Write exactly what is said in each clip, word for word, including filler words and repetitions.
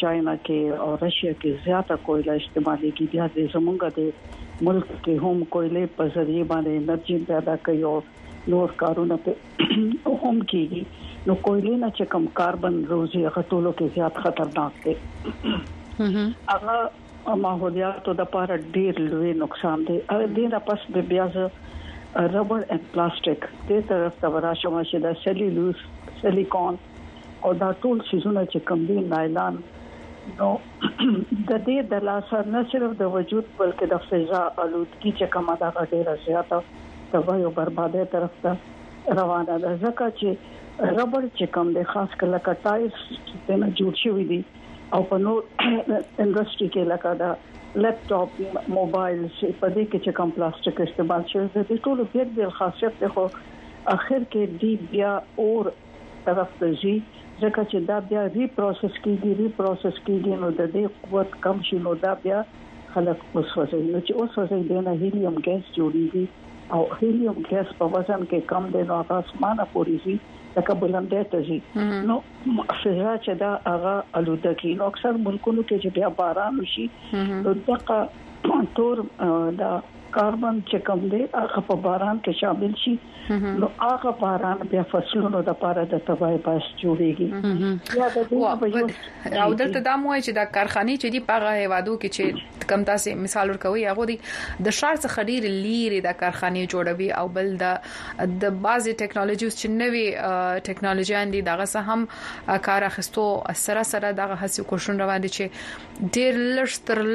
چاینا کې او رشیا کې زیاته کوئله استعمالي کیږي د زمونږ د ملک کې هم کوئله په ذریعہ باندې انرژي پیدا کوي او نور کارونه په هم کیږي نو کوئله نه چې کم کاربن روزي غټولو کې زیات خطرناک دي هغه ماحولیاتو د لپاره ډیر لوی نقصان دی ا دې نه پس د بیا ربر and پلاستیک دې طرف ته وراشم چې د سیلولوز سیلیکون او دا ټول شیزونه چې کم دي نایلان نو د دې د لاسه نه صرف د وجود بلکې د فضا آلودګي چې کومه دا ډیره زیاته تباہی او بربادي طرف ته روانه ده ځکه چې ربر چې کوم د خاص کله کټایس ته نه جوړ شوی دي او په نور انډستری کې لکه دا لپټاپ موبایل چې په دې کې چې کوم پلاستیک استعمال شوی دی ټول بیا د خاصیت ته اخر کې دی بیا اور طرف ته ځي ځکه چې دا بیا ری پروسس کیږي ری پروسس کیږي نو د دې قوت کم شي نو دا بیا خلک وسوځي نو چې اوسوځي د نه هیلیم ګیس جوړیږي او هیلیم ګیس په وزن کې کم دی نو اسمانه پوري شي لکه بلندې ته شي نو فضا چې دا هغه الودګي نو اکثر ملکونو کې چې بیا باران وشي نو دغه تور دا کاربن چې کوم دی هغه په باران کې شامل شي نو هغه باران بیا فصلونو د لپاره د تباہي باعث جوړيږي یا د دې او دلته دا موای چې د کارخانه چې دی په هوادو کې چې کم تاسو مثال ورکوي هغه دی د شار څخه ډیر لیري د کارخانه جوړوي او بل د د بازي ټیکنالوژیز چې نوې ټیکنالوژي دي دغه سه هم کار اخستو سره سره دغه هڅه کوشش روان دي چې ډیر لږ تر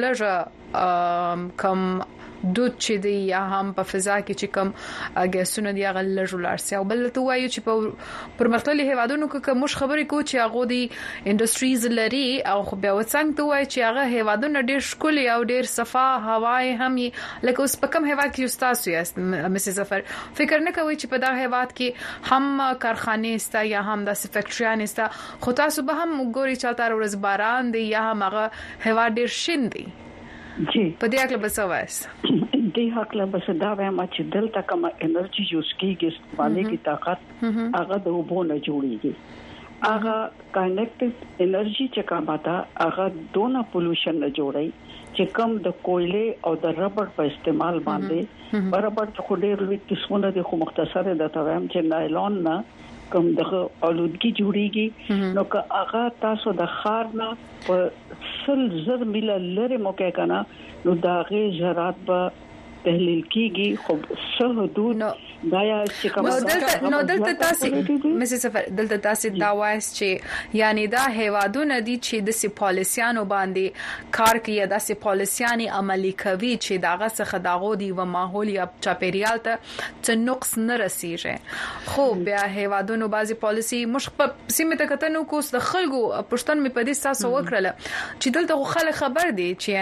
لږ کم دوت چې دی یا هم په فضا کې چې کوم ګیسونه دی هغه لږ ولرسي او بل ته وایو چې په پرمختللي هیوادونو کې کوم خبرې کو چې هغه دی انډستریز لري او خو بیا وڅنګ ته وایي چې هغه هیوادونه ډیر ښکلي او ډیر صفا هوای هم لکه اوس په کوم هیواد کې استاد یاست مسز ظفر فکر نه کوي چې په دا هیواد کې هم کارخانه است یا هم د فیکټریان است خو تاسو به هم ګوري چې تر ورځ باران دی یا هم هغه هیواد ډیر شین دی جی په دې اړه به څه وایي دې حق له بس دا وایم چې دلته کوم انرژي یوز کیږي استعمالي کی طاقت هغه د وبو نه جوړیږي هغه کانیکټیو انرژي چې کومه ده هغه دونه پولوشن نه جوړي چې کم د کوئلې او د ربر په استعمال باندې برابر خو ډېر لوی قسمونه دي خو مختصره ده ته وایم چې نایلون نه کوم دغه آلودګي جوړیږي نو که هغه تاسو د خار نه په سل زر میل لري موقع کنه نو دا غي ذرات به تحلیل کیږي خو څه حدود دا یا چې کوم نو دلته تاسو مسز سفر دلته تاسو دا وایي چې یعنی دا هیوادونه دي چې د سی پالیسیانو باندې کار کوي د سی پالیسیاني عملی کوي چې داغه څخه داغو دی و ماحول یا چاپیریال ته څه نقص نه رسیږي خو بیا هیوادونو بازي پالیسی مش په سیمه ته کتنو کوس د خلکو پښتون می په دې تاسو وکړه چې دلته خلک خبر دي چې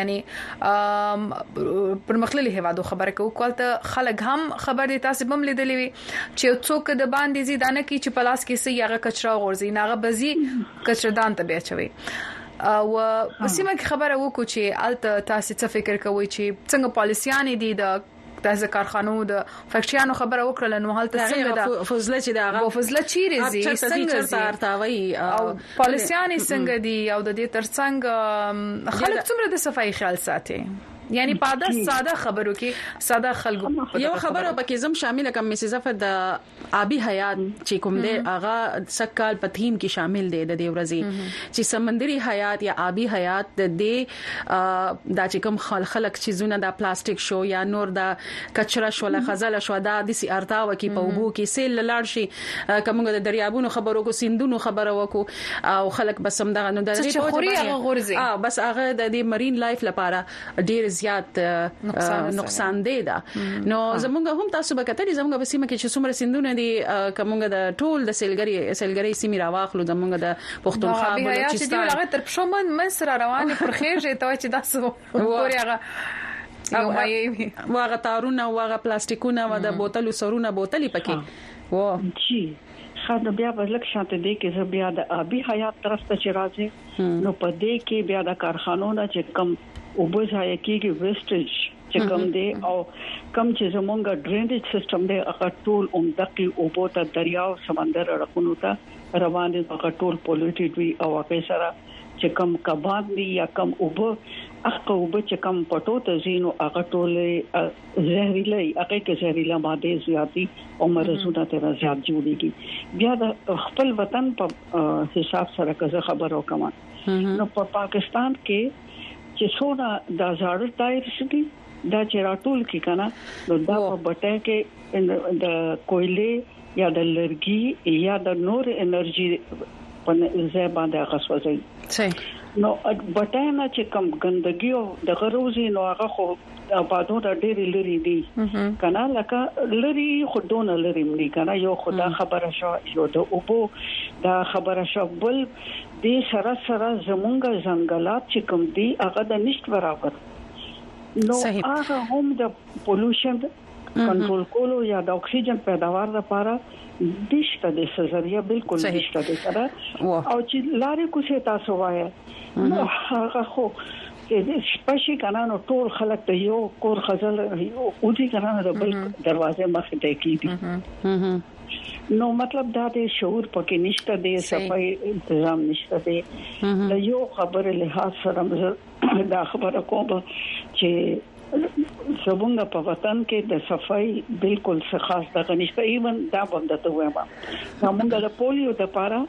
یعنی پرمختللي هیوادو خبره کوي کولته خلک هم خبر دي تاسو بم لیدلې وي چې څوک د باندې زیدانه کی چې پلاس کې سي هغه کچرا غورځي ناغه بزي کچردان ته بیا چوي او سیمه کې خبره وکړو چې الته تاسو څه فکر کوئ چې څنګه پالیسيان دي د تاسو کارخانو د فیکټریانو خبره وکړه نو حالت څنګه ده فضله چې دا فضله چیرې زی څنګه تارتاوي او پالیسيان څنګه دي او د دې ترڅنګ خلک څومره د صفائی خیال ساتي یعنی پاده ساده خبرو کې ساده خلکو یو خبره پکې زم شامل کوم مسز ظفر د آبی حیات چې کوم دی هغه سکال په تھیم کې شامل دی د دې ورځې چې سمندري حیات یا آبی حیات د دې د چې کوم خلک چې زونه د پلاستیک شو یا نور د کچرا شو له خزل شو د دې ارتاو کې په وبو کې سیل لاړ شي کومه د دریابونو خبرو کو سیندونو خبرو وکړو او خلک بس هم دغه نو د دې اه بس هغه د دې مرین لایف لپاره ډیر زیات نقصان دی دا نو زمونږ هم تاسو به کتلی زمونږ په سیمه کې چې څومره سندونه دي کومه د ټول د سیلګری سیلګری سیمه راواخلو زمونږ د پښتونخوا بلوچستان چې هغه تر پښومن مصر روانه پر خېږه ته چې تاسو ګوري هغه او هغه تارونه او هغه پلاستیکونه او د بوتلو سرونه بوتلې پکې و جی خاطر بیا بلک شانته دی کې بیا د آبی حیات طرف ته چې راځي نو په دې کې بیا د کارخانونو چې کم وبځای کېږي ویسټیج چې کم دی او کم چې زمونږ ډرینیج سیستم دی هغه ټول اومدقي او بوته دریاو سمندر راکونو ته روان دي هغه ټول پولیټډ وی او هغه سره چې کم کباب دی یا کم اوبه اخته اوبه چې کم پټو ته زینو هغه ټوله زهريله هغه کې زهريله ماده زیاتی او مرزونه ته زیات جوړيږي بیا د خپل وطن په حساب سره که خبرو کوم نو په پاکستان کې چې څونا د زړه ټایر شدي دا چې راټول کی کنه نو دا په بټه کې د کویلې یا د لرګي یا د نور انرژي په ځای باندې غوښوي صحیح نو بټه نه چې کم ګندګي او د غروزي نو هغه خو آبادو د ډېری لري دي کنه لکه لري خودونه لري ملي کنه یو خدا خبره شو یو د اوبو دا خبره شو بل د سره سره زمونږ ځنګلات چې کوم دي هغه د نشټ برابر نو هغه هم د پولوشن کنټرول کولو یا د اکسیجن پیداوار لپاره دشته د سزریا بالکل دشته ده سره او چې لارې کوڅه تاسو وایي نو هغه خو چې شپشي کنانو ټول خلک ته یو کور خزل یو او دي کنانو د بل دروازه مخ ته کیږي نو مطلب دا د شعور پکې نشته د صفای تنظیم نشته دی د یو خبره له سره دا خبره کوم چې زمونږ په وطن کې د صفای بالکل څه خاص دغه نشته ایون دا بندته وایم زمونږ د پولیو د پاره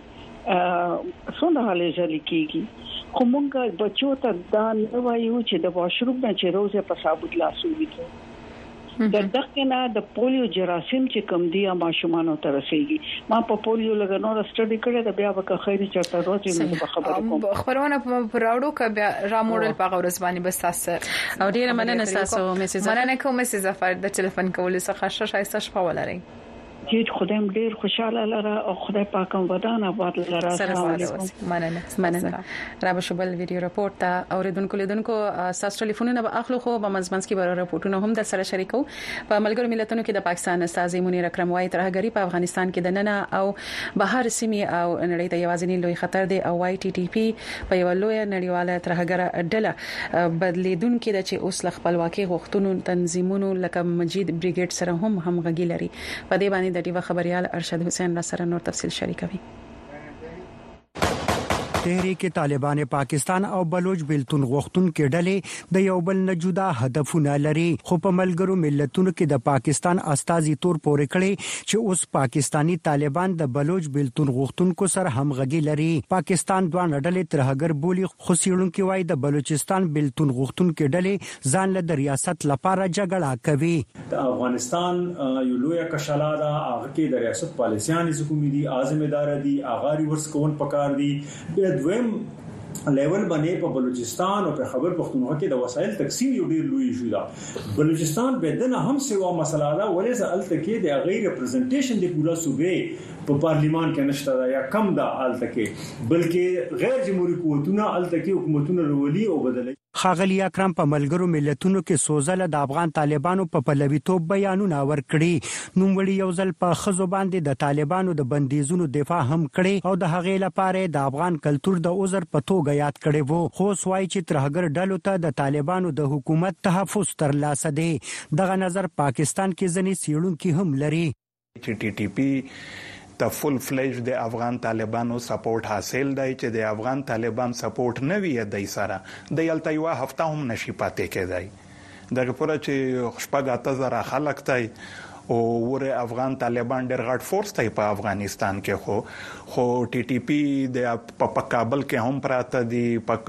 څونه حالې ځل کیږي خو مونږ بچو ته دا نه وایو چې د واشروم نه چې روزه په صابون لاسو وکړي د دغه نه د پولیو جراثیم چې کم دي ماشومان ته رسیږي ما په پولیو لګنو سټډي کړې دا بیا وکړه خیري چرته روزي مې خبره کوم خبرونه په راوړو ک را موډل په ورځبانی بس تاسو او ډیره مننه تاسو میسز مننه کوم میسز ظفر د ټلیفون کول څخه شایسته شپه ولري چې خدایم ډیر خوشاله لره او خدای پاکم ودان آباد لره السلام علیکم مننه مننه را بشبل ویډیو رپورت ته اوریدونکو لیدونکو ساس ټلیفونونه به اخلو خو په منځمنځ کې به رپورټونه هم در سره شریکو په ملګرو ملتونو کې د پاکستان استاذ منیر اکرم وايي ترهګری په افغانستان کې د نننه او بهر سیمې او نړۍ ته یوازینی لوی خطر دی او وايي ټي ټي پی په یو لوی نړیواله ترهګره ډله بدلیدونکو د چې اوس خپلواکي غوښتنو تنظیمونو لکه مجید بریګیډ سره هم همغږي لري په دې باندې د ډیوا خبريال ارشد حسین را سره نور تفصیل شریکوي تحریک طالبان پاکستان او بلوچ بیلتون غوښتون کې ډلې د یو بل نه جدا هدفونه لري خو په ملګرو ملتونو کې د پاکستان استازي تور پورې کړي چې اوس پاکستانی طالبان د بلوچ بیلتون غوښتونکو سره همغږي لري پاکستان دوه ډلې ترهګر بولی خو سیړونکو وايي د بلوچستان بیلتون غوښتونکو ډلې ځان له ریاست لپاره جګړه کوي د افغانستان یو لوی کشاله ده هغه کې د ریاست پالیسیان حکومت دي اعظمدار دي اغاري ورس کون پکار دي دویم لیول باندې په بلوچستان او په خبر پښتونخوا کې د وسایل تقسیم یو ډیر لوی شو دا بلوچستان به دنه هم سیوا مسله ده ولې ځل تکي د غیر ریپرزنټیشن د پورا صوبې په پارلیمان کې نشته دا یا کم ده ال تکي بلکې غیر جمهوریت قوتونه ال تکي حکومتونه رولي او بدلي خاغلی اکرم په ملګرو ملتونو کې سوزله د افغان طالبانو په پلویتوب بیانونه ورکړي نوموړي یو ځل په خزو باندې د طالبانو د بندیزونو دفاع هم کړي او د هغې لپاره د افغان کلچر د عذر په توګه یاد کړي وو خو سوای چې ترهګر ډلو ته د طالبانو د حکومت تحفظ ترلاسه دي دغه نظر پاکستان کې ځنې سیړونکو هم لري چې ټي ټي پی د فل فلیج د افغان طالبانو سپورټ حاصل دی چې د افغان طالبان سپورټ نه وي د سره د یلته یو هفته هم نشي پاتې کېدای دغه پوره چې شپږ اته زره خلک تای او ور افغان طالبان ډېر غټ فورس دی په افغانستان کې خو خو ټي ټي پی د په کابل کې هم پراته دي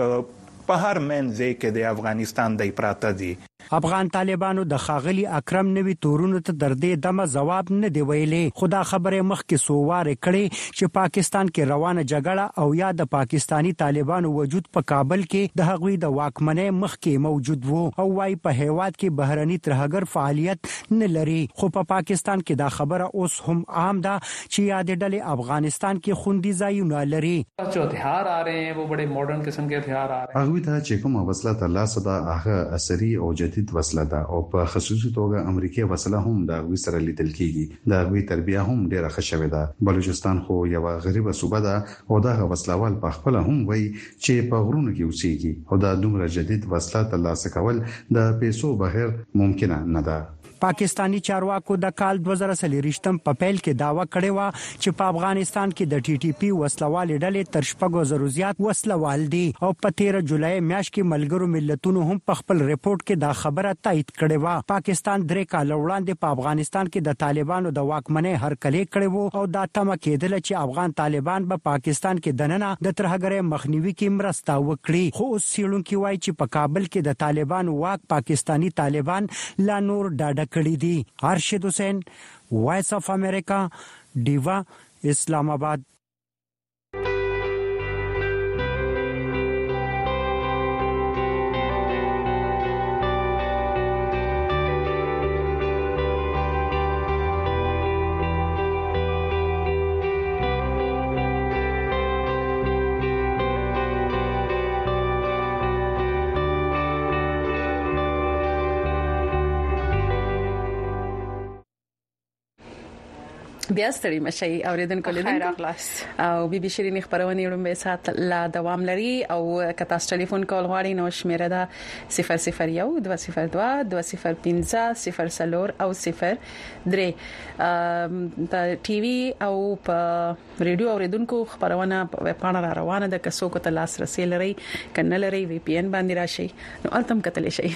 په هر منځ کې د افغانستان د پراته دي افغان طالبانو د خاغلی اکرم نوی تورونو ته در دې دمه جواب نه دی ویلي خدا خبره مخ کې سووار کړي چې پاکستان کې روانه جګړه او یا د پاکستانی طالبانو وجود په کابل کې د هغوی د واکمنۍ مخ کې موجود وو او وايي په هیواد کې بهرني ترهګر فعالیت نه لري خو په پا پاکستان کې دا خبره اوس هم عام ده چې یاد ډلې افغانستان کې خوندي ځایونه لري جو هتھیار آ رہے ہیں وہ بڑے ماڈرن قسم کے ہتھیار آ رہے ہیں هغه ته چې کومه وسله ترلاسه ده هغه عصري او جدید وسله ده او په خصوصي توګه امریکایي وسله هم د غوي سره لیدل کیږي د غوي تربیه هم ډیره ښه شوې ده بلوچستان خو یو غریبه صوبه ده او دغه وسلوال په خپل هم وایي چې په غرونو کې اوسېږي او د دومره جدید وسله ترلاسه کول د پیسو بغیر ممکن نه ده پاکستانی چارواکو د کال دوه زره څلور په پیل کې داوا کړې و چې په افغانستان کې د ټي ټي پی وسلوال ډلې تر شپږو زرو زیات وسلوال دي او په تیره جولای میاشت کې ملګرو ملتونو هم په خپل ریپورت کې دا خبره تایید کړې و. پاکستان درې کال وړاندې په افغانستان کې د طالبانو د واکمنۍ هرکلی کړې و او دا تمه کېدل چې افغان طالبان به پاکستان کې دننه د ترهګرۍ مخنیوي کې مرسته وکړي. خو اوس څېړونکي وایي چې په کابل کې د طالبانو واک پاکستانی طالبان لا نور ډاډه کړي دي. ارشد حسین، وایس اف امریکا، ډیوا، اسلام آباد. بیا ستړي مشي اوریدونکو لیدونکو او بي بي شيرين خبرونه لومبه سات لا دوام لري او کتا ټلیفون کول غواړي نو شمیره ده صفر صفر یو دوه صفر دوه دوه صفر پنځه صفر سلور او صفر درې. د ټي وي او په ریډیو اوریدونکو خبرونه په پاڼه را روانه ده که څوک ته لاس رسي لري کنه لري وی پی ان باندې راشي نو التم کتل شي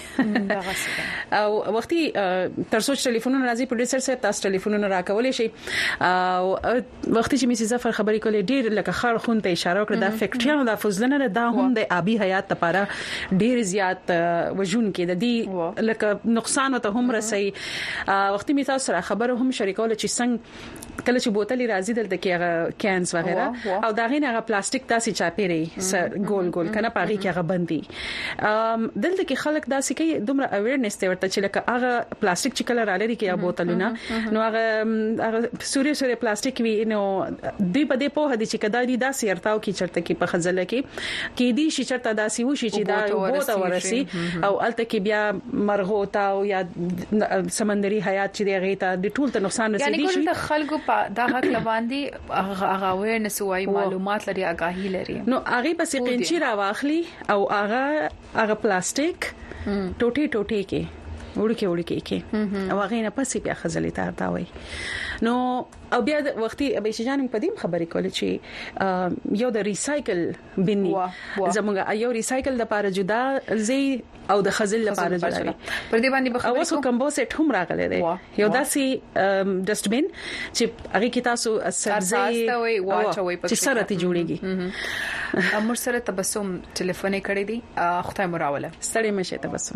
او وختي تر سوچ ټلیفونونه راځي پروډوسر صاحب تاسو ټلیفونونه راکولې شي او وختي چې میسي ظفر خبرې کولې ډېر لکه خار خون ته اشاره وکړه د فیکټریانو د فزلنه دا هم د آبي حیات لپاره ډېر زیات وجون کې د دې لکه نقصان ته هم رسي. وختي میثال سره خبره هم شریکول چې څنګه کله چې بوتل راځي دلته کې هغه کینز وغیرہ او دا غینه هغه پلاستیک تاسو چاپیری ګول ګول کنه پاږي کې هغه بندي دلته کې خلک داسې کوي دومره اویرنس ته ورته چې لکه هغه پلاستیک چې کله رالري کې بوتلونه نو هغه هغه سوري سوري پلاستیک وی نو دی په دې په هدي چې کدا دي داسې ارتاو کې چرته کې په خزله کې کې دي چې چرته داسې وشي چې دا بوته ورسي او الته کې بیا مرغوتا او یا سمندري حیات چې دی غیته د ټول ته نقصان رسیدي شي. یعنی ټول خلکو دا حق لباندې هغه ویرنس وای معلومات لري آگاهی لري نو هغه بس قینچی را واخلي او هغه هغه پلاستیک ټوټي ټوټي کې وړکه وړکه کې او هغه نه پسې بیا خزلې ته ارتاوي نو او بیا د وختي ابي شجان په دې خبرې کولې چې یو د ریسایکل بني زموږ یو ریسایکل د لپاره جدا زی او د خزل لپاره جدا پر دې باندې بخښه او څو کمبوسټ هم راغلي دی یو داسي ډستبین چې هغه کې تاسو سبزی واچوي چې سره ته جوړيږي. امر سره تبسم ټلیفون کړی دی خدای مراوله ستړي مشه تبسم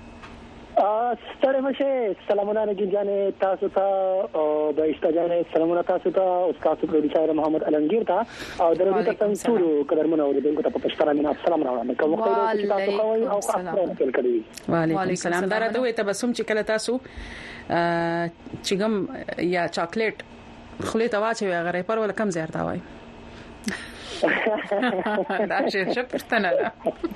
ستړي مشه سلامونه نګی جانې تاسو ته او د استاجانې سلامونه تاسو ته او تاسو پروډوسر محمد علمگیر ته او درو ته تاسو ټول قدرمنو اوریدونکو ته په پښتنه مینه السلام علیکم کوم خبره چې تاسو کوی او خاصه کړی. وعلیکم السلام درته وي تبسم چې کله تاسو چې ګم یا چاکلیټ خله تا واچوي غره پر ول کم زیات وای دا چې څه پښتنه ده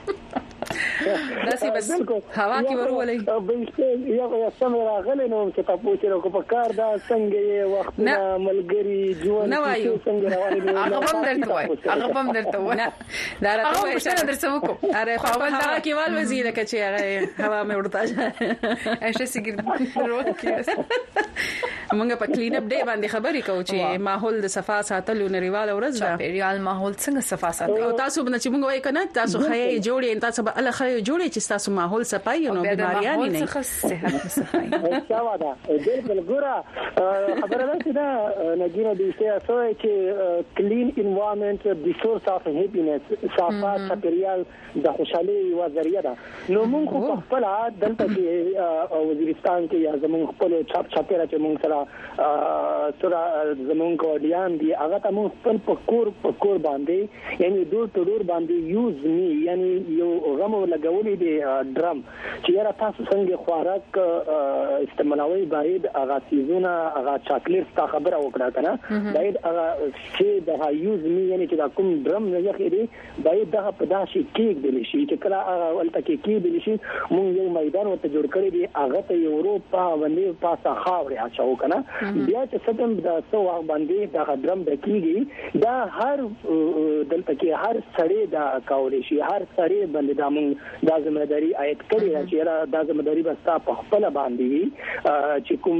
داسې بس هوا کې ورولې یو یو سم راغلی نو چې تاسو چې کو په کار دا څنګه یې وخت ملګری ژوند څنګه رواني هغه هم درته وای هغه هم درته وای دا راته وای چې درته وکړو اره په هوا کې وال وزیر کچې هغه هوا مې ورته اشه سګر وروکې موږ په کلین اپ ډے باندې خبرې کوو چې ماحول د صفا ساتلو نړیوال ورځ ده ریال ماحول څنګه صفا ساتل او تاسو باندې چې موږ وای کنه تاسو خې جوړې تاسو به الله خې جوړې چې تاسو ماحول صفای نو بیماریاں نه څه صحت صفای څه واده بالکل ګوره خبره ده چې دا نګینه د څه اسوي چې کلین انوایرنمنت د سورس اف هپینس صفا چاپیریال د خوشحالي و ذریعہ ده نو موږ خو خپل دلته کې وزیرستان کې یا زموږ خپل چاپ چاپیرا چې موږ سره سره زموږ کوډیان دي هغه ته موږ خپل پکور پکور باندې یعنی دور ټو دور باندې یوز می یعنی یو غمو لګولې دي ډرم چې یاره تاسو څنګه خوراک استعمالوي باید هغه سیزونه هغه چاکلیټ تا خبره وکړه کنه باید هغه چې د یوز می یعنی چې دا کوم ډرم نه یخې دي باید دا په داسې کېک دی شي چې کله هغه ولته کې کې دی شي موږ یو میدان ورته جوړ کړی دی هغه ته یوروپا باندې پاسه خاورې اچو کنه بیا چې ستم د څو باندې دا ډرم د کېږي دا هر دلته کې هر سړی دا کولې شي هر سړی باندې دا موږ موږ د ځمېداري عاید کړی چې را د ځمېداري بستا په خپل باندې وي چې کوم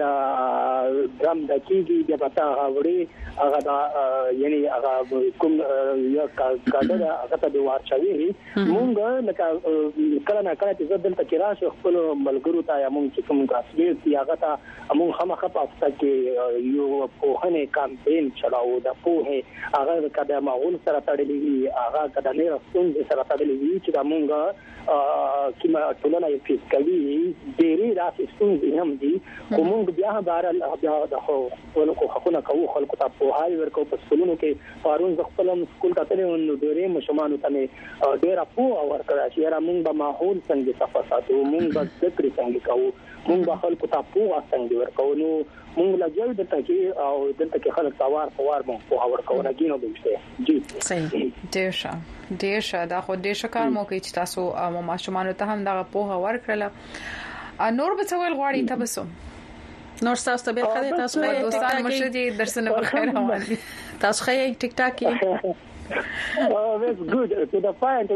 د درم د کیږي د پتا غوړي هغه دا یعنی هغه کوم یو کاډر هغه ته د وارچوي موږ لکه کله نه کله چې زدل ته راشه خپل ملګرو ته یا موږ چې کوم تصویر دی هغه ته موږ هم خپل افسر کې یو په هنه کمپاین چلاو د پوهه هغه کده معقول سره تړلې وي هغه کده نه رسون سره تړلې وي چې د مونږه کیما ټولنه یې فزیکلی ډېری راسي ستونزې هم دي کومه بیا بار بیا د خو ولکو حقونه کوو خلکو ته په هاي ورکو په سکولونو کې پارون ځخپل سکول ته تللی نو ډېرې مشمانو ته ډېر په ورکړه چې را مونږ به ماحول څنګه صفه ساتو مونږ به ذکر څنګه کوو مونږ به خلکو ته په څنګه ورکو نو مونږ لګیو د تکي او د تکي خلک سوار سوار مونږ په اور کوو نه کینو به جی صحیح ډېر ډېر شاده خو ډېر شکر مو کوي چې تاسو مو ماشومان ته هم دغه په اور کړل نور به څول غواړي تاسو نور تاسو ته به خدای تاسو له دوستان مرشدي درسنه بخیر روان دي تاسو خې ټیک ټاک کې Oh, that's good. To the point.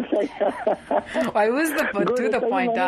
Why was the to the point?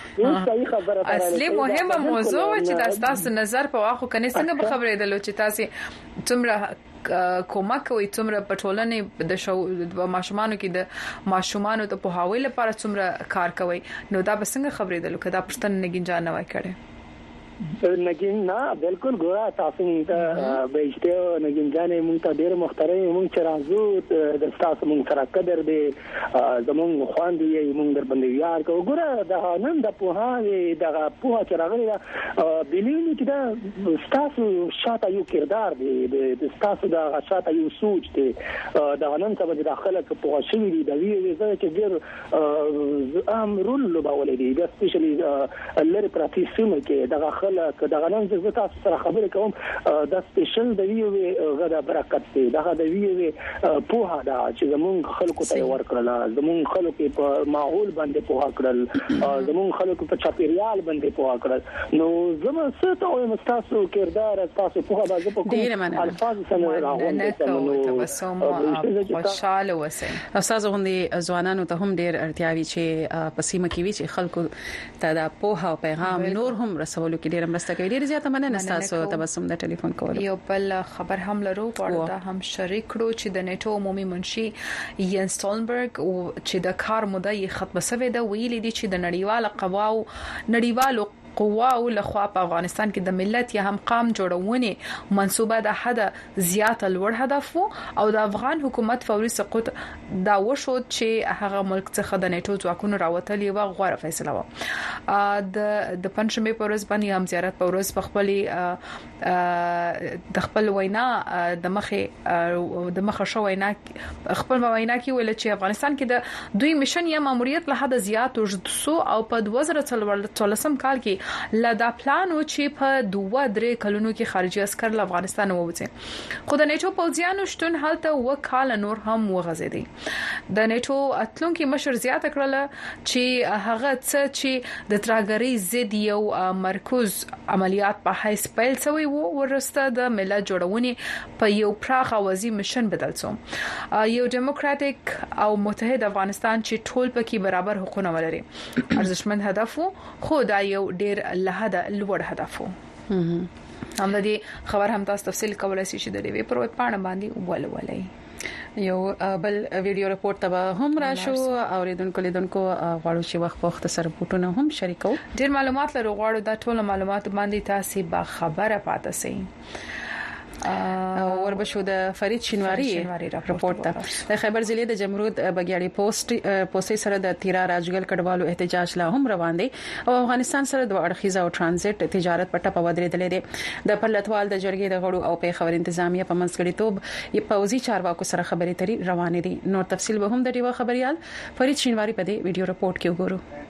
اصلي مهمه موضوع چې د تاسو نظر په واخو کني څنګه به خبرې دلو چې تاسو څومره کومک کوي څومره پټولنې د شو د ماشومانو کې د ماشومانو ته په هاوی لپاره څومره کار کوي نو دا به څنګه خبرې دلو کدا پښتن نګین جان نه وای کړي نګین نه بالکل ګورا تاسو ته بهشته نګین جانې مونږ ته ډېر محترم مونږ چې راځو د تاسو مونږ سره قدر دې زمونږ خواندې یې مونږ در باندې یار کو ګورا د نن د پوها د پوها چې راغلی بلیونی چې دا تاسو شاته یو کردار دی د تاسو د شاته یو سوچ دی د نن څه د داخله په پوها شوی دی د وی وی زه چې ډېر امرول لوبولې دي د سپیشلی لری پراتیسوم کې دغه خلک دغه نن زه تاسو سره خبرې کوم د سپیشل د ویو غدا برکت دی دغه د ویو پوها دا چې زمونږ خلکو ته ورکړل زمونږ خلکو په ماحول باندې پوها کړل زمونږ خلکو په چاپیریال باندې پوها کړل نو زموږ څه ته وایم تاسو کردار تاسو پوها باندې په کوم الفاظ سره راغونډه خوشاله وسه استاد غوندي ځوانانو ته هم ډېر اړتیاوي چې پسیمه کې وی چې خلکو ته دا پوها او پیغام نور هم رسولو کې ډېر مرسته کوي ډېر زیاته مننه تاسو تبسم د ټلیفون کول یو بل خبر هم لرو غواړو دا هم شریک کړو چې د نیټو عمومي منشي یان سټولنبرګ او چې د کار موده یې ختمه شوې ده ویلي دي چې د نړیوال قواو نړیوالو قواو لخوا په افغانستان کې د ملت یا هم قام جوړونې منسوبه د حد زیات لوړ هدف او د افغان حکومت فوري سقوط دا وشو چې هغه ملک څخه د نیټو ځواکونو راوتلي و غوړه فیصله و د د پنځمه پورز باندې هم زیارت پورز په خپل د خپل وینا د مخه د مخه شو وینا خپل وینا کې ویل چې افغانستان کې د دوی میشن یا ماموریت له حد زیات وجود او په دوه زره څلورم کال کې لدا پلان و چې په دوه درې کلونو کې خارجي عسكر له افغانستان ووځي خو د نیټو پوځیانو شتون حالت وکال نور هم وغځیدي د نیټو اتلونکو مشر زیاته کړل چې هغه څه چې د تراګری ضد یو مرکز عملیات په حیث پیل شوی وو ورسته د ملت جوړونې په یو پراخ اوازي مشن بدل شو یو دیموکراتیک او متحد افغانستان چې ټول پکې برابر حقوقونه ولري ارزښتمن هدف خو دا یو ډېر لهدا لوړ هدف وو هم د دې خبر هم تاسو تفصیل کولای شئ چې د دې پر ویب پاڼه باندې ولولئ یو بل ویډیو رپورت ته هم راشو اوریدونکو لیدونکو غواړو چې وخت په وخت سره پټونه هم شریکو ډېر معلومات لرو غواړو دا ټول معلومات باندې تاسو با خبره پاتې سئ وربشو د فرید شینواری رپورت ته د خیبر ضلع د جمرود بګیاړي پوسټ پوسټ سره د تیرا راجګل کډوالو احتجاج لا هم روان دي او افغانستان سره د اړخیزه او ترانزیت تجارت پټه په ودرېدلې دي د پرلطوال د جرګې د غړو او په خبر انتظامیه په منځګړیتوب یې پوزي چارواکو سره خبرې تری روان دي نور تفصیل به هم د ډیوا خبريال فرید شینواری په دې ویډیو رپورت کې وګورو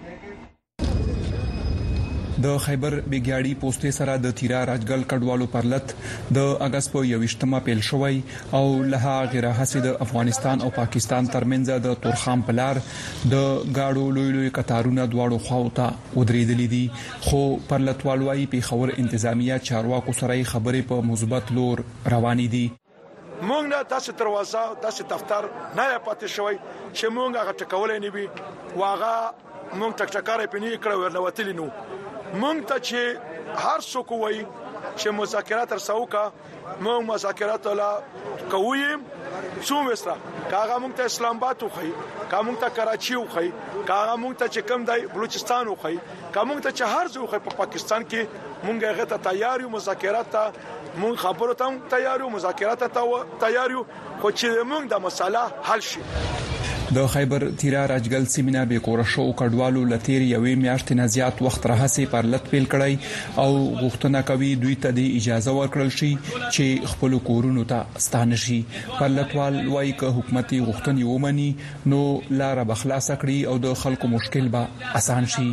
د خیبر بیګیاړي پوسټ سره د تیرا راجګل کډوالو پرلط د اگست په یوشتمه پیل شوی او له غیر حسید افغانستان او پاکستان ترمنځ د تورخام پلار د گاډو لوی لوی قطارونه دواړو خواوته ودرېدلې دي خو پرلطوالوي په خبر انتظامیه چارواکو سره خبرې په مثبت لور روانې دي مونږ نه تاسو دروازه تاسو دفتر نه پاتې شوی چې مونږ هغه ټکولې نه وي واغه مونږ ټک ټکارې پنی کړو ورنوتلی نو مونږ ته چې هر څوک وایي چې مذاکرات تر څوکا مونږ مذاکرات لا کوي څو وسره کاغه مونږ ته اسلام آباد وخی کا مونږ ته کراچي وخی کاغه مونږ ته چې کم دی بلوچستان وخی کا مونږ ته چې هر ځای وخی په پاکستان کې مونږ هغه ته تیار یو مذاکرات ته مونږ خبرو ته تیار یو مذاکرات ته تیار یو خو چې مونږ د مسله حل شي د خیبر تیرا راجګل سیمینه به کورشو کډوالو لتیر یوې میاشتې نه زیات وخت راهسي پر لټ پیل کړی او غوښتنه کوي دوی ته د اجازه ورکړل شي چې خپل کورونو ته ستانه شي پر لټوال وایي که حکومتي غوښتنې ومني نو لار به خلاص کړي او د خلکو مشکل به اسان شي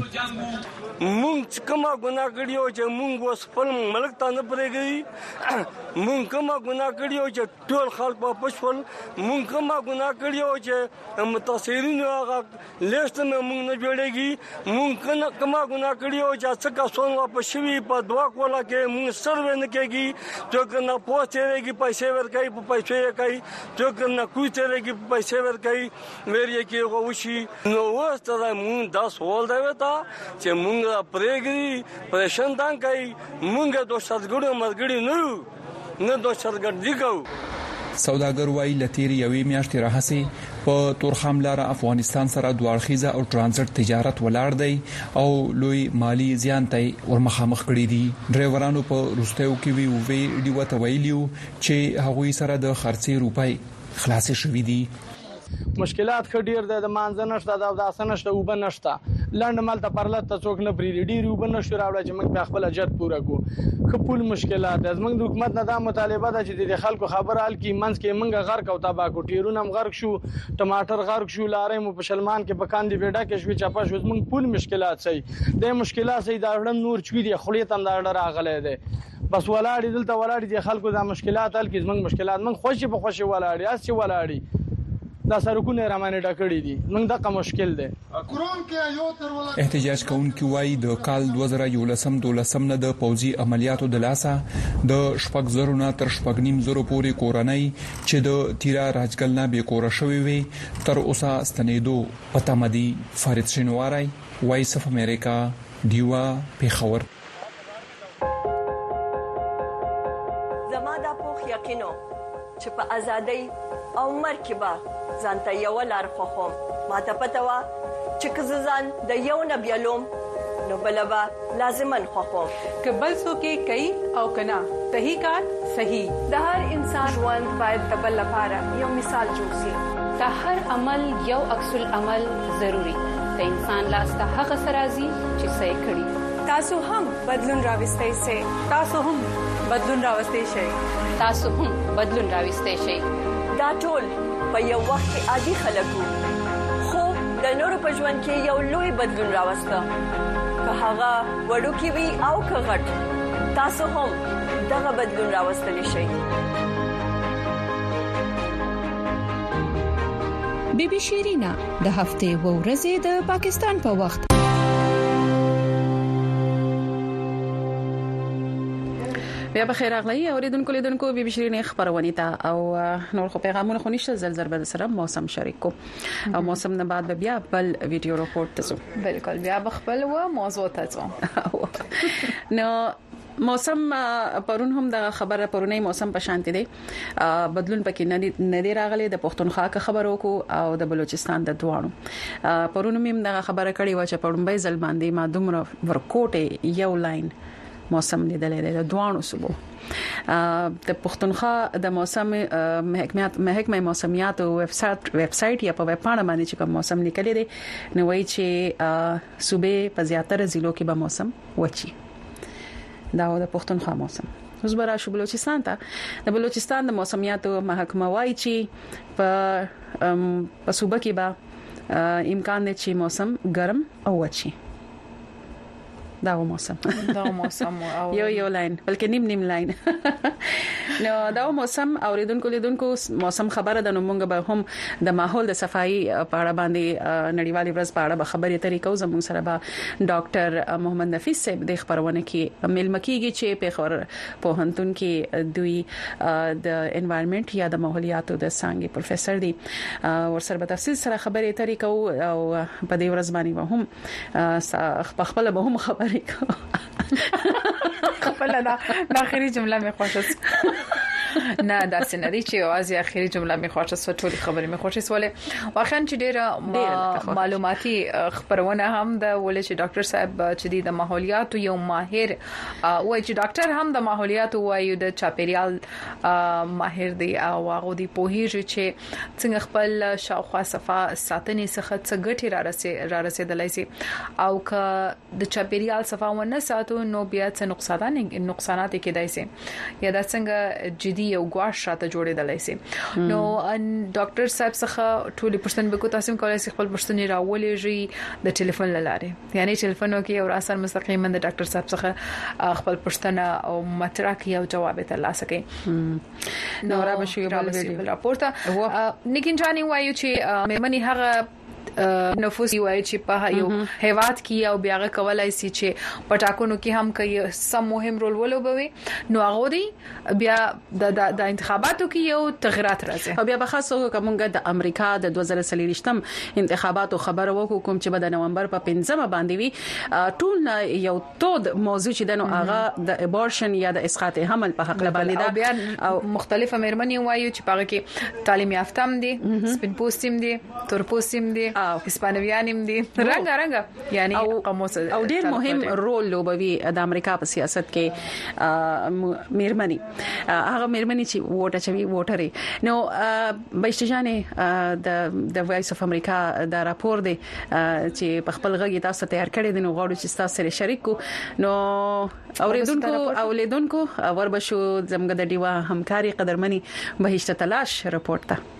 مونږ کومه ګناه کړیو چې مونږ اوس خپل ملک ته نه پرېږدي مونږ کومه ګناه کړیو چې ټول خلک په پښول مونږ کومه ګناه کړیو چې متاثرین هغه لیست مې مونږ نه جوړېږي مونږ کومه ګناه کړیو چې څنګه سون واپس شوی په دوا کولا کې مونږ سروې نه کېږي چې کنه پوهچېږي پیسې ورکړي په پیسې کوي چې کنه کوی ترېږي په پیسې ورکړي مېری کې غوښي نو واسطه مونږ دا سوال دی وتا چې مونږ پرېږدي پرېشان کوي مونږ د شرګړو مرګړي نه نه د شرګړدي کوو سوداګر وایي لتیر یوې میاشتې راهسي په تورخم لار افغانستان سره دوارخیزه او ترانزیت تجارت ولاړ دی او لوی مالی زیان ته ورمخامخ کړی دي ډرایورانو په روستیو کې وی وی ډیو ته ویلیو چې هغوی سره د خرڅي روپۍ خلاصې شوې دي مشکلات خډیر د مانځ نشته د داسه نشته وب نشته لند مال ته پرلط ته څوک نه پری ډیر وب نشو راوړل چې موږ په خپل اجت پورا کو خپل مشکلات از موږ د حکومت نه دا مطالبه ده چې د خلکو خبر حال کی منځ کې موږ غرق او تبا کو ټیرونه هم غرق شو ټماټر غرق شو لارې مو په شلمان کې پکان دی وډا کې شوي چپا شو موږ پول مشکلات سي د مشکلات سي دا ډم نور چوي دی خلیت هم دا راغله ده بس ولاړی دلته ولاړی د خلکو دا مشکلات حل کی موږ مشکلات موږ خوشي په خوشي ولاړی اس چې ولاړی دا سرکونه رامانه ډکړې دي موږ دغه مشکل دی احتجاج کوونکي وایي د کال دوه زره یولسم دولسم نه د پوځي عملیاتو د لاسه د شپږ زرو نه تر شپږ نیم زرو پورې کورنۍ چې د تیرا راجګل نه به کور شوي وي تر اوسه ستنېدو پته مدي فرید شینواری وایس اف امریکا دیوا پیښور زما د پوخ یقینو چې په ازادۍ او مرکبه ځانته یو لار خوخم ماته پته وا چې کززان د یو نبیلوم نو بلبا لازمن خوخم کبل سو کې کوي او کنا صحیح کار صحیح د هر انسان ژوند باید تبل لپاره یو مثال جوړ شي د هر عمل یو عکس العمل ضروری د انسان لاسته هغه سرازي چې صحیح کړي تاسو هم بدلون راوستئ سي تاسو هم بدلون راوستئ شي تاسو هم بدلون راوستئ شي دا ټول په یو وخت کې عادي خلکو خو د نورو په ژوند کې یو لوی بدلون راوسته که هغه وړوکی وي او که غټ تاسو هم دغه بدلون راوستلی شئ بی بی شیرینا د هفته و ورځې د پاکستان په وخت بیا بخیر اغلی اوریدونکو لیدونکو بي بي شيرين خبرونه تا او نور خو پیغامونه خو نشته زلزلہ به سره موسم شریک کو او موسم نه بعد بیا بل ویډیو رپورت تاسو بالکل بیا بخبل و موضوع تاسو نو موسم پرون هم د خبره پرونی موسم په شانتي دی بدلون پکې نه دی راغلی د پښتونخوا خبرو کو او د بلوچستان د دوانو پرون مم د خبره کړي و چې پړمبای ځل باندې ما دومره ورکوټه یو لاین موسم لیدلې د دوانو صوبو د پښتونخوا د موسم محکمات محکمه موسمیات او ویب سټ ویب سټ یا په ویب پاڼه باندې چې کوم موسم لیکلی دی نو وایي چې صوبې په زیاتره ضلعو کې به موسم وچی دا د پښتونخوا موسم اوس برا شو بلوچستان ته د بلوچستان د موسمیات محکمه وایي چې په په صوبه کې به امکان دی چې موسم ګرم او وچی دا موسم دا موسم او یو یو لاین بلکې نیم نیم لاین نو دا موسم اوریدونکو لیدونکو موسم خبره د نومونګ به هم د ماحول د صفائی په اړه باندې نړیوالې ورځ په اړه خبرې طریقو زموږ سره به ډاکټر محمد نفیس صاحب د خبرونه کې ملمکیږي چې په خبر په هنتون کې دوی د انوایرنمنت یا د ماحولیاتو د څنګه پروفیسور دي ورسره په تفصیل سره خبرې طریقو او په دې ورځ باندې هم په خپل به هم خبرې خپل دا اخري جمله مې خوښه نه دا سندري چې اوازي اخري جمله مې خوښه سو ټول خبرې مې خوښه سواله واخا چې ډېر معلوماتي خبرونه هم د ولې چې ډاکټر صاحب چې د ماحولیات یو ماهر وایي چې ډاکټر هم د ماحولیات وایي د چاپیریال ماهر دی او هغه دی په هیڅ چې څنګه خپل شاوخوا صفه ساتنې څخه څه ګټي را رسي را رسیدلای شي او که د چاپیریال صفه ونه ساتو نو بیا څه نقصانات نقصانات کېدای شي یا دا څنګه جدي یو غواش راته جوړېدلای شي نو ډاکټر صاحب څخه ټولې پښتنې به کو تاسو کولای شئ خپل پښتنې راولېږي د ټلیفون لاره یعنی ټلیفون کې او اثر مستقیما د ډاکټر صاحب څخه خپل پښتنه او مطرح کې یو جواب ترلاسه کړي نو را به شي بل راپورته لیکن ځاني وایو چې مېمنې هغه نفوس وایي چې په یو هیواد کې او بیا کولای شي چې پټاکونو کې هم کوي سم مهم رول ولوبوي نو هغه دی بیا د د انتخاباتو کې یو تغیرات راځي او بیا به خاصو کومګه د امریکا د دوه زره څلورم انتخاباتو خبر وکړو کوم چې د نومبر په پنځمه باندې وی ټول یو تود موضوع چې دنو هغه د ابورشن یا د اسقاط حمل په حق باندې دا بیا او مختلفه مېرمنې وایي چې په کې تعلیم یافتم دي سپین پوستیم دي تور پوستیم دي او هسپانویانیم دي رنگ رنگ یعنی قاموس او ډیر مهم رول لوبوي د امریکا په سیاست کې مېرمنې هغه مېرمنې چې ووټ اچوي ووټري نو بشجانه د د وایس اف امریکا دا راپور دی چې په خپل غږی تاسو تیار کړی دی نو غواړو چې تاسو سره شریک کو نو اوریدونکو اولیدونکو وربشو زموږ د دیوا همکاري قدرمنی بهشت تلاش راپورټ ته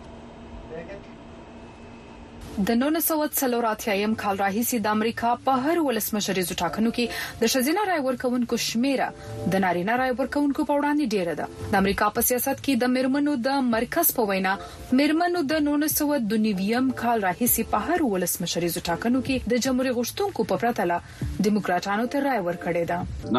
د نولس سوه څلور اتیا کال راهیسې د امریکا په هر ولسمشریزو ټاکنو کې د ښځینه رای ورکوونکو شمیره د نارینه رای ورکوونکو په وړاندې ډیره ده د امریکا په سیاست کې د میرمنو د مرکز په وینا میرمنو د نولس سوه دوه نوي کال راهیسې په هر ولسمشریزو ټاکنو کې د جمهوریت غوښتونکو په پرتله دیموکراټانو ته رای ورکړې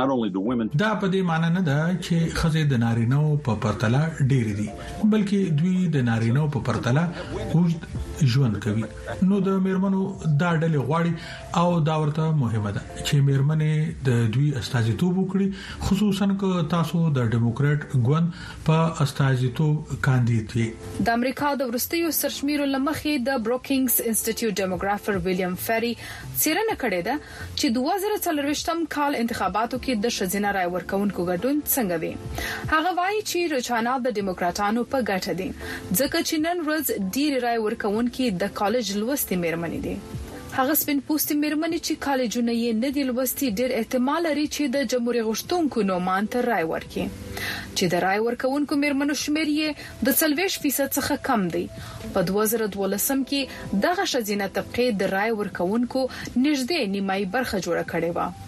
ده دا په دې معنی نه ده چې ښځې د نارینه په پرتله ډېر دي بلکې دوی د نارینه په پرتله اوږد ژوند کوي نو د میرمنو دا ډلې غواړي او دا ورته مهمه ده چې میرمنې د دوی استازیتوب وکړي خصوصا که تاسو د دیموکرات ګوند په استازیتوب کاندید وي د امریکا د ورستیو سرشمیرو لمخې د بروکینګز انسټیټیوټ ډیموګرافر ویلیام فری څیړنه کړې ده چې دوه زره څلورویشتم کال انتخاباتو کې د ښځینه رای ورکوونکو ګډون څنګه وي هغه وایي چې رچانات د دیموکراتانو په ګټه دي ځکه چې نن ورځ ډیر رای ورکوونکو کې د کالج لوستې میرمنې دي هغه سپین پوستې میرمنې چې کالجونه یې نه دي لوستي ډېر احتمال لري چې د جمهوریت غوښتونکو نومان ته رای ورکړي چې د رای ورکوونکو میرمنو شمیر یې د څلوېښت فیصد څخه کم دی په دوه زره دولسم کې دغه ښځینه طبقه د رای ورکوونکو نږدې نیمایي برخه جوړه کړې و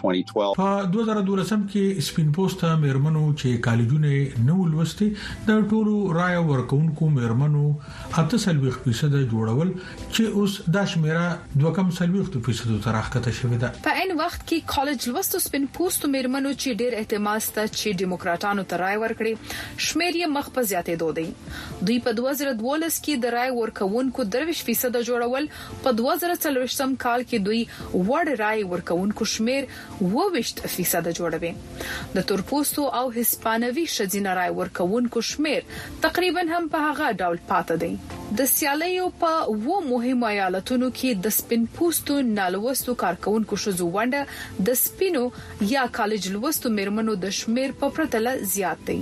په دوه زره دولسم کې سپین پوسټه میرمنو چې کالجونه نو لوستي د ټولو رای ورکوونکو میرمنو اته سلويخ فیصد جوړول چې اوس د شمیره دوه کم سلويخ فیصد تر راکته شوې ده په ان وخت کې کالج لوستو سپین پوسټو میرمنو چې ډېر احتمال ست چې دیموکراتانو ته رای ورکړي شمیر یې مخ په زیاتې دوی دوی په دوه زره دولس کې د رای ورکوونکو درویش فیصد جوړول په دوه زره څلورویشتم کال کې دوی وړ رای ورکوونکو شمیر وویشت فیصد جوړوي د تورپوستو او هسپانوي ښځینه رای ورکوونکو شمیر تقریبا هم په هغه ډول پاتې دی د سیالیو په و مهمو ایالتونو کې د سپین پوستو نالوستو کارکونکو شذو ونده د سپینو یا کالج لوستو میرمنو د شمیر په پرتله زیات دی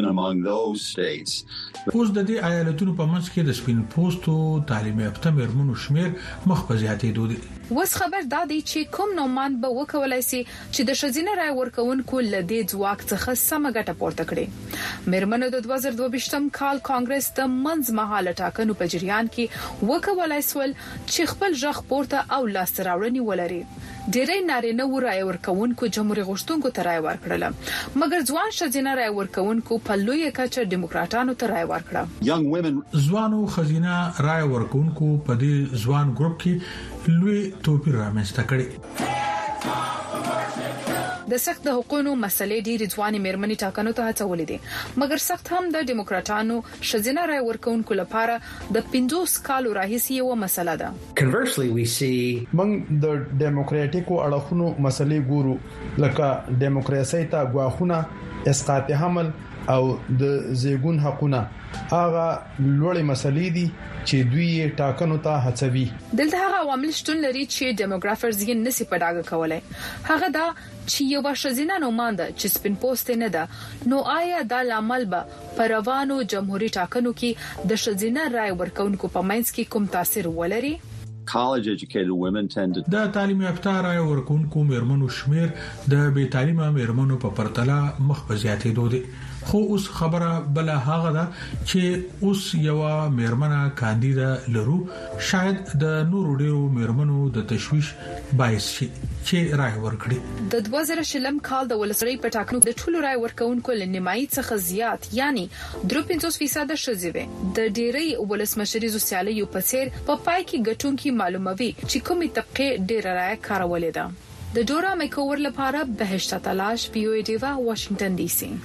اوس د دې ایالتونو په منځ کې د سپین پوستو تعلیم یافته میرمنو شمیر مخ په زیاتې دوی وس خبر دادی چې کوم نومان به وکولای شي چې د ښځینه رای ورکوونکو لدې ځواک څخه سم ګټه پورته کړي میرمنو د دوه زره دوه ویشتم کال کانګرس د منځ مهاله ټاکنو ټاکنو په جریان کې وکولای سول چې خپل ځخ پورته او لاس راوړنی ولري. ډېری نارینه و رای ورکوونکو جمهوریت غوښتونکو ته رای ورکړل مګر ځوان شذینه رای ورکوونکو په لوی کچه دیموکراتانو ته رای ورکړه. ځوانو خزینه رای ورکوونکو په دې ځوان ګروپ کې لوی توپیر رامنځته کړي. د سخت د حقوقو مسلې ډېری ځواني مېرمنې ټاکنو ته هڅولې دي مګر سخت هم د دیموکراتانو شذینه رای ورکوونکو لپاره د پنځوس کالو راهیسې یو مسله ده. Conversely we see موږ د دیموکراتیکو اړخونو مسلې ګورو لکه دیموکراسي ته غواخونه اسقاط حمل او د زیګون حقونه هغه لوړې مسلې دي چې دوی ټاکنو ته هڅوي. دلته هغه عوامل شتون لري چې دیموګرافرز یې نسی پډاګه کولای. هغه دا چې یو شذینه نومانده چې سپین پوسټ نه ده نو آیا دا لامل به پروانو جمهوریت ټاکنو کې د شذینه رای ورکوونکو په منځ کې کوم تاثیر ولري؟ college educated women tend to د تعلیم یافته رای ورکوونکو مېرمنو شمیر د بې تعلیمه مېرمنو په پرتله مخ په زیاتېدو دي. خو اوس خبره بل هغه ده چې اوس یو مېرمنه کاندیدا لرو شاید د نورو ډیرو مېرمنو د تشويش باعث شي چې رای ورکړي. د دوه زره شلم کال د ولسمشر په ټاکنو د ټولو رای ورکوونکو لنیمایي څخه زیات یعنی درې پنځوس فیصد شذوي د ډیری ولسمشري سیالیو په څیر په پای کې ګټونکو معلوموي چې کومي طبقه ډیر رای کارولې ده. د ډورا میکوور لپاره بهشت تلاش پی او ای ډیوا واشنگټن ډي سي.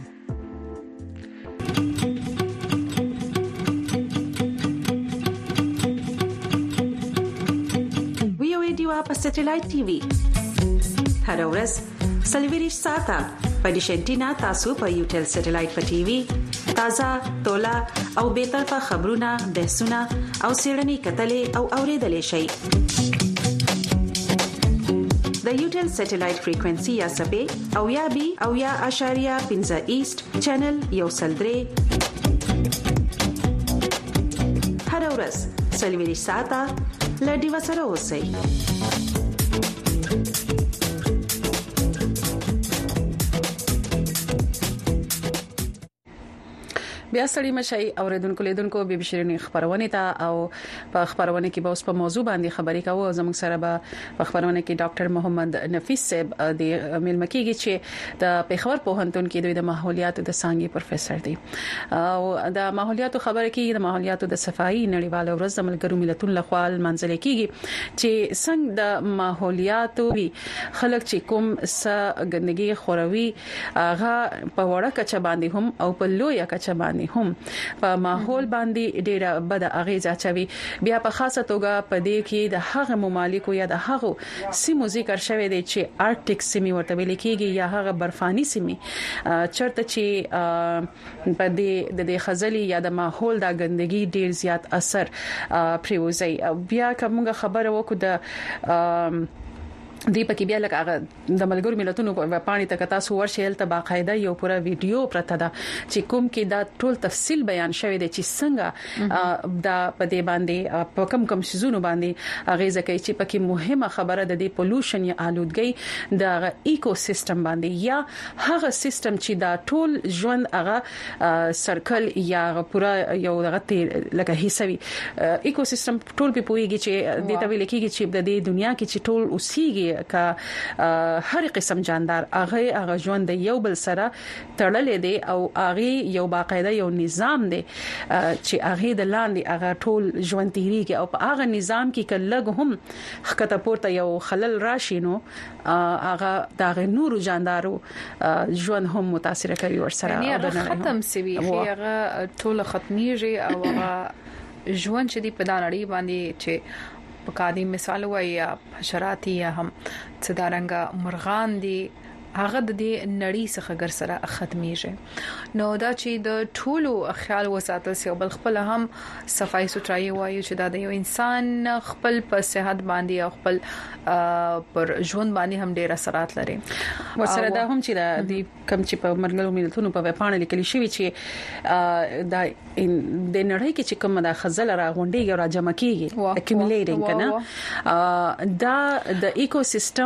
په سټلایټ ټي وي هر ورځ سلویریش ساته په ډیشنټینا تاسو په یوټل سټلایټ په ټي وي تازه تولا او به طرفه خبرونه بحثونه او سیړنی کتلې او اوریدلې شي. د یوټل سټلایټ فریکوئنسي یا سبې او یا بي او یا اشاریه پنځه ایست چینل یو سلدري هر ورځ سلویریش ساته لډي وسره اوسئ. بیا سړی مشي اوریدونکو لیدونکو به بشرینی خبرونه ته او په خبرونه کې به اوس په موضوع باندې خبرې کوو. زموږ سره به په خبرونه کې ډاکټر محمد نفیس صاحب د ملمکیږي چې د پیښور پوهنتون کې د ماحولیاتو د څانګې پروفیسور دي او د ماحولیاتو خبرې کې د ماحولیاتو د صفایي نړیواله ورځ د ملګرو ملتونو لخوا منځل کېږي چې څنګه د ماحولیاتو خلک چې کوم س ګندګي خوروي هغه په وړه کچه باندې هم او په لوی کچه باندې هم په ماحول باندې ډیره بد اغیزه چوي. بیا په خاصه توګه په دې کې د هغه ممالکو یا د هغه سیمو ذکر شوی دی چې آرکټیک سیمه ورته ویل کېږي یا هغه برفاني سیمه چرته چې په دې د خزلي یا د ماحول د ګندګي ډیر زیات اثر پریوزي. بیا کومه خبره وکړه د دی پکې بیا لکه هغه د ملګرو ملتونو په پانی ته تاسو ورشل ته باقاعده یو پوره ویډیو پرته ده چې کوم کې دا ټول تفصیل بیان شوی دی چې څنګه دا په دې باندې په کم کم شزونو باندې غیزه کوي چې پکې مهمه خبره د دې پولوشن یا آلودګي د ایکو سیستم باندې یا هغه سیستم چې دا ټول ژوند هغه سرکل یا پوره یو دغه لکه حصوي ایکو سیستم ټول په پويږي چې د تویل کېږي چې د دې دنیا کې چې ټول اوسېږي کا هر قسم جاندار هغه هغه ژوند یو بل سره تړلې دي او هغه یو باقاعده یو نظام دی چې هغه د لاندې هغه ټول ژوند تیریږي او په هغه نظام کې کله هم خکته پورته یو خلل راشي نو هغه د نورو جاندارو ژوند هم متاثر کوي ورسره او ختم سوي هغه ټول ختميږي او هغه ژوند چې دی په دانړي باندې چې په کادي مثال وای یا حشرات یا هم څدارنګ مرغان دي هغه د دې نړۍ څخه ګر سره ختميږي. نو دا چې د ټولو خیال وساتل سی بل خپل هم صفای سوترای وایي چې دا د یو انسان خپل په صحت باندې او خپل پر ژوند باندې هم ډیر اثرات لري. ورسره دا هم چې د کم چې په ملګرو ملتونو په پاڼه لیکل شوی چې دا د نړۍ کې چې کوم د خزل را غونډي او را جمع کیږي اکیومولیټینګ کنه دا د ایکو سیستم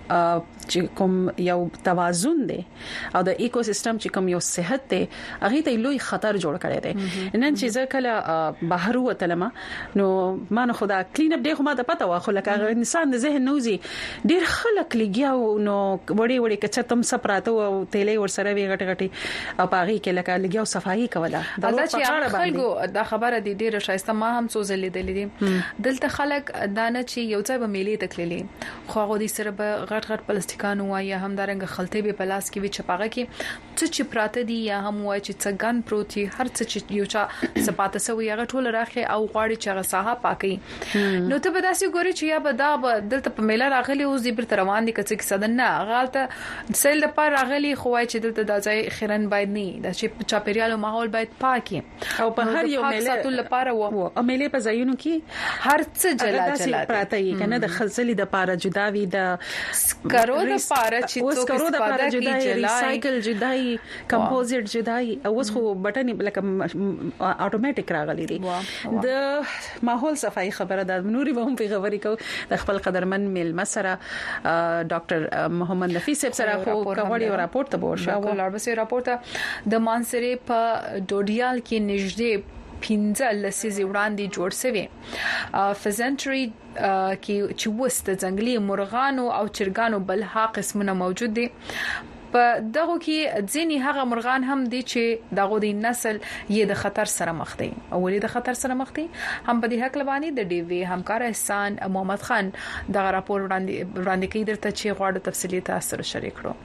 چې کوم یو توازن دی او د ایکوسیستم چې کوم یو صحت دی هغه ته لوی خطر جوړ کړی دی نن چې ځکه بهر وتلم نو ما نه خدا کلین اپ دی خو ما ته پته واخله لکه انسان د ذهن نوزي ډیر خلک لګیاو نو وړي وړي کچ تم سپراته او تیلې ور سره وی غټ غټي او پاغي کې لکه لګیاو صفائی کوله دا چې خلکو دا خبره دي ډیره شایسته ما هم څو ځلې دلې دلته خلک دانه چې یو ځای به میلې تکللې خو هغه دي سره به غټ غټ پلاستیکانو وای هم دارنګ خلطې به پلاس کې وي چپاغه کې څه چې پراته دي یا هم وای چې څنګه پروتي هر څه چې یو چا سپاته سوی هغه ټول راخي او غواړي چې هغه ساحه پاکي نو ته به داسې ګوري چې یا به دا دلته په میله راغلي اوس دې بر روان دي کڅ کې صدن نه غالته سیل د پر راغلي خو وای چې دلته د ځای خیرن باید نه د چې چاپیریال او ماحول باید پاکي او په هر یو میله ساتل لپاره وو او میله په ځایونو کې هر څه جلا جلا پراته یې کنه د خزلي د پاره جداوي د سکرو د پاره چې څوک استفاده کوي ریسایکل جدای کمپوزټ جدای او اوس خو بټن لکه اتوماتیک راغلي دي د ماحول صفائی خبره د نوري به هم په خبرې کو د خپل قدرمن مل مسره ډاکټر محمد نفیس صاحب سره خو کوړی راپورټ ته ورشه او لاربسي راپورټ د مانسری په ډوډیال کې نږدې پینځه لسیزې وړاندې جوړ شوی فزنټری کې چې وست ځنګلي مرغانو او چرګانو بل ها قسمونه موجود دي په دغه کې ځینی هغه مرغان هم دي چې دغه د نسل یې د خطر سره مخ دي او ولې د خطر سره مخ دي هم په دې حق لبانی د ډي وی همکار احسان محمد خان دغه راپور وړاندې وړاندې کوي درته چې غواړو تفصیلی تاسو شریک کړو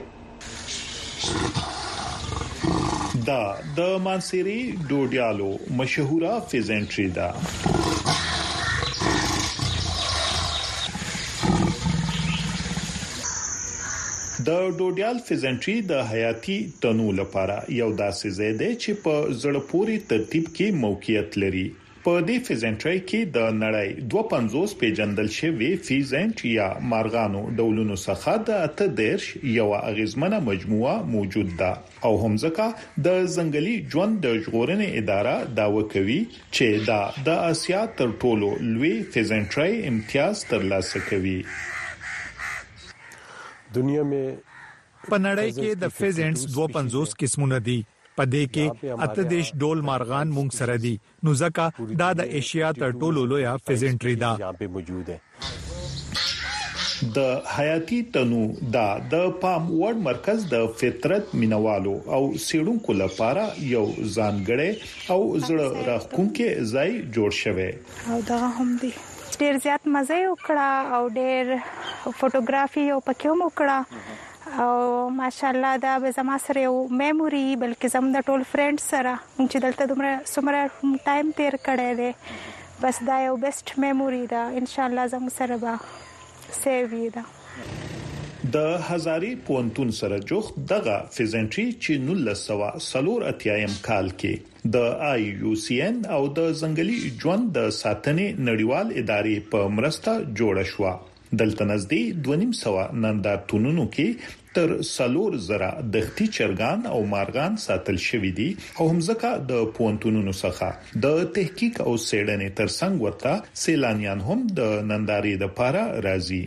دا د مانسری ډوډیالو مشهوره فیزنټری ده د ډوډیال فیزنټری د حیاتي تنوع لپاره یو داسې ځای دی چې په زړه پوري ترتیب کې موقعیت لري په دې فیزنټری کې د نړۍ دوه سوه پنځوس پیجندل شوی فیزنټ یا مارغانو ډولونو څخه د اته دیرش یو اغیزمنه مجموعه موجود ده او همزکه د ځنګلي ژوند د ژغورنې اداره داوا کوي چې دا د اسیا تر ټولو لوی فیزنټری امتیاز ترلاسه کوي دنیا کې په نړۍ کې د فیزنټس دوه سوه پنځوس قسمونه دي پدې کې اته دیش ډول مارغان مونږ سره دي نو ځکه دا د ایشیا تر ټولو لوی فیزنټری ده د حیاتي تنوع دا د پام وړ مرکز د فطرت مینوالو او سیډونکو لپاره یو ځانګړی او زړه راښکونکي ځای جوړ شوی او دا هم دي ډیر زیات مزه وکړه او ډیر فوټوګرافي او پکې هم وکړه او ماشاءالله دا به زما سره یو میموري بلکې زم د ټول فرند سره چې دلته دومره سمره ټایم تیر کړی دی بس دا یو بیسټ میموري ده ان شاء الله زم سره به سیو ده د هزاري پونتون سره جوخ دغه فیزنټری چې نولس سوه څلور اتیایم کال کې د آی یو سی ان او د ځنګلي ژوند د ساتنې نړیوال ادارې په مرسته جوړ شو دلته نزدې دوه نیم سوه نندارتونونو کې تر څلور زره دښتي چرګان او مارغان ساتل شوی دي او همزکه د پونتونونو څخه د تحقیق او څېړنې ترڅنګ ورته سیلانیان هم د نندارې لپاره راځي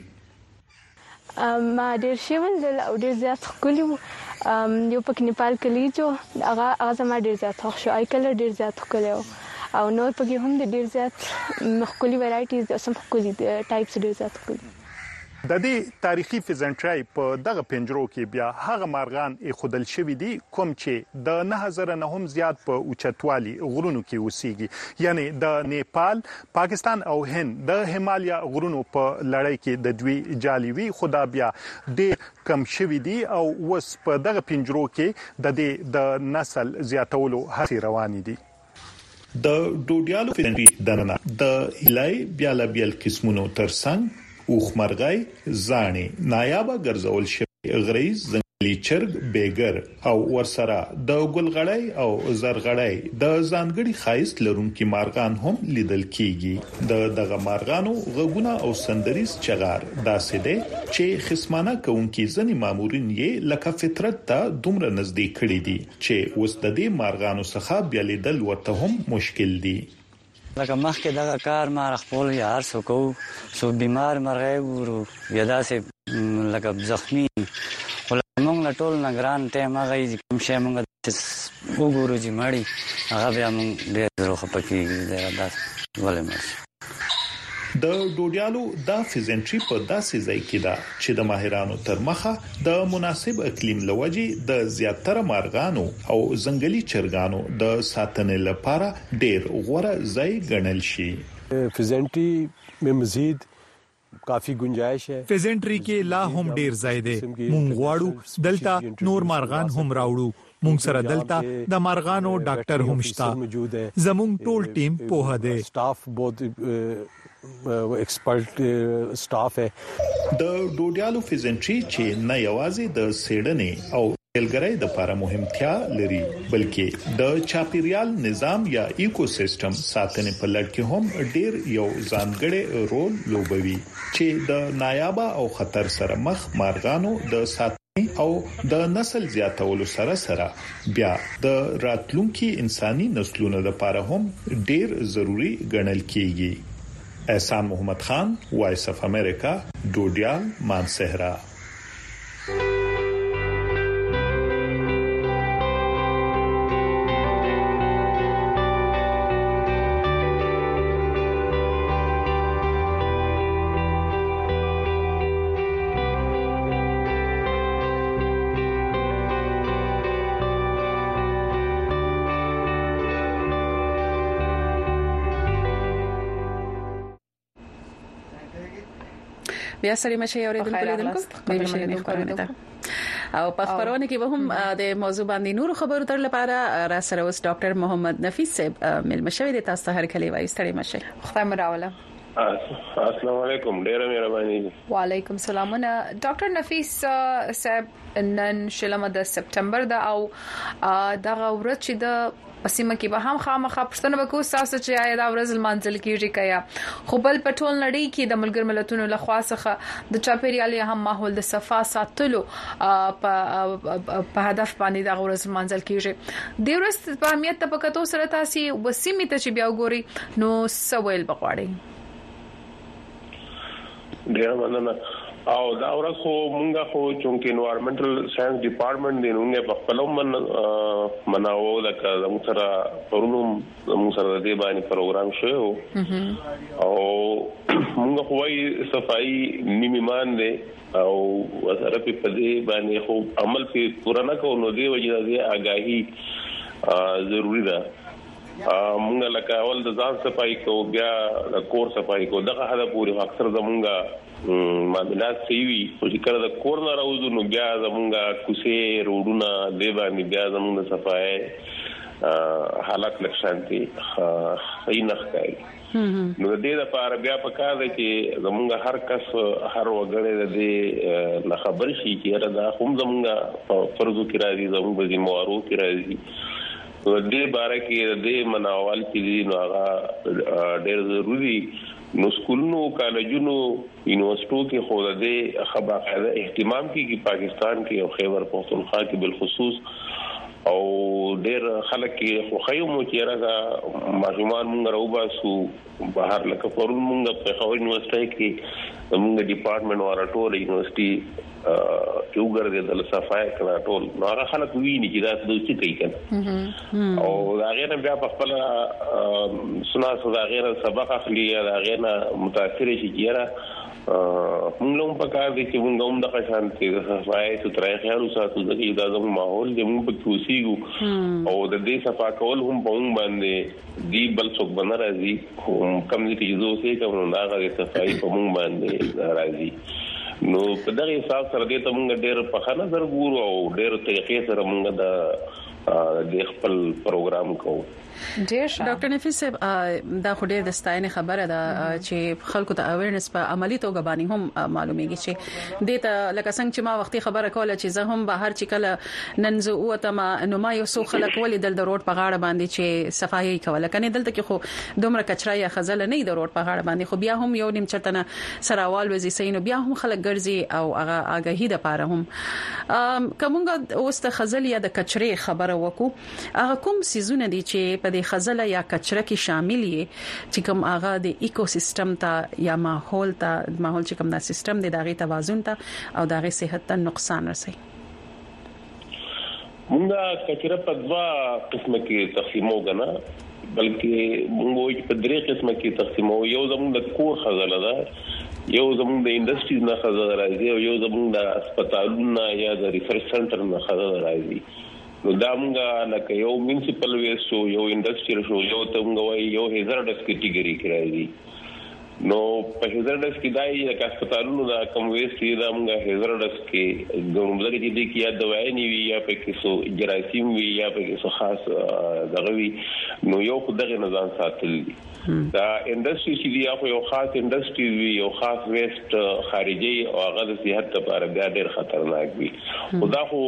ما ډیر شیول دل او ډیر زیات خولي یو پک نیپال کلیجو هغه هغه ما ډیر زیات خوښ شو آی کلر ډیر زیات خولي او نور پکې هم د ډیر زیات مخکولي ویرایټیز د سم خولي ټایپس ډیر زیات خولي د دې تاریخي فیزنټری په دغه پنجرو کې بیا هغه مارغان خودل شوی دي کوم چې د نه هزار نه هم زیات په اوچتوالي غرونو کې اوسېږي یعنی د نیپال پاکستان او هند د هیمالیا غرونو په لړۍ کې د دوی جالوي خدا بیا ډېر کم شوی دي او وس په دغه پنجرو کې د دې د نسل زیاتولو هڅې روانې دي د ډوډیالو فیزنټری دننه د هلای بیاله بیل قسمونو ترڅنګ اوخمرغای زانی نایابه ګرځول شوی غریز ځنګلي چرګ بیګر او ورسره د ګلغړی او زرغړی د ځانګړي خایست لرونکي مارغان هم لیدل کیږي د دغه مارغانو غږونه او سندریز چغار داسې دي چې خصمانه کوونکي ځنی مامورین یې لکه فطرت ته دومره نږدې کړي دي چې اوس د دې مارغانو څخه بیا لیدل ورته هم مشکل دي لکه مخکې دغه کار ما خپل یار سو کو سو بیمار مرغې ورو یا داسې لکه زخمی ولمون لا ټول نگران ټیم هغه کوم شی موږ وګورو چې مړی هغه بیا موږ ډېر خپکیږي دا ولې د ډوډیالو دا فیزنټری په داسې ځای کې ده چې د ماهرانو تر مخه د مناسب اقلیم لوجي د زیاتره مارغانو او ځنګلي چرګانو د ساتنې لپاره ډېر غوره ځای ګڼل شي. فیزنټری میں مزید کافی گنجائش ہے. فیزنټری کې لا هم ډېر ځای دی. مونږ غواړو دلته نور مارغان هم راوړو. مونږ سره دلته د مارغانو ډاکټر هم شته. زموږ ټول ټیم په هده سټاف بہت ایکسپرټ سټاف ہے. د ډوډیالو فیزنټری چې نه یوازې د سیډنې او ګلګرای د لپاره مهمتیا لري بلکې د چاپیریال نظام یا ایکوسیستم ساتنې په لړ کې هم ډیر یو ځانګړی رول لوبوي چې د نایابه او خطر سره مخ مارغانو د ساتنې او د نسل زیاتولو سره سره بیا د راتلونکي انساني نسلونو لپاره هم ډیر ضروری ګڼل کیږي. احسان محمد خان، وایس اف امریکا، ډوډیال، مانسهرا. بیا سړی مشه اوریدونکو لیدونکو به مشه خبرونه ده او په خبرونه کې به هم د موضوع باندې نور خبرو تر لپاره را سره اوس ډاکټر محمد نفیس صاحب مل مشوي د تاسو هر کلی وایي ستړي مشه خدای مراوله. السلام علیکم، ډیره مهرباني. وعلیکم السلام. ډاکټر نفیس صاحب نن شلمه د سپټمبر د او دغه ورځ چې د پسیمه کې به هم خامخا پښتنه وکړو تاسو چې آیا دا ورځ المنځل کېږي کیا خو بل پټول نړۍ کې د ملګر ملتونو لخوا څخه د چاپیریال هم ماحول د صفا ساتلو په هدف باندې دا ورځ المنځل کېږي. د ورځ په اهمیت په کتو سره تاسو وسیمه ته چې بیا وګوري نو سویل بغواړي. ډیر مننه. او دا ورځ خو مونږه خو چونکې انوایرنمنټل ساينس ډپارټمنټ دی نوګه په خپل من مناو لکه زموږ سره پرونم زموږ سره د دې باندې پروګرام شو او مونږ خو وايي صفائی نیمه دی او سره په دې باندې خو عمل په پورا نه کوو نو دی وجه د آگاهی ضروری ده. مونږ لکه اول د ځان صفائی کو بیا د کور صفائی کو دغه هدا پوری اکثر زمونږه معاملات سیوی او چې کله د کور نه راوځو نو بیا زمونږه کوسه روډونه دی باندې بیا زمونږه صفائی حالت لښانتي صحیح نه ښکاري. نو د دې لپاره بیا پکار دی چې زمونږه هر کس هر وګړی د دې نه خبر شي چې دا هم زمونږه فرضو کې راځي زمونږه ذمہوارو کې راځي. نو دې باره کې دې مناوال کې نو هغه ډېر ضروري. نو سکولونو کالجونو یونیورسيټو کې خو دې خبره اهتمام کیږي پاکستان کې او خیبر پختونخوا کې بالخصوص او ډېر خلک کې خو خیمو چې راغه ماشومان مونږ راوباسو بهر لکه پرون مونږ په خو یونیورسيټي کې مونږ ډپارټمنټ ورټول یونیورسيټي چې وګرځي د صفای کړه ټول نو هغه خلک ویني چې دا څه کوي کنه او دا غیر بیا په خپل سنا سودا غیر سبق اخلي دا غیر متاثر شي کیره موږ هم په کار دي چې موږ هم د شانتي د صفای سترای خیال وساتو د دې د ماحول د موږ په توسيګو او د دې صفا کول هم په موږ باندې دی بل څوک باندې راځي کوم چې زه اوسې کوم دا غي صفای په موږ باندې راځي. نو په دغه حساب سره دې ته موږ ډېر په خنه نظر ګورو او ډېر طریقې سره موږ د خپل پروګرام کوو. ډاکټر نفیس صاحب دا خو ډېر د ستاینې خبره ده چې خلکو ته اویرنس په عملی توګه باندې هم معلومیږي چې د ته لکه څنګه چې ما وختي خبره کوله چې زه هم بهر چې کله ننځو وته ما نو ما یو څو خلک ولې دل د روډ په غاړه باندې چې صفایي کوله کنه دلته کې خو دومره کچرا یا خزل نه د روډ په غاړه باندې خو بیا هم یو نیم چرتنه سراوال وزي سینو بیا هم خلک ګرځي او هغه آگاهی د پاره هم کومګه اوس ته خزل یا د کچري خبره خبره وکړو هغه کوم سيزونه دي چې په دې خزله یا کچره کې شامل دي چې کوم هغه د ایکو سیستم ته یا ماحول ته ماحول چې کوم دا سیستم دی دغه توازن ته او دغه صحت ته نقصان رسي مونږه کچره په دوا قسمه کې تقسیمو غنا بلکې مونږ په درې قسمه کې تقسیمو یو زموږ د کور خزانه ده یو زموږ د انډستریز نه خزانه راځي او یو زموږ د هسپتالونو یا د ریسرچ سنټر نه خزانه راځي نو دا مونږه لکه یو میونسپل ویسټ یو انډستریل شو یو ته مونږ وایي یو هزارډس کیټګری کې راځي نو په هزارډس کې دای د هسپتالونو دا کم ویسټ دا موږ هزارډس کې ګورمځګ چې دي کې یا دوايي نیوي یا په کې سو جراثیم وی یا په کې سو خاص دغوي نو یو خدغه نظام ساتل دي دا انډستری چې دی یو یو خاص انډستری وی یو خاص ویسټ خارجي او هغه د صحت لپاره ډېر خطرناک وي خدا خو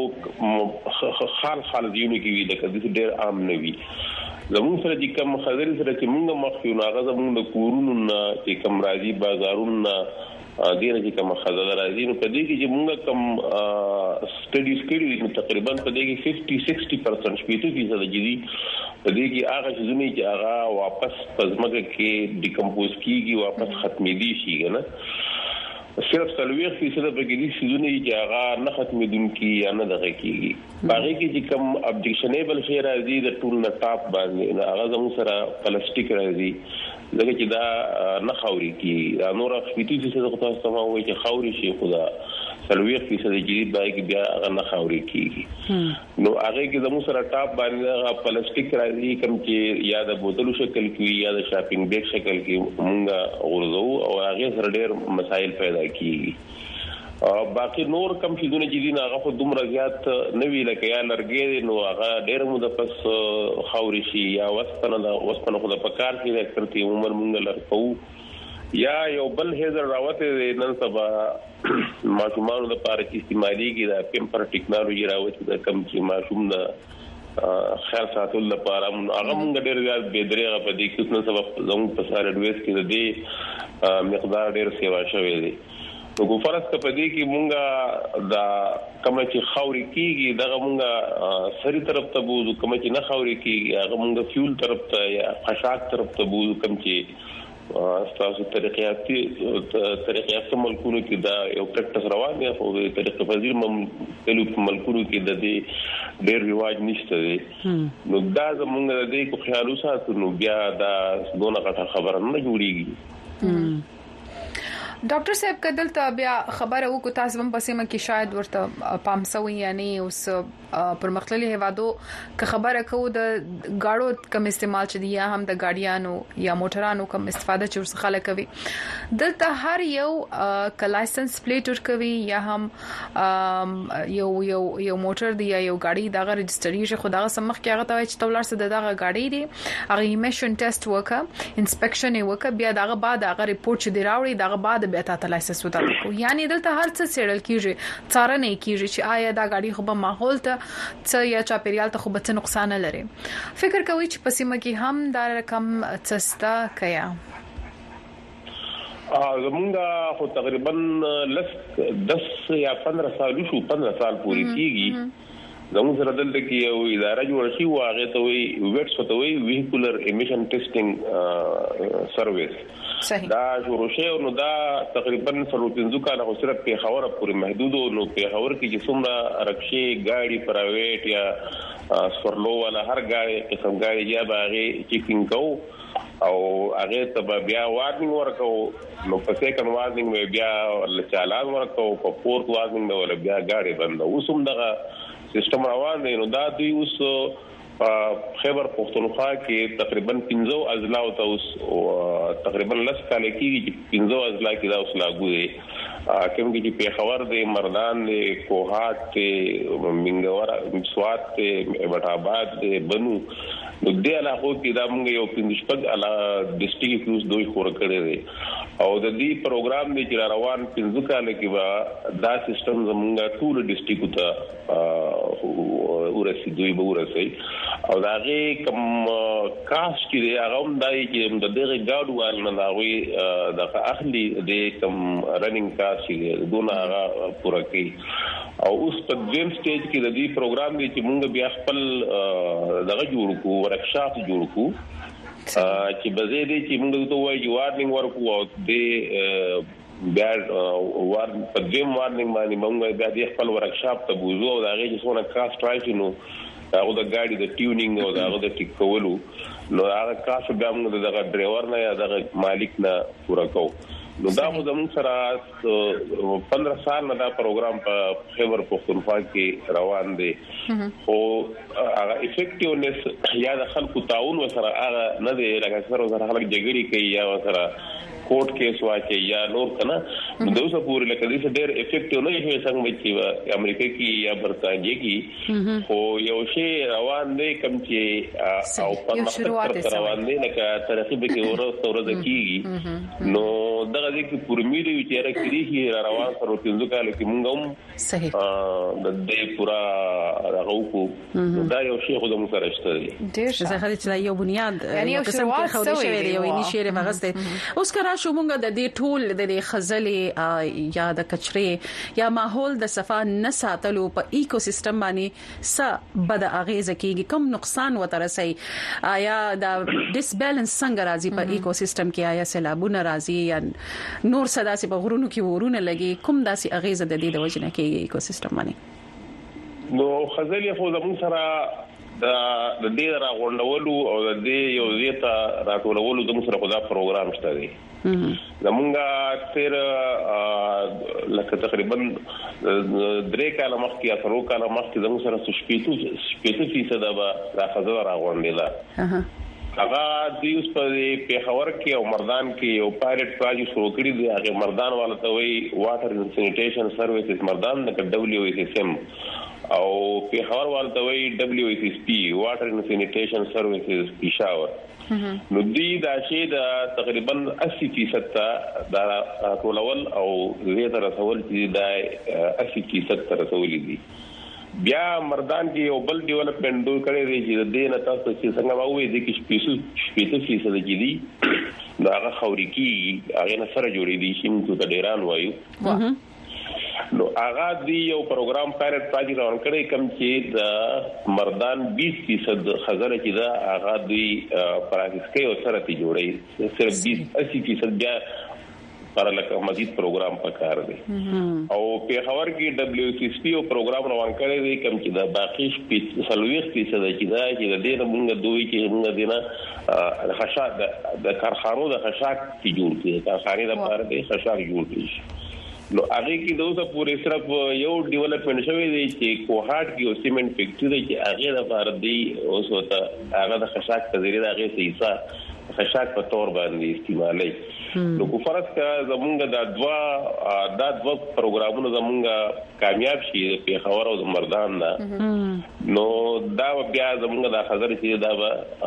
خال خال دیونه کې وی د کدي ډېر عام نه وي زمون سره چې کوم خزر سره چې موږ مخکې نو هغه زمون د کورونو نه چې کوم راځي بازارونو نه دغه چې کوم خزر راځي نو په دې کې چې موږ کوم سټډیز کړي نو تقریبا په دې کې fifty sixty percent شپږ فیصد جدي په دې کې هغه چې زمي چې هغه واپس پزماګه کې ډیکمپوز کیږي واپس ختمېدي شي کنه صرف سلويخ فیصد په کې دي سيزونه چې هغه نه ختمېدونکي یا نه دغه کیږي باقي کې چې کوم ابجیکشنیبل شي راځي د ټول نه ټاپ باندې هغه زموږ سره پلاستیک راځي لکه چې دا نه خوري کی دا نور خپيتي فیصد خو تاسو ته وایي چې خوري شي خدا سلويخ فیصد جديد باقي بیا هغه نه خوري کیږي نو هغه کې زموږ سره ټاپ باندې پلاستیک راځي کوم چې یا د بوتلو شکل کې یا د شاپینګ بیگ شکل کې مونږه ورزو او هغه سره ډېر مسائل پیدا کیږي او باقي نور کم شیدونه چې دي هغه په دومره زیات نوی لکه یا لرګي نو هغه ډېر مو د پس خوري شي یا وسپنه د وسپنه خو د پکار کې راکړتي عمر مونږ لرکو یا یو بل هزار راوته نن سبا ماشومان د پاره چې استعمالي کې د پیمپر ټیکنالوژي راوته د کم چې ماشوم د خیر ساتل لپاره هغه مونږ ډېر زیات بيدریغه په دې کې نن سبا زموږ په سره اډوایس کې د دې مقدار ډېر سیوا شوی دی نو ګفرس ته په دې کې مونږه دا کوم چې خوري کیږي دغه مونږه سری طرف ته بوزو کوم چې نه خوري کیږي هغه مونږه فیول طرف ته یا خشاک طرف ته بوزو کوم چې تاسو طریقې طریقې ملکونو کې دا یو پریکټس روان دی خو د طریقې پذیر ملکونو کې د دې ډېر رواج نشته دی نو دا زمونږ د دې کو خیال وساتو نو بیا دا دونه غټه خبره نه جوړیږي ډاکټر صاحب کدل ته بیا خبره وکړه تاسو هم پسې مکه شاید ورته پام سوي یعنی اوس پرمختللي هوادو که خبره کوو د گاړو کم استعمال چدي یا هم د گاډیانو یا موټرانو کم استفاده چې ورڅ خلک کوي دلته هر یو ک لایسنس پلیټ ور کوي یا هم یو یو یو موټر دی یا یو گاډي دغه رجستریشن خو دغه سمخ کې هغه ته چې تولر سره دغه گاډي دی هغه ایمیشن ټیسټ وکړه انسپیکشن وکړه بیا دغه بعد هغه ریپورت چې دی راوړي دغه بعد بیا تاسو لایسنس وټاکو یعنی دلته هر څه سیړل کیږي څارنه کیږي چې آیا دا غاډي خو به ماحول ته څه یا چاپیریال ته خو به څه نقصان لري فکر کوي چې پسیمه کې هم دا رقم څستا کیا زمونږه خو تقریبا لس دس یا پندرہ سال شو پندرہ سال پوری کیږي زموږ سره دلته کې یو اداره جوړ شي واغې ته وي ویټس ته وي ویهیکولر امیشن ټیسټینګ سرویس دا شروع شو نو دا تقریبا څلور کاله خو صرف په خبره پورې محدود نو په خبر کې چې څومره رکشي گاډي پرایویټ یا سورلو ولا هر گاډي قسم گاډي یا باغې چیکینګ کو او هغه ته بیا وارنینګ ورکو نو په سیکنډ وارنینګ بیا چالان ورکو په فورث وارنینګ ولا بیا گاډي بند اوسم دغه سیستم روان دی نو دا دوی اوس خیبر پختونخوا کې تقریبا پنځو اضلاع ته اوس تقریبا لس کال کې چې پنځو اضلاع کې دا اوس لاګو دی کوم کې چې پیښور دی مردان دی کوهات دی منګورا سوات دی بټ آباد دی بنو نو دې علاقو کې دا موږ یو پنځپک علا ډسټریکټ کروز دوی خور کړی دی او د دې پروګرام دی چې روان پنځه کال کې با دا سیستم زموږ ټول ډسټریکټ ته ورسې دوی به ورسې او دا غي کوم کاش کې هغه هم دای چې د دغه ګاډ وال نه داوي د اخلي د کوم رننګ کاش کې دونه هغه پوره کوي او اوس په دیم سټیج کې د دې پروګرام دی چې موږ بیا خپل دغه جوړ کو ورکشاپ جوړ کو چې بزې دي چې موږ ته وایي وارنینګ ورکو او د بیا وار په دیم وارنینګ باندې موږ بیا د خپل ورکشاپ ته بوزو او دا غي چې څونه کاست راځي نو هغه د ګاډي د ټیونینګ او هغه د ټیک کولو نو هغه کاست بیا موږ دغه ډرایور نه یا دغه مالک نه پورا کوو نو دا مو زموږ سره پندرہ سال نه دا پروګرام په خیبر پختونخوا کې روان دی او هغه افیکټیونس یا د خلکو تعاون سره هغه نه دی لکه سره سره خلک جګړې کوي یا سره کوټ کیس واچي یا نور کنه نو دوسه پوری لکه دې ډېر افیکټیو نه شي څنګه چې امریکا کې یا برتانیې کې خو یو شی روان دی کوم چې او په مخکې روان دی لکه ترقیب کې ورته ورته کیږي نو دغه دې کې پرمیری چې راکړي روان سره پنځه کال کې مونږ هم صحیح د دې پورا راغو دا یو شی خو د موږ سره شته دی ډېر څه خلک چې یو بنیاد یو قسم کې خوري شوی دی یو انیشیټیو مغسته اوس کرا شو مونږ د دې ټول د دې خزلې یا د کچرې یا ماحول د صفا نه ساتلو په ایکو سیستم باندې س بد اغیز کیږي کوم نقصان وترسي آیا د ډیس بیلانس څنګه راځي په ایکو سیستم کې آیا سیلابونه راځي یا نور صدا سي په غرونو کې ورونه لګي کوم داسي اغیز د دې د وجنه کیږي ایکو سیستم باندې نو خزلې خو زموږ سره د دې راغونډولو او د دې یو زیاته راټولولو د موږ سره خدا پروګرام شته دی زمونږه تیر لکه تقریبا درې کاله مخکې یا څلور کاله مخکې زموږ سره شپږ شپږ فیصد به راخزه راغونډیلا هغه د اوس په پیښور کې او مردان کې یو پایلټ پروژه شروع کړی دی هغه مردان والته وی واټر اینڈ سینیټیشن سرویسز مردان د دبليو ای اس ام او پیښور والته وی دبليو ای اس پی واټر اینڈ سینیټیشن سرویسز پېښور نو دې دا شی د تقریبا اسی فیصد ته دا ټولول او زیاته رسول چې دا اسی فیصد ته رسول دي بیا مردان کې یو بل ډیولپمنٹ دوی کړی دی چې د نه تاسو چې څنګه واوي د کې شپږ شپږ فیصد کې دي دا هغه خوريکي هغه نه سره جوړې دي چې موږ ته ډیران وایو نو هغه دی یو پروګرام پایلټ پروژه روان کړی کوم چې د مردان بیس فیصد خزانه کې دا هغه دی پراکټس کې او سره تی جوړي صرف بیس اسی فیصد بیا پر لکه مزید پروګرام پکار دی او په خبر کې دبليو سی اس پی او پروګرام روان کړی دی کوم چې دا باقی شپږ سلويخ فیصد کې دا چې د دې موږ دوی کې موږ دینه خشاک د کارخانو د خشاک کی جوړ کړي کارخانه د پاره د خشاک جوړ کړي نو هغه کې دوسه پورې صرف یو ډیولپمنٹ شوی دی چې کوهاټ کې او سیمنټ فیکټری چې هغه د پاره دی اوس وته هغه د خشاک په ذریعہ هغه سیسا خشاک په تور باندې استعمالي نو کو فرض کا زمونږ د دوا د دوا پروګرامونو زمونږ کامیاب شي په خبر او مردان نه نو دا بیا زمونږ د خزر چې دا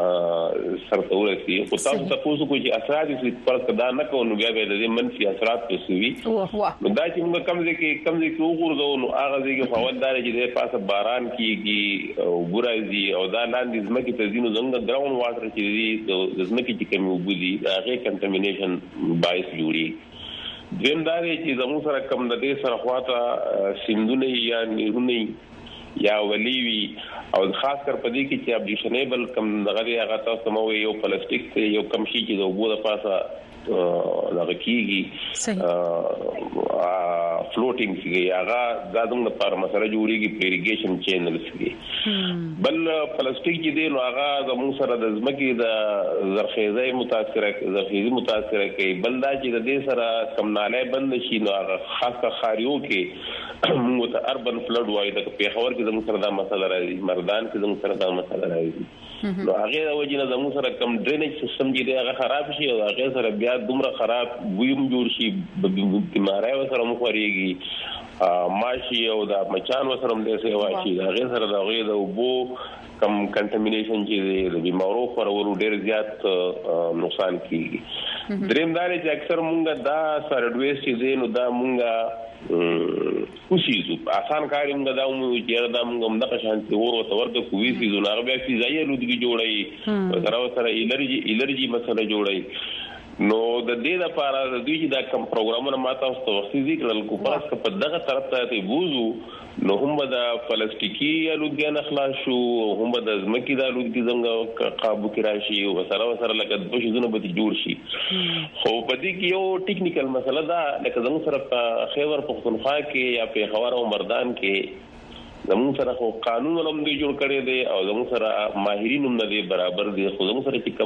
به سرتور شي او تاسو تاسو کوی چې اثرات یې فرض کدا نه کوو نو بیا به د منفي اثرات کوي نو دا چې موږ کم ځای کې کم ځای کې وګورځو نو هغه ځای کې فوادار چې د پاسه باران کیږي او ګورایي او دا لاندې زمکه ته ځینو زموږ ګراوند واټر چې دی د زمکه چې کوم وبدي هغه کنټامینیشن باعث جوړي دیم دا دی چې زموږ سره کم د دې سره خواته سیندونه یا نیرونه یا ولیوي او خاص کر پدې کې چې ابډیشنیبل کم دغه هغه تاسو مو یو پلاستیک ته یو کم شي چې د وبو د پاسه دغه کیږي فلوټینګ کیږي هغه د دغه لپاره مسله جوړیږي پیریګیشن چینلز کیږي بل پلاستیک چې دی نو هغه زموږ سره د ځمکې د زرخیزي متاثره زرخیزي متاثره کوي بل دا چې د دې سره کمناله بند شي نو هغه خاصه خاریو کې موږ ته اربن فلډ وایي د پیښور کې زموږ سره دا مسله راځي مردان کې زموږ سره دا مسله راځي نو هغه د وجې نه زموږ سره کم ډرینیج سیستم چې دی هغه خراب شي او هغه سره بیا دومره خراب ویم جوړ شي بیماری سره مخ وريږي جوړيږي ماشي او د مچان وسره هم د سیوا شي دا غیر سره د غیر او بو کم کنټامینیشن چې د بیمارو خورولو ډیر زیات نقصان کیږي دریم دا چې اکثر مونږه دا سرډویس چې دین دا مونږه کوشيزو آسان کار مونږه دا مونږه دا مونږه د شانتي ورو تور د کووي سي زونه هغه بیا چې ځای لودګي جوړي سره سره الرجی الرجی مسله جوړي نو د دې لپاره د دوی چې دا کوم پروګرامونه ماته واستو وختي ذکر کو پاس په دغه طرف ته بوزو نو هم د پلاستیکي الودګي نه خلاص شو هم د زمکی د الودګي څنګه قابو کې راشي او سره سره لکه د بشي زونه به جوړ شي خو په دې کې یو ټیکنیکل مسله ده لکه څنګه سره په خیبر پختونخوا کې یا په خاور او مردان کې زموږ سره خو قانون ولوم دی جوړ کړی دی او زموږ سره ماهرین هم نه برابر دي خو زموږ سره چې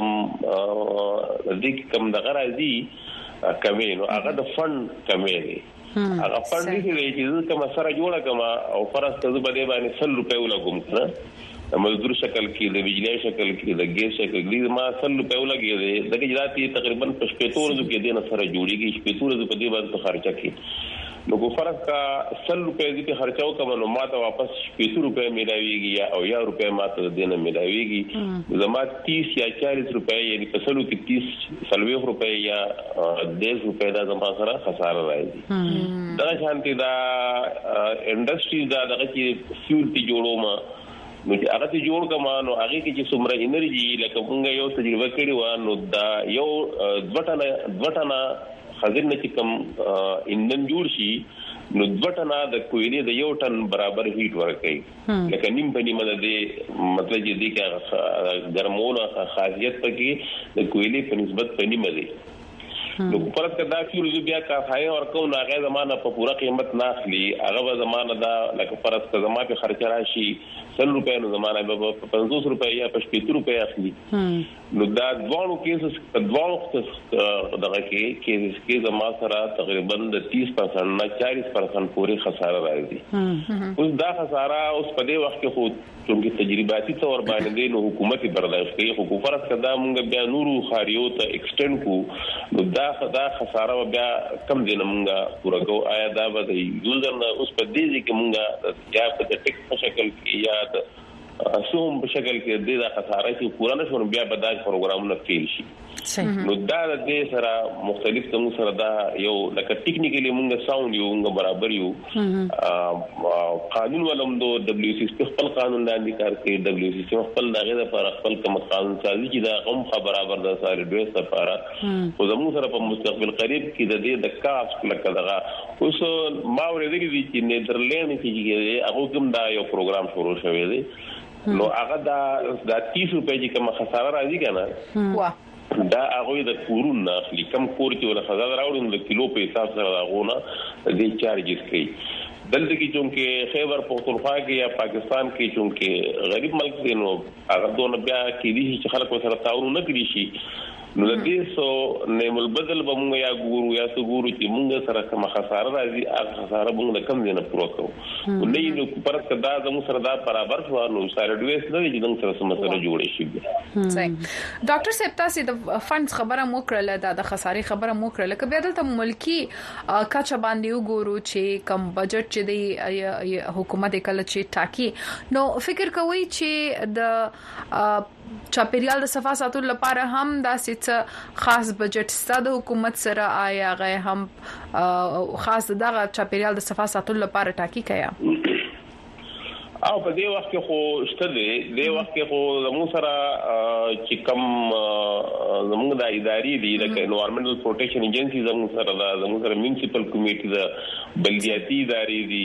کم د دې کم د غراضي کمې نو هغه د فند کمې دی هغه فند دې چې کوم سره جوړه کما او فرض ته به دې باندې سل روپے ولګوم کنه د مزدور شکل کې د بجلی شکل کې د ګیس شکل کې ما سل روپے ولګي دي دغه جاتي تقریبا په شپږ ورځې کې دې نه سره جوړيږي شپږ ورځې په دې باندې خرچه کې نو کو فرض کا سل روپے دې خرچاو کوم نو ماته واپس شپږ روپے ملاويږي یا او یا روپے ماته دې نه ملاويږي زما تیس یا چالیس روپے یعنی په سلو کې تیس سلوي روپے یا دس روپے دا زما سره خساره راځي دا شانتي دا انډستری دا دغه چې فیول تی جوړو ما نو چې هغه ته جوړ کما نو هغه کې چې څومره انرژي لکه موږ یو تجربه کړې و نو دا یو دوټنه دوټنه حاضر نه چې کوم ایندن جوړ شي نو دوټنه د کویلې د یو ټن برابر هیټ ورکړي لکه نیم په نیمه د مطلب چې دې کې ګرمونه خاصیت پکې د کویلې په نسبت په نیمه دی نو پرد کدا فیول بیا کا خای اور کو ناغه زمانہ په پورا قیمت نه اخلي هغه زمانہ دا لکه پرد ک زمانہ په خرچ راشي سل روپے نو زمانہ به پنځوس روپے یا پنځه روپے اخلي نو دا دوانو کیسز دوانو دغه کې کې کې زمانہ سره تقریبا د تیس پرسنټ نه چالیس پرسنټ پورې خساره راځي اوس دا خساره اوس په دې وخت کې خو چې تجرباتي تور باندې نو حکومت برداشت کوي حکومت کدا مونږ بیا نورو خاریو ته ایکسټند کو نو دا دا خساره بیا کم دینه مونږه پورا کو آیا دا به یوزر نه اوس په دې کې مونږه یا په ټیک په شکل کې یا د اسوم په شکل کې د دا خساره چې پورا نه شون بیا به دا پروګرامونه فیل شي نو دا د دې سره مختلف څنګه سره دا یو لکه ټیکنیکلی مونږه ساوند یو مونږه برابر یو قانون ولوم دو دبليو سی سی خپل قانون لاندې کار کوي دبليو سی سی خپل دغه لپاره خپل کوم قانون سازي چې دا هم برابر د ساري دوی لپاره او زموږ سره په مستقبل قریب کې د دې د کاس لکه دغه اوس ما ورېدلې دي چې نیدرلند کې هغه کوم دا یو پروګرام شروع شوی دی نو هغه دا د تیس روپے چې کوم خساره راځي کنه واه دا هغه د کورون نه اخلي کم کور چې ولا خزا راوړم د کیلو په حساب سره راغونه د چارجز کوي دلته کې چونکه خیبر پختونخوا کې یا پاکستان کې چونکه غریب ملک دی نو هغه دونه بیا کې دي چې خلک سره تعاون نه کوي شي نو د دې سو نیمل بدل به مونږ یا ګورو یا سو ګورو چې مونږ سره کوم خساره راځي هغه خساره مونږ کم دینه پوره کوو نو نه نو پرد کدا زموږ سره دا برابر شو نو سره ډویس نه دي چې موږ سره مسله جوړې شي صحیح ډاکټر صاحب تاسو د فندز خبره مو کړله د خسارې خبره مو کړله کبه دلته ملکی کاچا باندې وګورو چې کم بجټ چې دی حکومت کله چې ټاکی نو فکر کوي چې د چاپیریال د صفا ساتلو لپاره هم دا څه خاص بجټ ستاسو حکومت سره آیا غي هم خاص دغه چاپیریال د صفا ساتلو لپاره ټاکی کیا او په دې وخت کې خو شته دی دې وخت کې خو زموږ سره چې کوم زموږ د اداري دی د انوایرنمنټل پروټیکشن ایجنسی زموږ سره دا زموږ سره میونسپل کمیټي د بلدیاتي اداري دی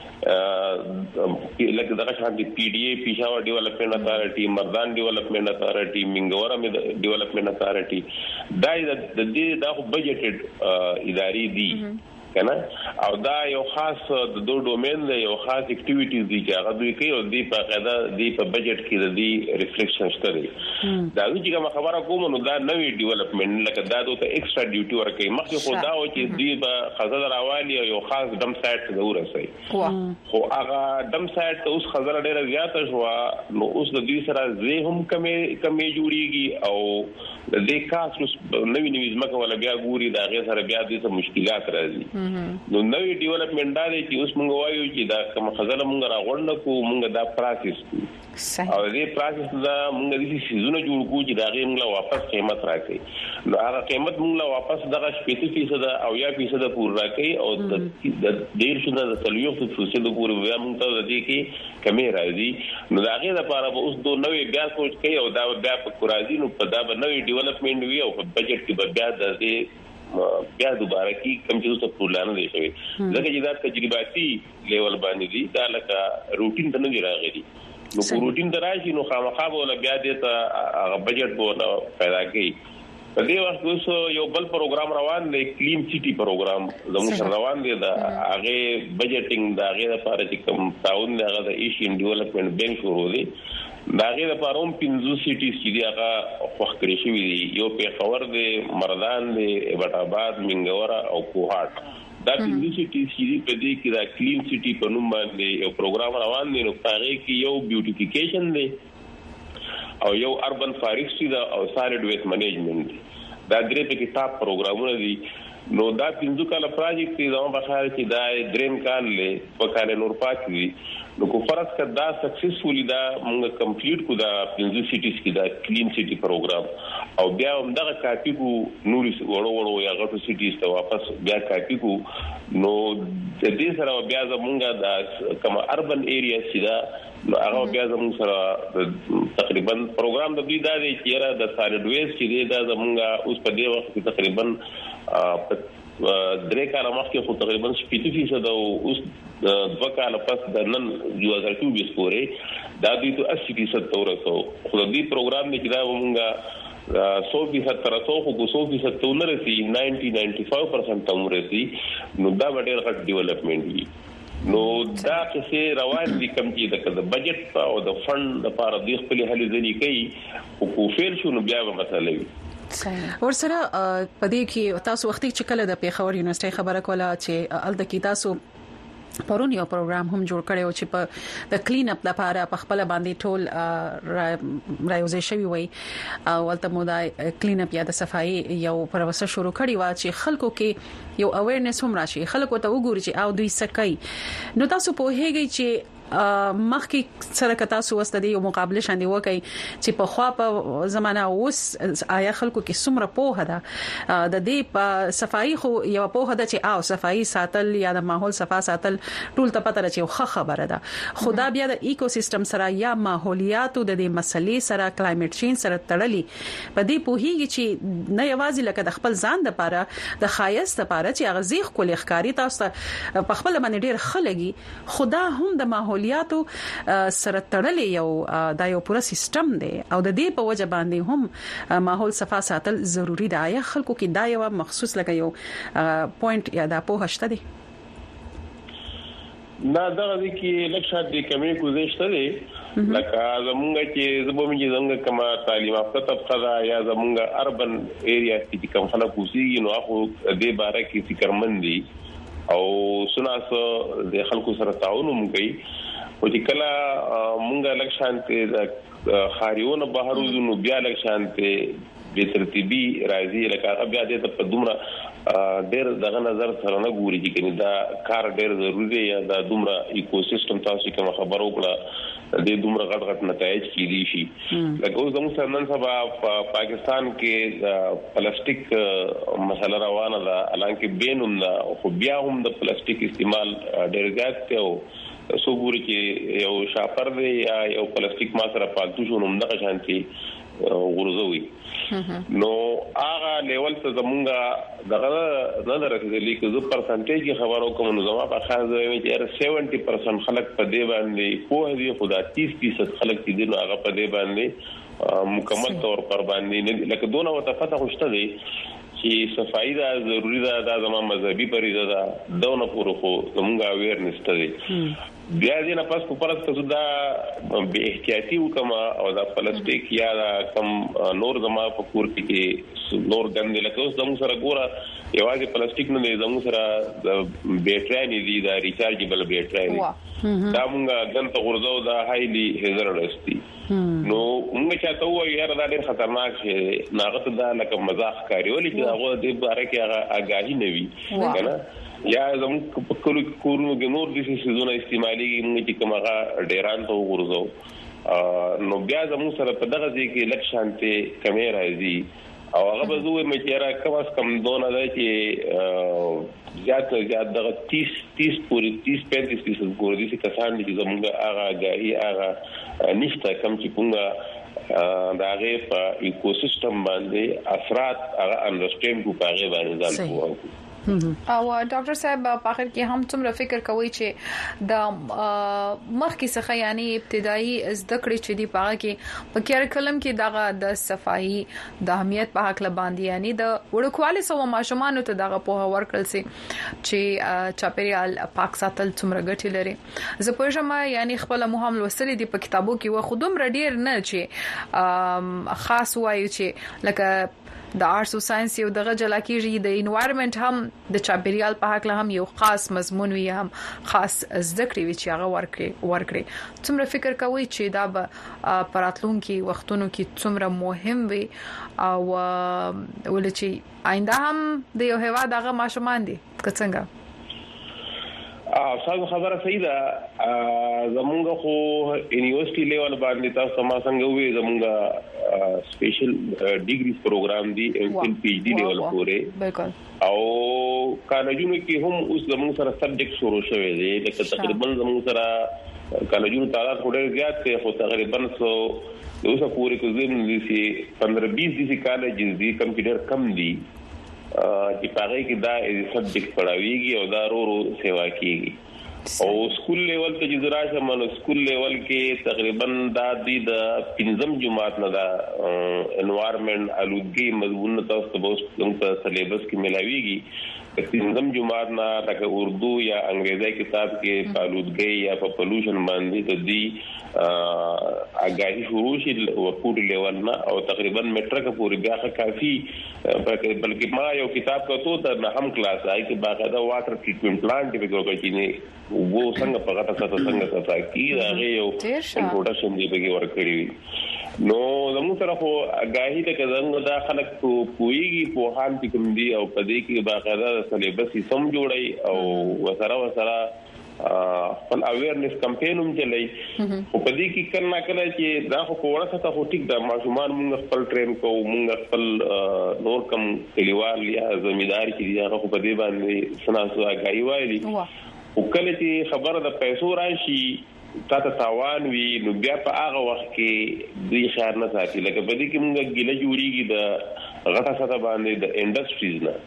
لکه دغه شان دي پی ډی ای پیشاور ډیولپمنٹ اتھارټي مردان ډیولپمنٹ اتھارټي منګورم ډیولپمنٹ اتھارټي دا د دې دا بجټډ اداري دي کنه او دا یو خاص د دوه ډومین دی یو خاص اکټیویټیز دي چې هغه دوی کوي او دی په قاعده دی په بجټ کې د دې ریفلیکشن شته دی دا چې کوم خبره کوم نو دا نوې ډیولپمنٹ لکه دا دوه ایکسترا ډیوټي ورکوي مخکې خو دا و چې دی په خزر راوالي یو خاص دم سایت ته ورسي خو هغه دم سایت ته اوس خزر ډیره زیاته شو نو اوس د دې سره زه هم کمې کمې جوړیږي او د دې کاس نوې نوې ځمکه ولا بیا ګوري دا غیر سره بیا د مشکلات راځي نو نوې ډیولپمنٹ دا دی چې اوس موږ وایو چې دا کوم خزانه موږ راغونډ کو موږ دا پروسس او دې پروسس دا موږ د سيزونه جوړ کو چې دا غي موږ واپس قیمت راکړي نو هغه قیمت موږ واپس دغه شپږ فیصد او یا فیصد پور راکړي او د ډیر شنه د تلويخ فیصد پور بیا موږ ته د دې کې کمی راځي نو دا غي لپاره به اوس دوه نوې بیا سوچ کوي او دا بیا په کورازي نو په دا به نوې ډیولپمنٹ وي او په بجټ کې به بیا د دې بیا دوباره کی کم چې اوس په پلان دی شوی لکه چې دا تجرباتي لیول باندې دي دا لکه روټین ته نه راغلي نو روټین دراشي نو خامخا ولا بیا دې ته بجټ بونه پیدا کړي په دې وخت اوس یو بل پروګرام روان دی کلین سټي پروګرام زموږ روان دی دا هغه بجټینګ دا هغه لپاره چې کوم تعاون دی هغه د ایشین ډیولپمنٹ بانک شروع دی دا هغه لپاره هم پنځه سټي چې هغه خوښ کړی شوی دی یو په خبر دی مردان دی ایبټ آباد منګورا او کوهاټ دا پنځه سټي چې په دې کې دا کلین سټي په نوم باندې یو پروګرام روان دی نو هغه کې یو بیوټیفیکیشن دی او یو اربن فارسټي دا او سالډ ویسټ منیجمنت دا درې په کې ټاپ پروګرامونه دي نو دا پنځه کاله پروجیکټ دی زموږ په خیال کې دا دریم کال له په کال نور پات دي نو کو فرض کړه دا سکسسفولي دا موږ کمپلیټ کو دا پنځه سټیز کې دا کلین سټي پروګرام او بیا هم دا کاپی کو نور وړو وړو یا غټو سټیز ته واپس بیا کاپی کو نو د دې سره بیا زمونږه دا کوم اربن ایریا چې دا نو هغه بیا زموږ سره تقریبا پروګرام د دې دا دی چې را د سالډ ویسټ چې دا زمونږه اوس په دې وخت کې تقریبا درې کاله مخکې خو تقریبا شپږ فیصد او اوس دوه کاله پس د نن دوه هزار چوبیس پورې دا دوی ته اسی فیصد تورسو خو د دې پروګرام کې دا مونږه سو فیصد ترسو خو سو فیصد تو نه رسي نائنټي نائنټي فایو پرسنټ تم رسي نو دا ډېر غټ ډیولپمنٹ دی نو دا څه روان دي کوم چې د بجټ او د فند لپاره د خپل هلي ځنی کوي او کو فیل شو نو بیا به مسله وي ورسره پدې کې تاسو وختي چې کله د پیښور یونیورسيټي خبره کوله چې ال د کې تاسو پرون یو پروګرام هم جوړ کړی او چې په د کلین اپ لپاره په خپل باندې ټول رايوځي شوی وي او ولته مودا کلین اپ یا د صفایي یو پروسه شروع کړی و چې خلکو کې یو اویرنس هم راشي خلکو ته وګوري چې او دوی سکي نو تاسو په هیګي چې مخکې سره کتا سو واست دی یو مقابله شاندې وکي چې په خوا په زمانہ اوس آیا خلکو کې څومره پوهه ده د دې په صفایي خو یو پوهه ده چې او صفایي ساتل یا د ماحول صفا ساتل ټول ته پته راځي خو خبره ده خدا بیا د ایکو سیستم سره یا ماحولیات د دې مسلې سره کلایمټ چینج سره تړلي په دې پوهیږي چې نه یوازې لکه د خپل ځان لپاره د خایست لپاره چې غزيخ کولې ښکاری تاسو په خپل باندې ډېر خلګي خدا هم د ماحول ماحولیاتو سره تړلې یو دا یو پوره سیستم دی او د دې په وجه باندې هم ماحول صفا ساتل ضروری دی یا خلکو کې دا یو مخصوص لکه یو پوینټ یا دا په هشته دی نه دا د کې لکه د کمی کوزشته دی لکه زمونږ چې زموږ څنګه کما تعلیم یافته طبقه دا یا زمونږ اربن ایریا کې کوم خلک اوسېږي نو هغه د باره کې فکرمند دي او سناسو د خلکو سره تعاون هم کوي او چې کله مونږه لک شانته د خاريونه بهرو نو بیا لک شانته به ترتیبي راځي لکه بیا د په دومره ډېر دغه نظر سره نه ګوري چې کني دا کار ډېر ضروري دی یا دا دومره ایکو سیستم تاسو کوم خبرو کړه د دومره غټ غټ نتایج کیدي شي لکه اوس زموږ نن سبا په پاکستان کې پلاستیک مسله روانه ده الانکه بینوم دا خو بیا هم د پلاستیک استعمال ډېر زیات دی او سو ګوري چې یو شاپر دی یا یو پلاستیک ما سره پالتو شو نو دغه شانتي غورځوي نو هغه لیول ته زمونږه دغه نه درته چې زه پرسنټیج خبرو کوم نو زما په خاص دی چې سبعین پرسنټ خلک په دې باندې په دې خدا تیس فیصد خلک دې نو هغه په دې باندې مکمل تور پر باندې لکه دونه وتفته خوشته دي چې صفائی دا ضروری ده دا زموږ مذهبي فریضه ده دونه پورو خو زموږه اویرنس ته دي بیا دې نه پس په پرد څه دا به احتیاطي وکما او دا پلاستیک یا دا کم نور زما په کور کې نور ګند لکه اوس زموږ سره ګوره یوازې پلاستیک نه زموږ سره د بیټری نه دي دا ریچارجبل بیټری دي دا مونږه ګنت غورځو دا هایلی هزارډس دي نو موږ چاته وایو یاره دا ډېر خطرناک شي ناغت دا لکه مزاح کاری ولې چې هغه د باره کې هغه اگاهی نه وي کنه یا زموږ په کلو کورونو کې نور د سيزونو استعمالي موږ چې کومه ډیران ته ورغورځو نو بیا زموږ سره په دغه ځای کې لک شانته کمې راځي او هغه به زوی مې چیرې کم از کم دونه ده چې زیات زیات دغه تیس تیس پورې تیس پینتیس فیصد پورې دي چې کسان دي چې زموږ هغه غاهي هغه نشته کم چې کومه دا غي په ایکوسیستم باندې اثرات هغه انډرسټینډ کو پاغه باندې ځان کوو او ډاکټر صاحب په اخر کې هم څومره فکر کوي چې د مخکې څخه یعنی ابتدایي زده کړې چې دی پاغه کې په کریکولم کې دغه د صفائی د اهمیت په حق لباندې یعنی د وړوکوالي سو ماشومان ته دغه په ورکل سي چې چاپیریال پاک ساتل څومره ګټي لري زه پوهیږم یعنی خپل مهم لوستل دي په کتابو کې و خودم رډیر نه چې خاص وایي چې لکه د آرټس او ساينس یو دغه جلاکیږي د انوایرنمنت هم د چاپیریال په حق له هم یو خاص مضمون وي هم خاص ذکر وي چې هغه ورکړي ورکړي څومره فکر کوي چې دا به پراتلونکي وختونو کې څومره مهم وي او ولچې آینده هم د یو هوا دغه ماشومان دي څنګه تاسو خبره صحیح ده زمونږ خو یونیورسيټي لیول باندې تاسو ما څنګه وې زمونږ سپیشل ډیګری پروګرام دی ام فل پی ایچ ډی لیول پورې بالکل او کالجونو کې هم اوس زمونږ سره سبجیکټ شروع شوی دی لکه تقریبا زمونږ سره کالجونو تعداد ډېر زیات دی خو تقریبا سو اوسه پورې کوزم دي چې پندرہ بیس دي کالج دي کم کې ډېر کم دي چې پاره کې دا سبجیکټ پڑھاويږي او دا ورو سیوا کیږي او سکول لیول ته چې راشه مانو سکول لیول کې تقریبا دا د پنځم جماعت نه دا انوایرنمنت الودګي مضمون تاسو ته په سلیبس کې ملاويږي پنځم جماعت نه لکه اردو یا انګریزي کتاب کې الودګي یا په پولوشن باندې د دې اګاهي شروع شي ورکوټ لیول نه او تقریبا میټرک پورې بیا کافي بلکې ما یو کتاب کتو ته هم کلاس آی کې باقاعده واټر ټریټمنټ پلانټ کې وګورئ چې نه وو څنګه په غټه څه څنګه څه کی راغی یو انټروډکشن دی به ورکړی نو زموږ سره خو اګاهي د کزنګ دا خلک کویږي په هان کې کوم دی او په دې کې باقاعده سلیبس سم جوړي او وسره وسره خپل اویرنس کمپاین هم چلای او په دې کې کله کله چې دا خو ورسره ته ټیک دا ماشومان موږ خپل ټرین کوو موږ خپل نور کم کلیوال یا زمیندار چې هغه په دې باندې سناسو اګاهي وایي او کله چې خبره د پیسو راشي تاسو تاوان وی نو بیا په هغه وخت کې دوی خیال نه ساتي لکه په دې کې موږ ګیله جوړیږي د غټه ساده باندې د انډستریز نه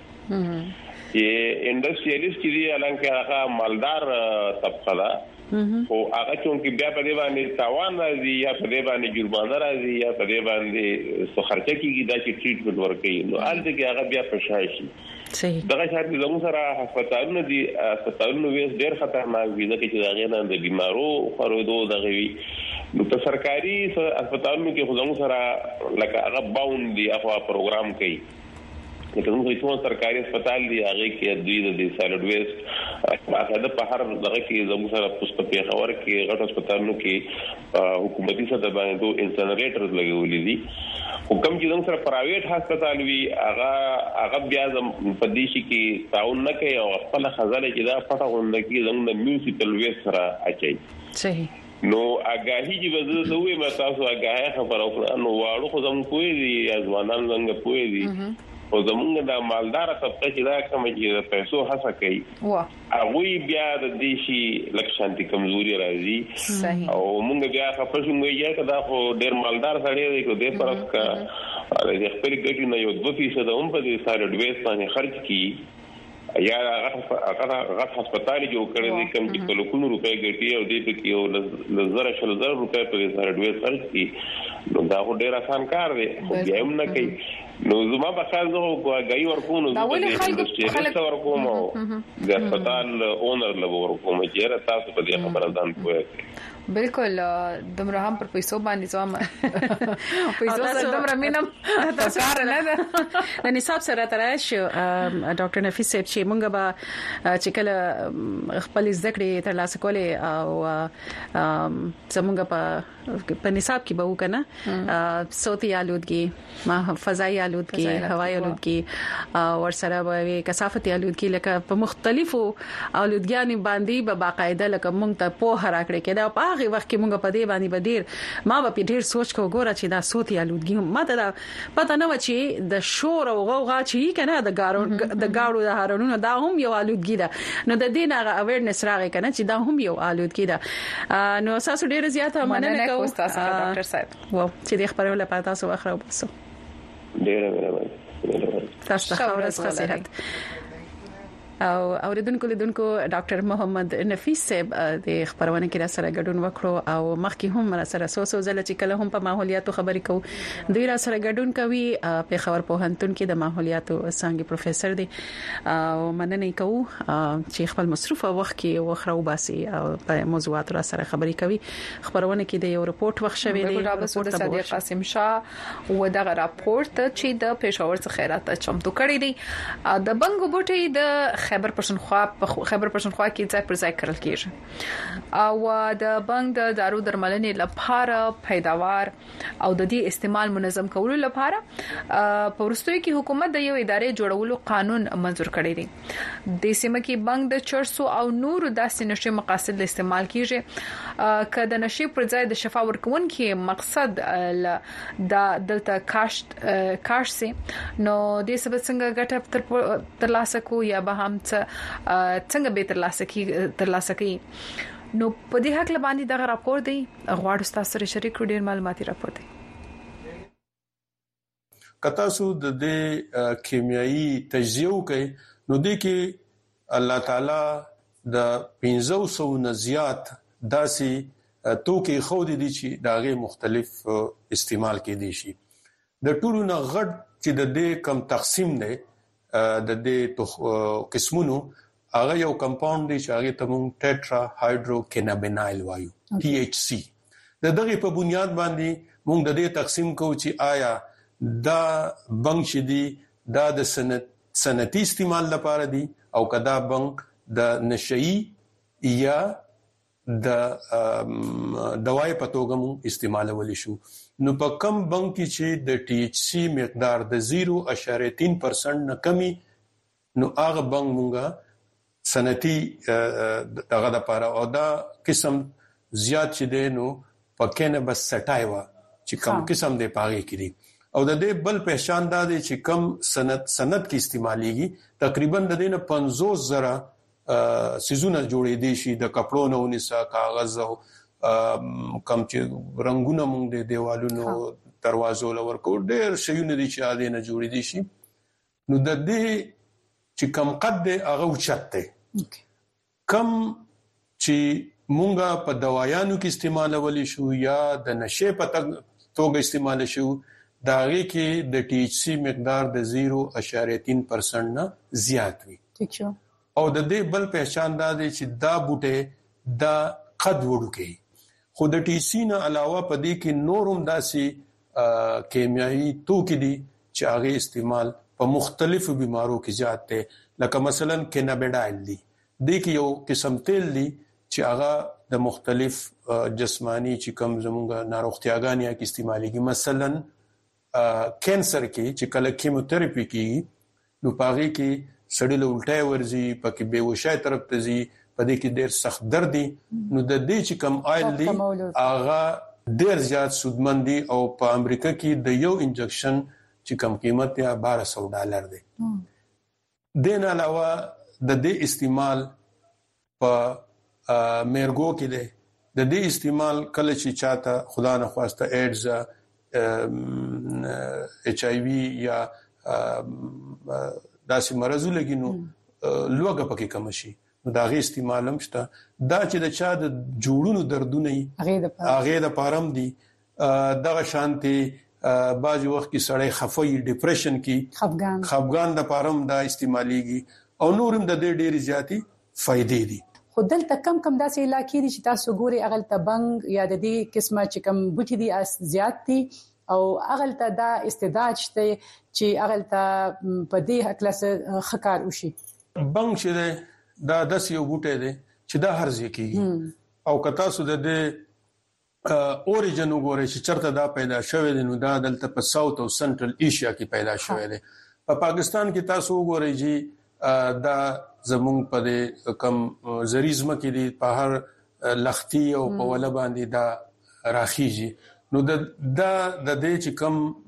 چې انډستریالیست چې دی الانکه هغه مالدار طبقه ده او هغه چې بیا په دې باندې تاوان راځي یا په دې باندې جرمانه راځي یا په دې باندې څه خرچه کیږي دا چې ټریټمنټ ورکړي نو الته کې هغه بیا پښاشي صحیح دغه شاید زموږ سره هسپتالونه دي هسپتالونه ویس ډېر خطرناک دي ځکه چې دا غیر نه د بیمارو خورېدو دغه وی نو په سرکاري هسپتالونو کې زموږ سره لکه هغه باوند دی هغه پروګرام کوي لکه موږ ټول سرکاري هسپتال دی هغه کې دوی د سالډ ویست باقاعده په هر دغه کې زموږ سره پوسټ په خبر کې غټ هسپتالونو کې حکومتي سطح باندې دوه انسنریټرز لګولې دي حکم چې زموږ سره پرایویټ هسپتال وی هغه هغه بیا په دې شي کې تعاون نه کوي او خپل خزانه چې دا پټه غونډه کې زموږ میونسپل ویست سره اچي صحیح نو اګاهي چې وزه دوی ما تاسو اګاهي خبر او نو واړو خو زموږ کوی دي ځوانان څنګه کوی دي او زمونږ د مالدار طبقه چې دا کوم چې پیسو هڅه کوي هغه بیا د دې شي لکشانتي کمزوري راځي او موږ بیا خپل موږ یې کدا خو ډېر مالدار سړی دی کو دې پرک د خپل ګټي نه یو دوه فیصد هم په دې سره ډويس باندې خرج کی یا هغه هغه هسپتال جوړ کړی دی کوم چې په لکونو روپے ګټي او دې په کې یو لزر شل زر روپے په سره ډويس خرج کی نو دا خو ډېر آسان کار دی خو بیا هم نه کوي نو زما په خیال زه غوږی ورکوم نو د انډستریالیست ورکوم او د هسپتال اونر له ورکوم چې را تاسو په دې خبره ځان پوهه بالکل دمره هم پر پیسو باندې ځم پیسو سره دمره مينم تاسو کار نه ده د نصاب سره ترش ډاکټر نفیس صاحب چې مونږ به چې کله خپل ذکر تر لاسه کولې او زمونږ په په نصاب کې به وکنه صوتي آلودګي ما فضائي آلودګي هوایي آلودګي ور سره به کثافت آلودګي لکه په مختلفو آلودګیانو باندې به باقاعده لکه مونږ ته په هر اکړه کې دا په هغه وخت کې مونږ په دې باندې بدیر ما به ډیر سوچ کو ګوره چې دا صوتي آلودګي ما ته پته نه و چې د شور او غوغا چې کنه د ګارو د ګاړو د هارونو دا هم یو آلودګي ده نو د دې نه اویرنس راغی کنه چې دا هم یو آلودګي ده نو تاسو ډیر زیاته مننه کوم تاسو ډاکټر صاحب و چې د خبرو لپاره تاسو واخره وبسو ډیر مهرباني تاسو ته خبره صحت او اوریدونکو لیدونکو ډاکټر محمد نفیس صاحب د خبرونه کې را سره ګډون وکړو او مخکې هم را سره سوسو زله چې کله هم په ماحولیاتو خبرې کوو دوی را سره ګډون کوي په خبر پوهنتون کې د ماحولیاتو څنګه پروفیسور دی او مننه کوو چې خپل مصروفه وخت کې وخره وباسي او په موضوعات را سره خبرې کوي خبرونه کې د یو رپورت وخت شوی دی رپورت د صدیق قاسم شاه و دغه رپورت چې د پېښور څخه خیرات چمتو کړی دی د بنګو بوټي د خیبر پښتونخوا په خیبر پښتونخوا کې ځای پر ځای کړل کېږي او د بنګ د دارو درملنې لپاره پیداوار او د دې استعمال منظم کولو لپاره په ورستوي کې حکومت د یو ادارې جوړولو قانون منزور کړی دی د سیمه کې بنګ د چرسو او نور داسې نشي مقاصد استعمال کیږي کله نشي پر ځای د شفا ورکون کې مقصد د دلته کاشت کاش سي نو د سبب څنګه ګټه تر لاسه کو یا به هم څنګه به تر لاسه کی تر لاسه کی نو په دې حق لباندې دا راپور دی غواړم تاسو سره شریک کړم ډیر معلوماتي راپور دی کتا سو د دې کیمیاوي تجزیه کوي نو د کې الله تعالی د پنځه سوه نه زیات داسي توکي خو دي چې داغه مختلف استعمال کې دي شي د ټولو نه غټ چې د دې کم تقسیم نه د دې قسمونو هغه یو کمپاوند دی چې هغه ته مونږ ټیټرا هایدرو کینابینایل وایو ټي ایچ سی د دغه په بنیاد باندې مونږ د دې تقسیم کوو چې آیا دا بنګ شدي دا د سنت سنتي استعمال لپاره دي او کدا بنګ د نشئی یا د دوايي په توګه مونږ استعمالول شو نو په کم بنګ کې چې د ټي ایچ سی مقدار د صفر اشاریه تین پرسنټ نه کمی نو هغه بنګ مونږه سنتي دغه لپاره او دا قسم زیات چې دی نو پکې نه بس سټایوا چې کم قسم دی پاږي کړي او د دې بل پہچان دا دی چې کم سنت سنت کې استعماليږي تقریبا د دې نه پنځوس زره سيزونه جوړې دي شي د کپړو نه ونیسا کاغذ او کم چې رنگونه مونږ د دیوالونو دروازو لور کو ډېر شيونه دي چې اده نه جوړې دي شي نو د دې چې کم قد هغه اوچته کم چې مونږه په دوايانو کې استعمالول شو یا د نشه په توګه استعمال شو داغه کې د ټي ایچ سی مقدار د صفر اشاریه تین پرسنټ نه زیات وي ٹھیک شو او د دې بل پہچان دا دی چې دا بوټه دا قد وړو کې خو د ټي سی نه علاوه په دې کې نورم داسي کیمیاوي توکي دي چې هغه استعمال په مختلفو بیمارو کې زیات دي لکه مثلا کینابینایل دي د کې یو قسم تیل دي چې هغه د مختلف جسمانی چې کم زموږه ناروغتیاګانې کې استعماليږي مثلا کینسر کې چې کله کیموتراپي کې نو پاغي کې سړی له الټای ورزي پکې بیهوشۍ طرف ته ځي پدې کې ډېر سخت درد دي نو د دې چې کم آیل دي هغه ډېر زیات سودمن دي او په امریکا کې د یو انجکشن چې کم قیمت یا بارہ سو ډالر دی دین علاوه د دې استعمال په میرګو کې دی د دې استعمال کله چې چاته خدا نه خواسته ایډز ایچ آی وی یا داسې مرزو لګي نو لوګه پکې کم شي دا غي استعمال هم شته دا چې د چا د جوړونو دردونه هغه د پارم دي دغه شانتي بعض وخت کې سړی خفوي ډیپریشن کې خفګان خفګان د پارم دا استعماليږي او نورم د دې ډېری زیاتی فائدې دي خو دلته کم کم داسې علاقې دي چې تاسو ګوري اغل ته بنګ یا د دې قسمه چې کم بوټي دي زیات دي او اغل ته دا استعداد شته چې اغل ته په دې حکله خکار وشي. بنګ چې دا داس یو بوټی دی چې دا هر ځای کې او کتا سو د اوریجن وګورئ چې چرته دا پیدا شوی دی نو دا دلته په ساوث او سنټرل ایشیا کې پیدا شوی دی. په پاکستان کې تاسو وګورئ چې دا زمونږ په کم زریزمه کې دی په هر لختي او په ول باندې دا راخیږي نو دا د دې چې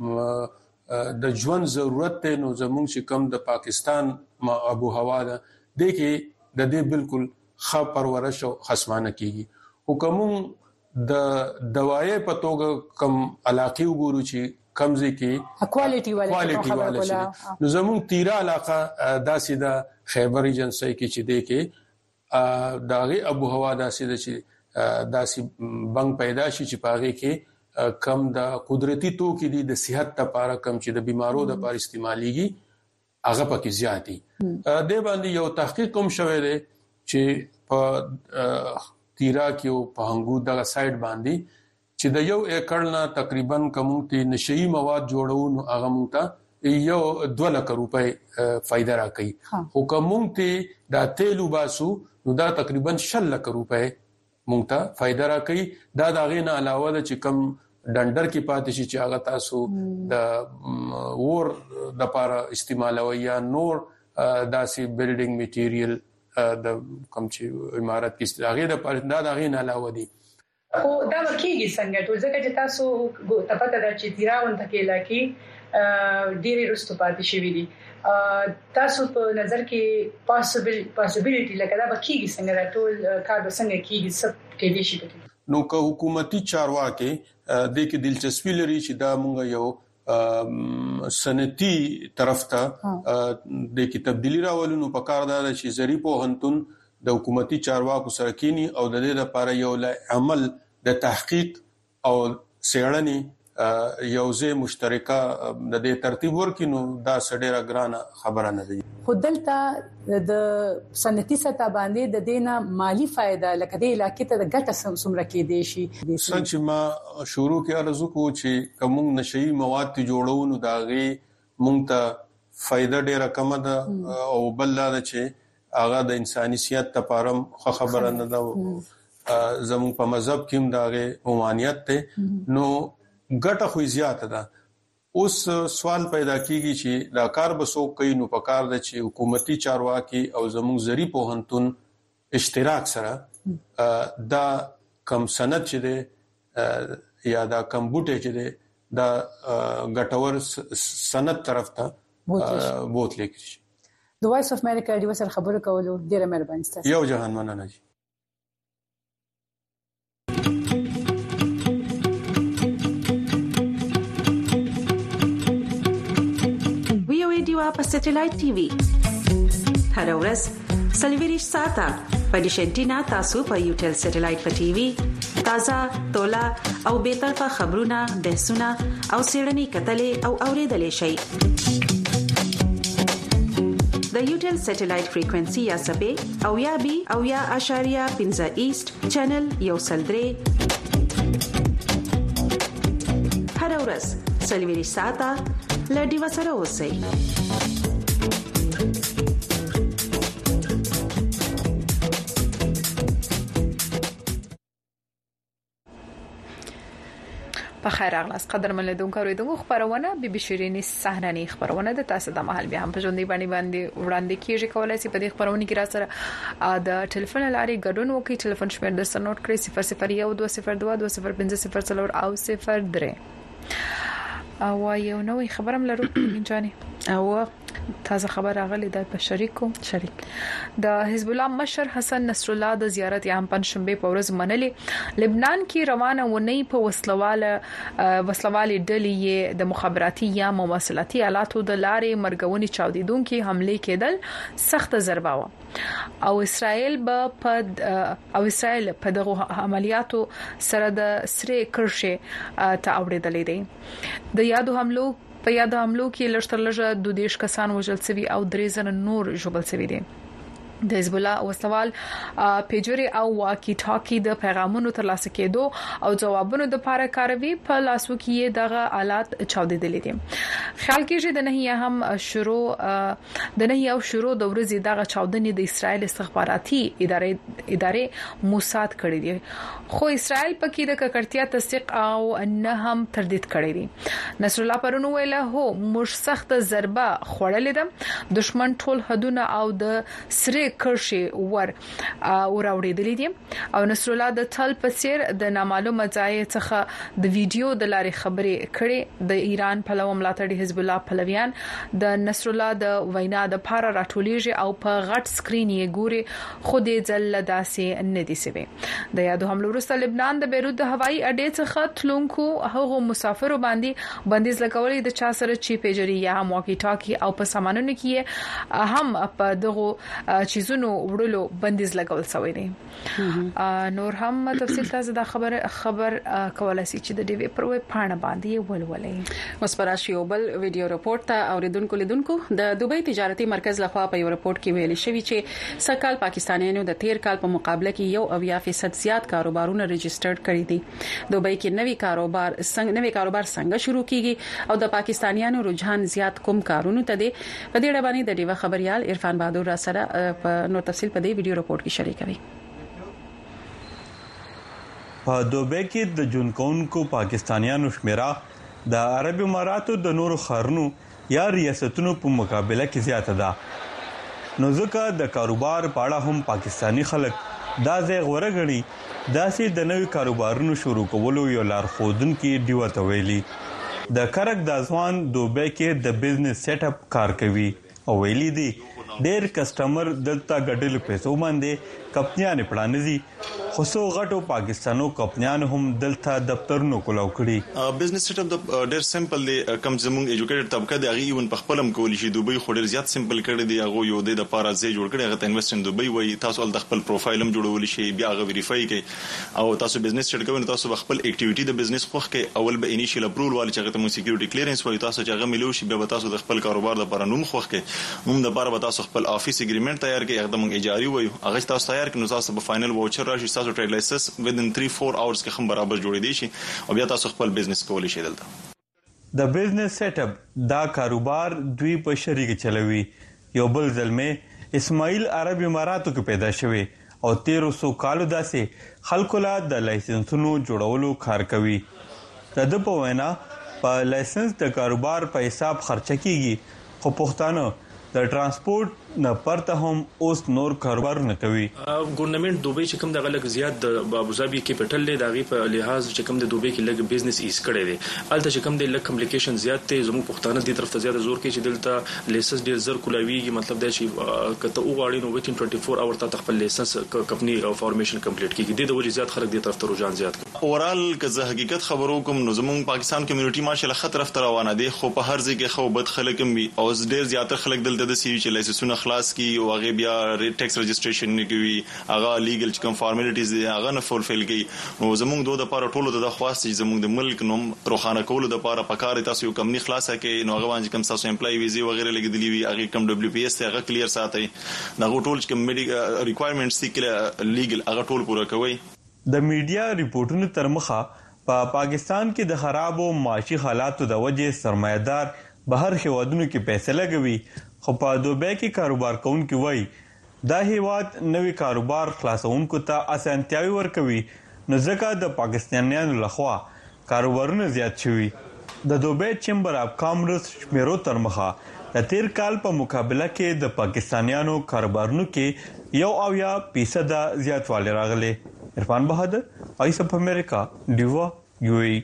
کم د ژوند ضرورت ته نو زمونږ چې کم د پاکستان ما ابو هوا ده د کې د دې بالکل خا پرورش او خصمانه کیږي. حکومت د دوايي په توګه کم علاقې وګورو چې کمزې کې کوالټي والے نو زموږ تیرا علاقه داسې د خیبر ایجنسی کې چې دی کې داغه ابو هوا داسې د چې داسې بنګ پیدا شي چې پاغه کې کم د قدرتي توکي دي د صحت لپاره کم چې د بیمارو د لپاره استعماليږي هغه پکې زیاتی د باندې یو تحقیق کوم شوی دی چې په تیرا کې په هنګو دغه سایت باندې چې د یو ایکړ نه تقریبا کومتي نشئی مواد جوړون هغه مونته یو دوه لک روپۍ فائدہ راکړي. حکومت دا تیلو باسو نو دا تقریبا شل لک روپۍ مونته فائدہ راکړي. دا دغه نه علاوه د چې کم ډنډر کې پاتې شي چې هغه تاسو د ور د لپاره استعمالوي یا نور داسې بلډینګ میټیریل د کوم چې عمارت کې استراغه د پرنده د غین علاوه دي. او دا ورکیږي څنګه ټول ځکه چې تاسو تپته د چې تیراون تکې لکه ډيري رستو پاتې شوی دي تاسو په نظر کې پاسبل پاسبিলিټي لکه دا ورکیږي څنګه ټول کار څنګه کیږي سب کې دي شي نو که حکومتي چارواکي د کې دلچسپي لري چې دا مونږ یو سنتي طرف ته د کې تبدیلی راولونو په کار دا چې زری په هنتون د حکومتي چارواکو سره کینی او د دې لپاره یو عمل د تحقیق او سیړنی یو ځای مشترکه د دې ترتیب ورکینو دا سډيره ګرانه خبره نه ده. خو دلته د سنتي ستا باندې د دینه مالی فائدہ لکه د علاقې ته د ګټه سمره کې دی شي. څنګه ما شروع کې ارزو کو چې کوم نشئی مواد ته جوړونو داغي مونږ ته فائدہ ډیره کم ده او بل لا چې هغه د انسانيت لپاره خبره نه ده. زموږ په مذهب کې داغه ممانعت ته نو ګټه خو زیاته ده. اوس سوال پیدا کیږي چې دا کار به څوک کوي نو په کار د چې حکومتي چارواکي او زموږ زری په هنتون اشتراک سره دا کم سند چې دی یا دا کم بوټي چې دی دا ګټور سند طرف ته بوتل کېږي. د وایس اف امریکا دی وسره خبرو کولو ډیره مهرباني ستاسو. یو جهان مننه جی. په سټلایټ ټي وي هر ورځ سلیویریش ساته په ډیشنټینا تاسو په یوټل سټلایټ په ټي وي تازه تولا او به طرفه خبرونه بحثونه او سیړنی کتلې او اوریدلې شي. د یوټل سټلایټ فریکوئنسي یا سبې او یا بي او یا اشاریه پنځه ایست چینل یو سلدري هر ورځ سلیویریش ساته لډي وسره اوسئ. په خیر اغلاس قدر من لیدونکو اوریدونکو خبرونه بي بي شيريني صحراني خبرونه د تاسو د محل بیا هم په ژوندۍ باندې باندې وړاندې کیږي کولای شي په دې خبرونه کې را سره د ټلیفون لاري ګډون وکي ټلیفون شمیر د سنوټ کړئ صفر صفر یو دوه صفر دوه دوه صفر پنځه صفر څلور او صفر درې او یو نوې خبرم لرو جاني او تازه خبر راغلی د بشریکو شریک د حزب الله مشر حسن نصر الله د زیارت یام پنځشنبه په ورځ منلې لبنان کې روانه ونی په وسلواله وسلوالي ډلې د مخابراتي یا مواصلاتي آلاتو د لارې مرګونی چاودیدونکو حمله کېدل سخت ضربه و او اسرائیل به په او اسرائیل په دغه عملیاتو سره د سره کرشه ته اوریدلې دي. د یادو حملو په یاد حملو کې لږتر لږه دوه دیش کسان وژل شوي او درې زره نور ژوبل شوي دي. د حزب الله وسوال پیجوري او واکی ټاکی د پیغامونو ترلاسه کېدو او جوابونو د لپاره کاروي په لاسو کې دغه آلات چاودېدلې دي. خیال کېږي د نه هم شروع د نه یو شروع د ورځې دغه چاودنې د اسرائیل استخباراتي ادارې ادارې موساد کړې دي، خو اسرائیل پکې د ککړتیا تصدیق او نه هم تردید کړی دی. نصر الله پرون ویل هو موږ سخت ضربه خوړلې ده، دشمن ټول حدونه او د سره کرشي ور او راوړېدلې دي او نصر الله د تل په څیر د نامعلومه ځای څخه د ویډیو د لارې خبرې کړې. د ایران په لور ملاتړي حزب الله پلویان د نصر الله د وینا د پاره راټولېږي او په غټ سکرین یې ګوري، خو د ځل داسې نه دي سوي. د یادو حملو وروسته لبنان د بیروت د هوایي اډې څخه تلونکو هغو مسافرو باندې بندیز لګولې د چا سره چې پیجری یا هم واکی ټاکی او په سامانونو کې هم په دغه چیزونو وړلو بندیز لګول شوی دی. نور هم تفصیل تاسو د خبر خبر کولای شئ چې د ډي وی پر ویب پاڼه باندې ولولئ. وسپراشي وبل ویډیو رپورت ته اوریدونکو لیدونکو د دوبۍ تجارتي مرکز لخوا په یو رپورت کې ویل شوی چې سکهال پاکستانیانو د تیر کال په مقابله کې یو اویا فیصد زیات کاروبارونه ريجسترډ کړي دي. دوبۍ کې نوي کاروبار څنګه نوي کاروبار څنګه شروع کیږي او د پاکستانیانو رجحان زیات کوم کارونه ته دي، په دې اړه باندې د ډیوا خبريال عرفان بهادر را سره په نور تفصیل په دې ویډیو رپورت کې شریکوي. په دوبۍ کې د جون کونکو پاکستانیانو شمیره د عرب اماراتو د نورو خارونو یا ریاستونو په مقابله کې زیاته ده، نو ځکه د کاروبار په اړه هم پاکستانی خلک دا ځای غوړه غړي داسې د نوي کاروبارونو شروع کولو یو لارښودونکو ډیوا ته ویلي. د کرک د ځوان دوبۍ کې د بزنس سیټ اپ کار کوي او ویلي دي ډېر کسٹمر دلته ګډل پیسو باندې کمپنیانه پلانځي، خو څو غټو پاکستانو کمپنیانو هم دلته دفترونو کولاو کړي. بزنس سیټ اپ د ډېر سمپل دی، کم زموږ ایجوکیټډ طبقه دی هغه ایون په خپلم کولی شي. دوبۍ خو ډېر زیات سمپل کړی دی، هغه یو د لپاره ځای جوړ کړی، هغه ته انویسټ ان دوبۍ وای. تاسو ول د خپل پروفایل هم جوړول شي، بیا هغه ویریفای کوي او تاسو بزنس سټارټ کوئ. تاسو خپل اکټیویټي د بزنس خوخ کې اول به انیشل اپروول والی چې هغه ته سکیورټي کلیرنس وای، تاسو چې هغه ملو شي بیا تاسو د خپل کاروبار لپاره نوم خوخ کې نوم د لپاره تاسو خپل افیس اګریمنت تیار کړئ، هغه د اجاري وای، هغه تاسو تیار کړئ، نو تاسو په فائنل واوچر راشي، تاسو ټریډ لایسنس within three four hours کې هم برابر جوړې دي شي او بیا تاسو خپل بزنس کولی شئ. دلته د بزنس سیټ اپ دا کاروبار دوی په شریک چلوي. یو بل ځلمه اسماعیل عرب اماراتو کې پیدا شوی او تیرو سو کالو داسې خلکو لا د لایسنسونو جوړولو کار کوي. د د په وینا په لایسنس د کاروبار په حساب خرچه کیږي، خو پښتانه د ترانسپورت نه پرته هم اوس نور کاروبار نه کوي. ګورنمنت دوبۍ چې کوم د غلط زیات د ابوظبي کیپټل دی دغه په لحاظ چې کوم د دوبۍ کې لګ بزنس ایز کړي دي، الته چې کوم د لګ کمپلیکیشن زیات ته زموږ پښتانه دي طرف ته زیات زور کوي چې دلته لیسنس ډیر زر کولاویږي. مطلب دا چې کته وغواړي نو وتین چوبیس اور ته خپل لیسنس کمپنی فارمیشن کمپلیټ کیږي، د وجې زیات خلک دي طرف ته رجحان زیات کوي. اورال که زه حقیقت خبرو کوم نو زموږ پاکستان کمیونټي ماشاءالله خطر طرف روانه دي، خو په هر ځای کې خو بد خلک هم وي او ډیر زیات خلک دلته د سی چې لایسنسونه خلاص کی او هغه بیا ټیکس رجسټریشن نه کوي، هغه لیګل کوم فارمالیټیز دي هغه نه فولفیل کوي. نو زموږ دوه د لپاره ټولو د خواست چې زموږ د ملک نوم روخانه کولو د لپاره پکاره تاسو یو کمنی خلاصه کې نو هغه باندې کوم تاسو امپلای ویزه وغیرہ لګیدلی وي، هغه کوم دبليو پی ایس ته هغه کلیر ساتي، دا ټول چې میډیکل ریکوایرمنټس دي کله لیګل هغه ټول پوره کوي. د میډیا ریپورتونو تر مخه په پا پاکستان کې د خرابو معاشي حالاتو د وجې سرمایدار بهر هیوادونو کې پیسې لګوي، خو په دوبۍ کې کاروبار کوونکي وایي دا هیواد نوې کاروبار خلاصونکو ته اسانتیاوي ورکوي، نو ځکه د پاکستانیانو لخوا کاروبارونه زیات شوي. د دوبۍ چیمبر اف کامرس شمیرو تر مخه د تیر کال په مقابله کې د پاکستانیانو کاروبارونو کې یو اویا فیصد زیاتوالی راغلی. عرفان بهادر، وایس اف امریکا، ډیوا، یو ای.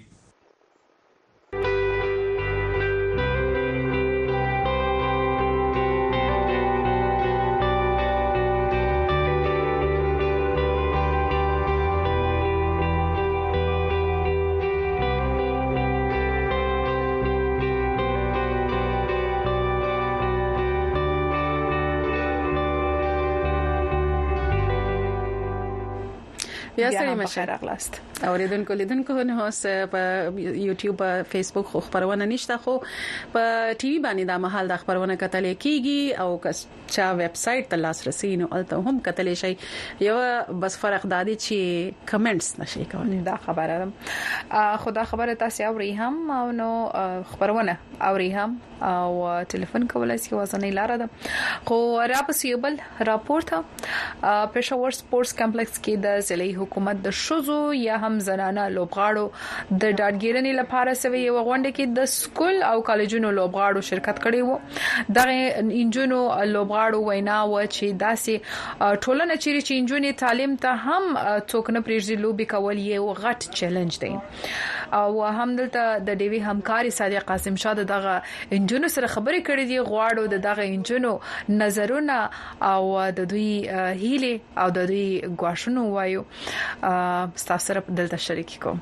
بیا سړي مشه راغلاست اوریدونکو لیدونکو نه اوس په یوټیوب فیسبوک خو خبرونه نشته خو په ټي وي باندې د محل د خبرونه کتل کیږي او چا ویب سټ ته لاسرسي نو الته هم کتل شي یو بس فرق دادي چې کمنټس نشي کولای دا خبره خدا خبره تاسو اوري هم او نو خبرونه اوري هم او ټلیفون کولای شي واسنه لاره ده خو را پسیبل راپورټ پېښور سپورتس کمپلیکس کې د ضلعي حکومت د شوزو یا هم زنانه لوبغاړو د ډاډګیرنې لپاره سوي یو غونډه کې د سکول او کالجونو لوبغاړو شرکت کړي وو د انجونو لوبغاړو وینا و چې داسې ټولنه چیرې چې انجونې تعلیم ته هم څوک نه پریږدي لوبي کول یو غټ چیلنج دی او هم دلته د ډیوی همکاري صادق قاسم شاه دغه انجونو سره خبرې کړې دي غواړو د دغه انجونو نظرونه او د دوی هیله او د دوی غواړنو وایو تاسو سره دلته شریک کوم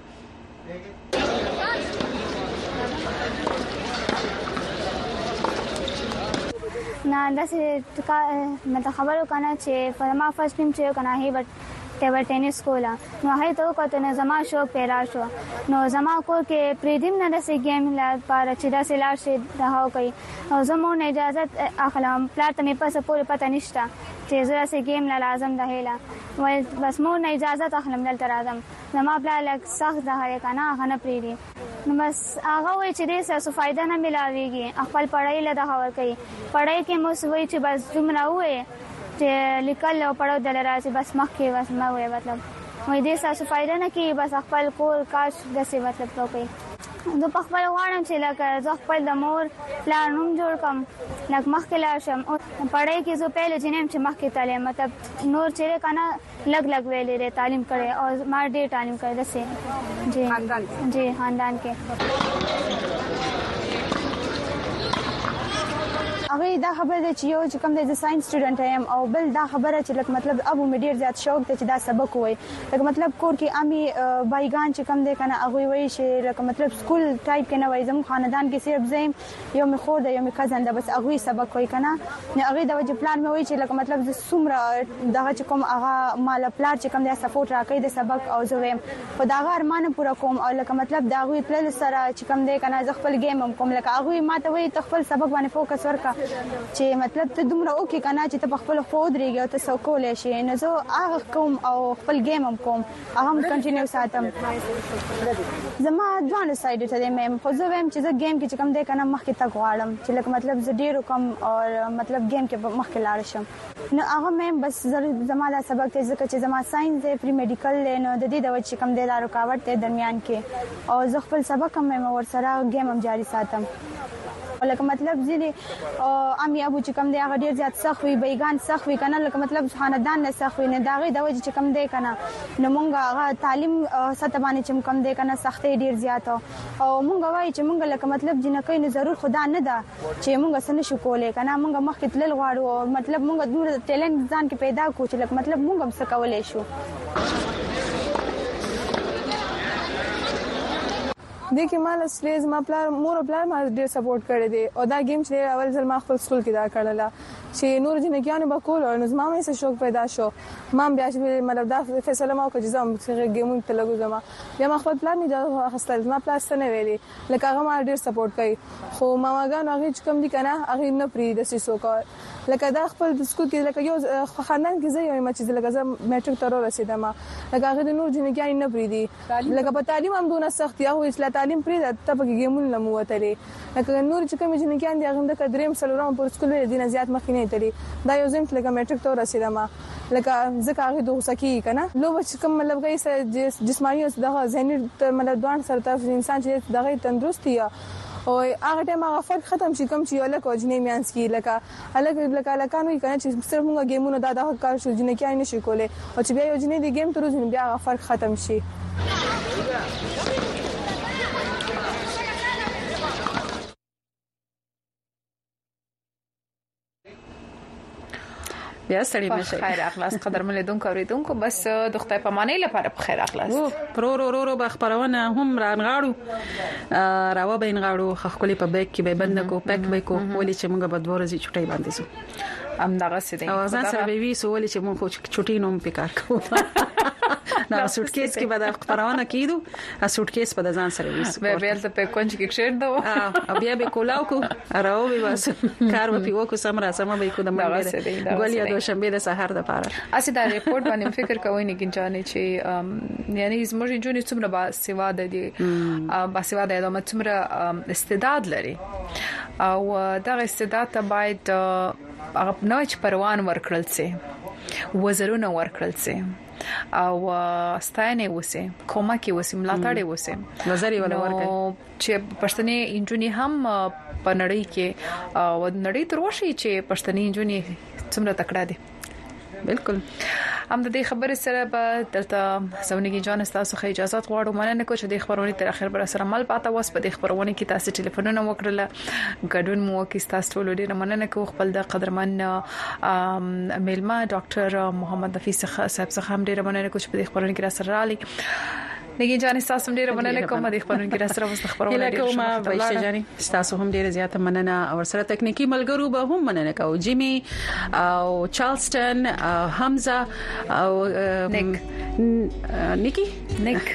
نه دا چې مته خبرو کنه چې فرما فرست ټیم چې کنه هی بٹ ټیبل ټینس کولا نو هي ته کوته نه زما شو پیرا شو نو زما کو کې پریدیم نه دسه گیم لا پار چې دا سلار شي راو کوي او زمو نه اجازه اخلم پلار ته مې پس پوره پته نشته چې زړه سه گیم لا لازم ده هلا وای بس مو نه اجازه اخلم دلته راځم زما پلار لک سخت ده هره کنه غنه پریدي نو بس هغه وای چې دې څه فائدہ نه ملاويږي خپل پړای له ده ور کوي پړای کې مو سوي چې بس دومره وې چې لیکل او پړاو دل راځي بس مخکې بس ما وې مطلب وې دې څه فائدہ نه کوي بس خپل کور کاش دسه مطلب کوي نو په خپل غواړم چې لکه زه خپل د مور پلان نوم جوړ کم لکه مخکې لا شم پړای کې زه پهل جنم چې مخکې تعلیم مطلب نور چې کنه لګ لګ ویلې تعلیم کړي او ما ډېر تعلیم کړي دسه جی خاندان جی خاندان کې هغه دا خبره ده چې یو چې کوم د ساينس سټوډنټ یم او بل دا خبره چې لکه مطلب ابو مې ډیر زیات شوق ته چې دا سبق وای لکه مطلب کور کې امي بایګان چې کوم دی کنه هغه وای چې لکه مطلب سکول ټایپ کنه وای زمو خاندان کې صرف زم یو مې خور ده یو مې کزن ده بس هغه سبق وای کنه نه هغه د وجه پلان مې وای چې لکه مطلب د سومره دغه چې کوم هغه مال پلان چې کوم دی سپورټ راکې د سبق او زویم په دا غار مان پورا کوم او لکه مطلب دا غوي پل سره چې کوم دی کنه ز خپل گیم هم کوم لکه هغه ما ته وای خپل سبق باندې فوکس ورکا چې مطلب ته دومره اوکې کنه چې ته په خپل خود ریږي او ته سو کولې شي نو زه هغه کوم او خپل گیم هم کوم هغه هم کنټینیو ساتم زما ځوان سایډ ته مې خو زه ویم چې زه گیم کې چې کوم دی کنه مخکې تک غواړم چې لکه مطلب زه ډیر کوم او مطلب گیم کې مخکې لاړ شم نو هغه مې بس زما دا سبق ته ځکه چې زما ساينس دی پری میډیکل نه د دې د وجه کوم دی دا رکاوټ ته درمیان کې او زه خپل سبق هم مې ور سره گیم هم جاری ساتم لکه مطلب ځینې امي ابو چې کوم دی هغه ډیر زیات سخت وي بیگان سخت وي کنه لکه مطلب خاندان نه سخت وي نه داغه د وجه چې کوم دی کنه نو مونږ هغه تعلیم سطح باندې چې کوم دی کنه سختي ډیر زیات او مونږ وایي چې مونږ لکه مطلب جنکې نه ضرور خدا نه ده چې مونږ سن شو کولې کنه مونږ مخکې تل غواړو مطلب مونږ دور ټیلنټ ځان کې پیدا کو چې لکه مطلب مونږ هم څه کولای شو د کې مال سلیز ما پلان مور پلان ما ډیر سپورټ کړی دی او دا گیم چې اول ځل ما خپل سکول کې دا کړل چې نور جنګیانو به کول او زما مې څه شوق پیدا شو ما بیا چې مطلب دا فیصله ما وکړه چې زم څنګه گیمونو ته لګو زما بیا ما خپل پلان نه اخستل ما پلان څه نه ویلي لکه هغه ما ډیر سپورټ کوي خو ماماګان هغه چې کوم دي کنه هغه نه پری د سیسو کا لکه دا خپل د سکول کې لکه یو خاندان کې زه یو چې لکه زه میټریک تر رسیدم لکه هغه د نور جنګیان نه پری دي لکه په تعلیم هم دونه سخت یا هو اسلام تعلیم پری د تپګ گیمونه لموتلې لکه نور چې کوم جنګیان دي هغه د قدریم سلورم پر سکول دي نه زیات مخ نه تلي دا یو زم لکه میټریک تر رسیدم لکه ځکه هغه دوه سکی کنه لو بچ کوم مطلب کوي جسمانی او دغه ذهني مطلب دوان سره طرف انسان چې دغه تندرستي او هغه ټیم هغه فرق ختم شي کوم چې الک وجنې میانس کی لکه الک لکه لکانو کنه چې صرف موږ گیمونو دا د کار شو جنې کې نه شي کوله او چې بیا یو جنې دی گیم تر ورځې بیا هغه فرق ختم شي بیا سړی نشي خیر اخلاص قدر مې دونکو اوریدونکو بس د خدای په معنی لپاره په خیر اخلاص پرو رو رو رو بخبرونه هم رانغاړو راو بین غاړو خخکلی په بیک کې به بند کو پک به کو ولې چې موږ په دوه ورځې چټي باندې سو ام دغه سي او ځان سره به وی سو ولې چې موږ چټي نوم پکار کوو دا سوټکیس کې به د خبرونه کیدو ا سوټکیس په ځان سره وېس به بیا ته په کونج کې کښېر دو بیا به کولاو کو راو به بس کار و پیو کو سمرا سم به کو د منګره ګولیا د شنبه د سحر د پاره اسی دا ریپورت باندې فکر کوی نه کینځانه چې یعنی زموږ جونې څومره با سیواده دي با سیواده د څومره استعداد لري او دا استعداد ته باید هغه نوې پروان ورکړل سي وزرونه ورکړل سي او ستاینه وسه کومه کې وسه ملاتړ وسه نظر ولا ورکړي چې پښتني انجونی هم په نړۍ کې او نړۍ تر وشي چې پښتني انجونی څومره تکړه دي بالکل هم د دې خبرې سره به دلته سونیګي جان تاسو خو اجازه غواړم مننه کو چې د خبرونه تر اخر بر سره مل پاته واس په دې خبرونه کې تاسو ټلیفونونه وکړل ګډون مو کې تاسو ټول ډیر مننه کو خپل د قدرمن میلما ډاکټر محمد نفیس صاحب څخه هم ډیر مننه کو چې په دې خبرونه کې را سره رالي نګي جان تاسو هم ډیر مننه کوم د خبرونه کې را سره واس خبرونه ډیر کوم بایشه جاني تاسو هم ډیر زیاته مننه او سره تکنیکی ملګرو به هم مننه کو جیمی او چارلستون حمزه او نیک نیکی نیک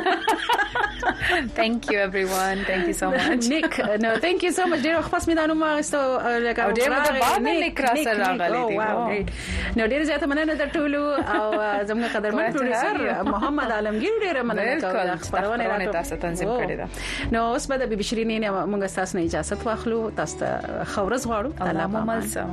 thank you everyone thank you so much nick no thank you so much ډیر خاص مې دانو ما استو لکه ډیر د بعد نیک را سره راغلی دی نو ډیر زیاته مننه د ټولو او زموږ قدرمن پروډوسر محمد عالمگیر ډیر مننه کوم خبرونه را تاسو تنظیم کړی دا نو اوس به د بي بي شيرين موږ تاسو نه اجازه واخلو تاسو ته خورز غواړو الله مو ملسه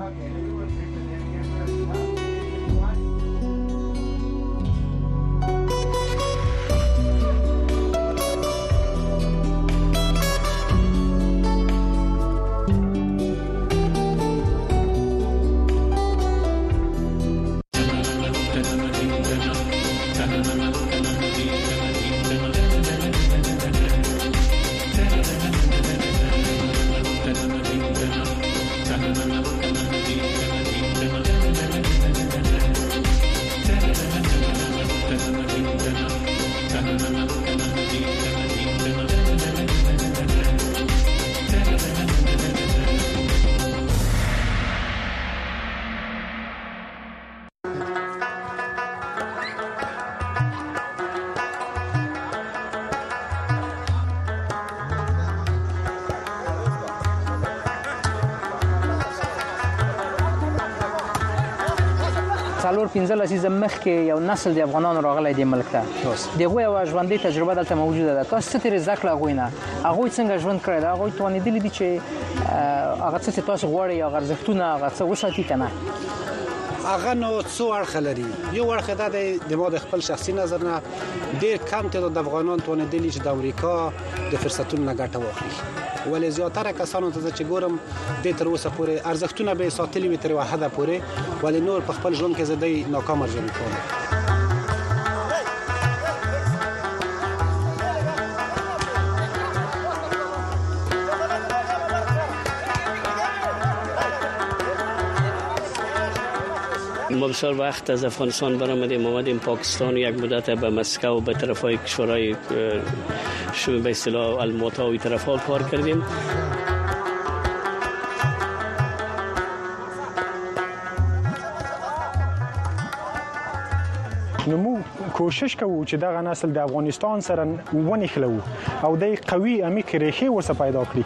څلور پنځه لسیزه مخکې یو نسل د افغانانو راغلی دی ملک ته دغه یو ژوندۍ تجربه دلته موجوده ده تاسو څه ترې زده کړه هغوی نه هغوی څنګه ژوند کړی دی هغوی توانېدلي دي چې هغه څه چې تاسو غواړئ هغه ارزښتونه هغه څه وساتي که نه هغه نو څو اړخه لري یو اړخ دا د ما د خپل شخصي نظر نه ډېر کم تعداد افغانان توانېدلي چې د امریکا د فرصتونو نه ګټه واخلي ولې زیاتره کسانو ته چې ګورم د تر اوسه پورې ارزښتونه به ساتلي وي تر واحده پورې ولې نور په خپل ژوند کې زده ناکام ژوند کوي بسیار وقت از افغانستان برآمدیم اومدیم پاکستان یک مدت به مسکو و به طرفای کشورهای به اصطلاح الماتا و طرفا کار کردیم نو مو کوشش کوو چې دغه نسل د افغانستان سره ونښلو او د قوي عمیق ریښې ورسره پیدا کړي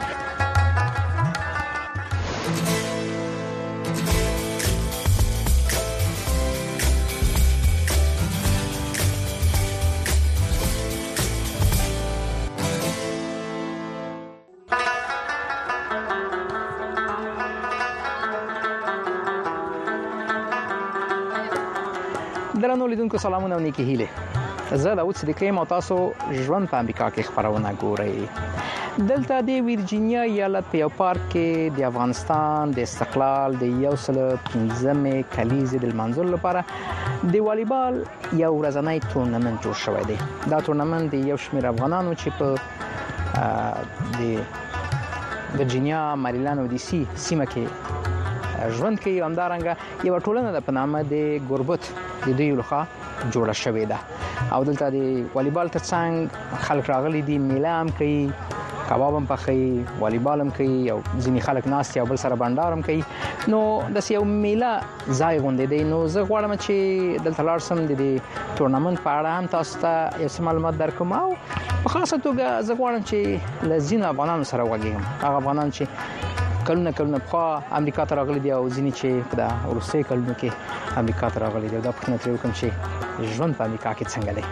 درنو لیدونکو سلامونه او نیکی هیله زه داوود صدیقی یم او تاسو ژوند په امریکا کې خبرونه ګورئ دلته د ویرجینیا ایالت په یو پارک کې د افغانستان د استقلال د یو سل پنځمې کلیزې د لمانځلو لپاره د والیبال یو ورځنی تورنمنت جوړ شوی دی دا تورنمنت د یو شمېر افغانانو چې په د ویرجینیا مریلند او ډي سي سیمه کې ژوند کوي همدارنګه یو ټولنه د پنامه د ګوربت د دوی لخوا جوړه شوې ده او دلته د والیبال ترڅنګ خلک راغلي دي میله هم کوي کباب هم پخې والیبال هم کوي او ځینې خلک ناست او بل سره بانډار هم کوي نو د یو میله ځای غونډې دی نو زه غواړم چې دلته لاړ شم د دې تورنمنت په اړه هم تاسو ته یو څه معلومات درکوم او په خاصه توګه زه غواړم چې له ځینو افغانانو سره وغږیږم هغه افغانان چې کلونه کلونه پخوا امریکا ته راغلي دي او ځینې چې د وروستیو کلونو کې امریکا ته راغلي دي دا پوښتنه ترې وکړم چې ژوند په امریکا کې څنګه دی.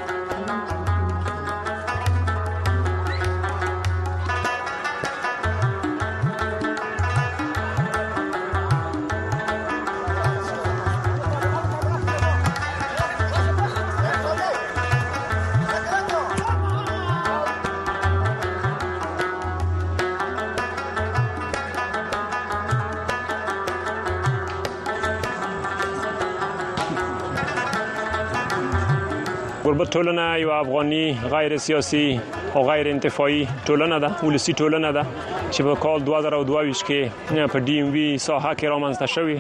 غربت ټولنه یو افغاني غیر سیاسي او غیر انتفاعي ټولنه ده ولسی ټولنه ده چې په کال دوه زره دوه ویشت کې په ډي ام وی ساحه کې رامنځته شوې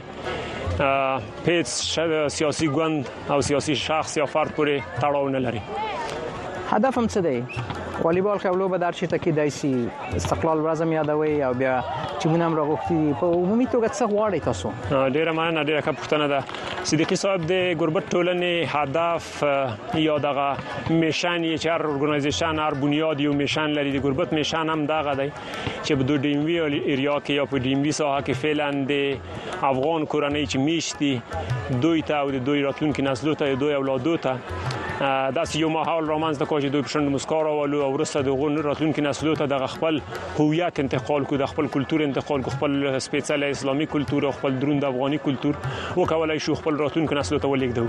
هیڅ سیاسي ګوند او سیاسي شخص یا فرد پورې تړاو نه لري. هدف هم څه دی؟ والیبال خو به در چی تکي دایسي استقلال ورځم یادوي او بیا چې مونږ هم راغوښتي په عمومي توګه څه غواړي تاسو؟ ډیره مننه ډیره ښه پوښتنه ده. صدیقي صاحب د غربت ټولنې هدف یا دغه میشن یې چې هر ارګنایزیشن هر بنیاد یو میشن لري د غربت میشن هم دغه دی چې په دوه ډي ام وی ایریا کې یا په ډي ام وی ساحه کې فعلا د افغان کورنۍ چې میشتي دوی ته او د دوی راتلونکي نسلو ته دوی اولادو ته داسې یو ماحول رامنځته کوي چې دوی پښند مسکار او ورسته د غون راتلونکي نسلو ته د خپل هویت انتقال کو د خپل کلچر انتقال کو خپل سپیشل اسلامي کلچر او خپل دروند افغاني کلچر وکولای شو خپل راتلونکي نسلو ته ولېږدو.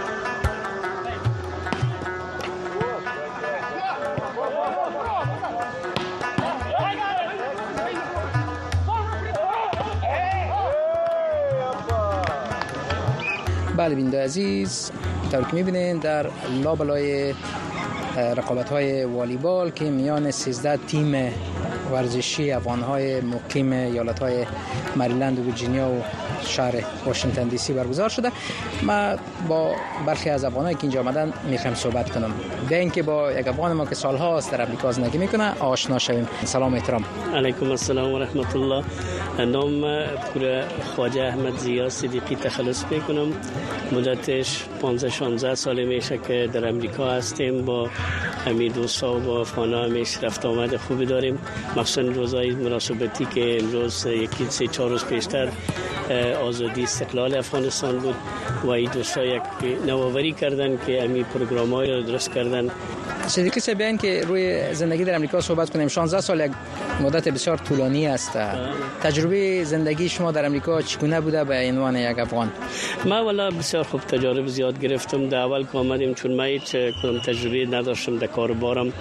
بله بیننده عزیز طور که میبینین در لابلای رقابت‌های والیبال که میان سیزده تیم ورزشی افغان‌های مقیم ایالت‌های مریلند و ویرجینیا و شهر واشنگتن دی سی برگزار شده. ما با برخی از افغان‌هایی که اینجا آمدن می‌خوایم صحبت کنم. به اینکه با یک افغان ما که سال‌هاست در امریکا زندگی می‌کنه آشنا شویم. سلام احترام. علیکم السلام و رحمت الله. نام پور خواجه احمد ضیا صدیقی تخلص می‌کنم. مدتش پانزده شانزده سال میشه که در امریکا هستیم. با همین دوستا و با افغان‌ها همیشه رفت آمد خوبی داریم. مخصوصا روزهای مناسبتی که امروز یکی سه چهار روز پیشتر آزادی استقلال افغانستان بود و این دوستا یک نوآوری کردن که همین پروگرام‌های رو درست کردن. صدیقی صاحب بیان که روی زندگی در امریکا صحبت کنیم. شانزده سال یک مدت بسیار طولانی است. تجربه زندگی شما در امریکا چگونه بوده به عنوان یک افغان؟ ما والا بسیار خوب تجارب زیاد گرفتم. در اول که آمدیم چون ما هیچ کدام تجربه نداشتم در کار بارم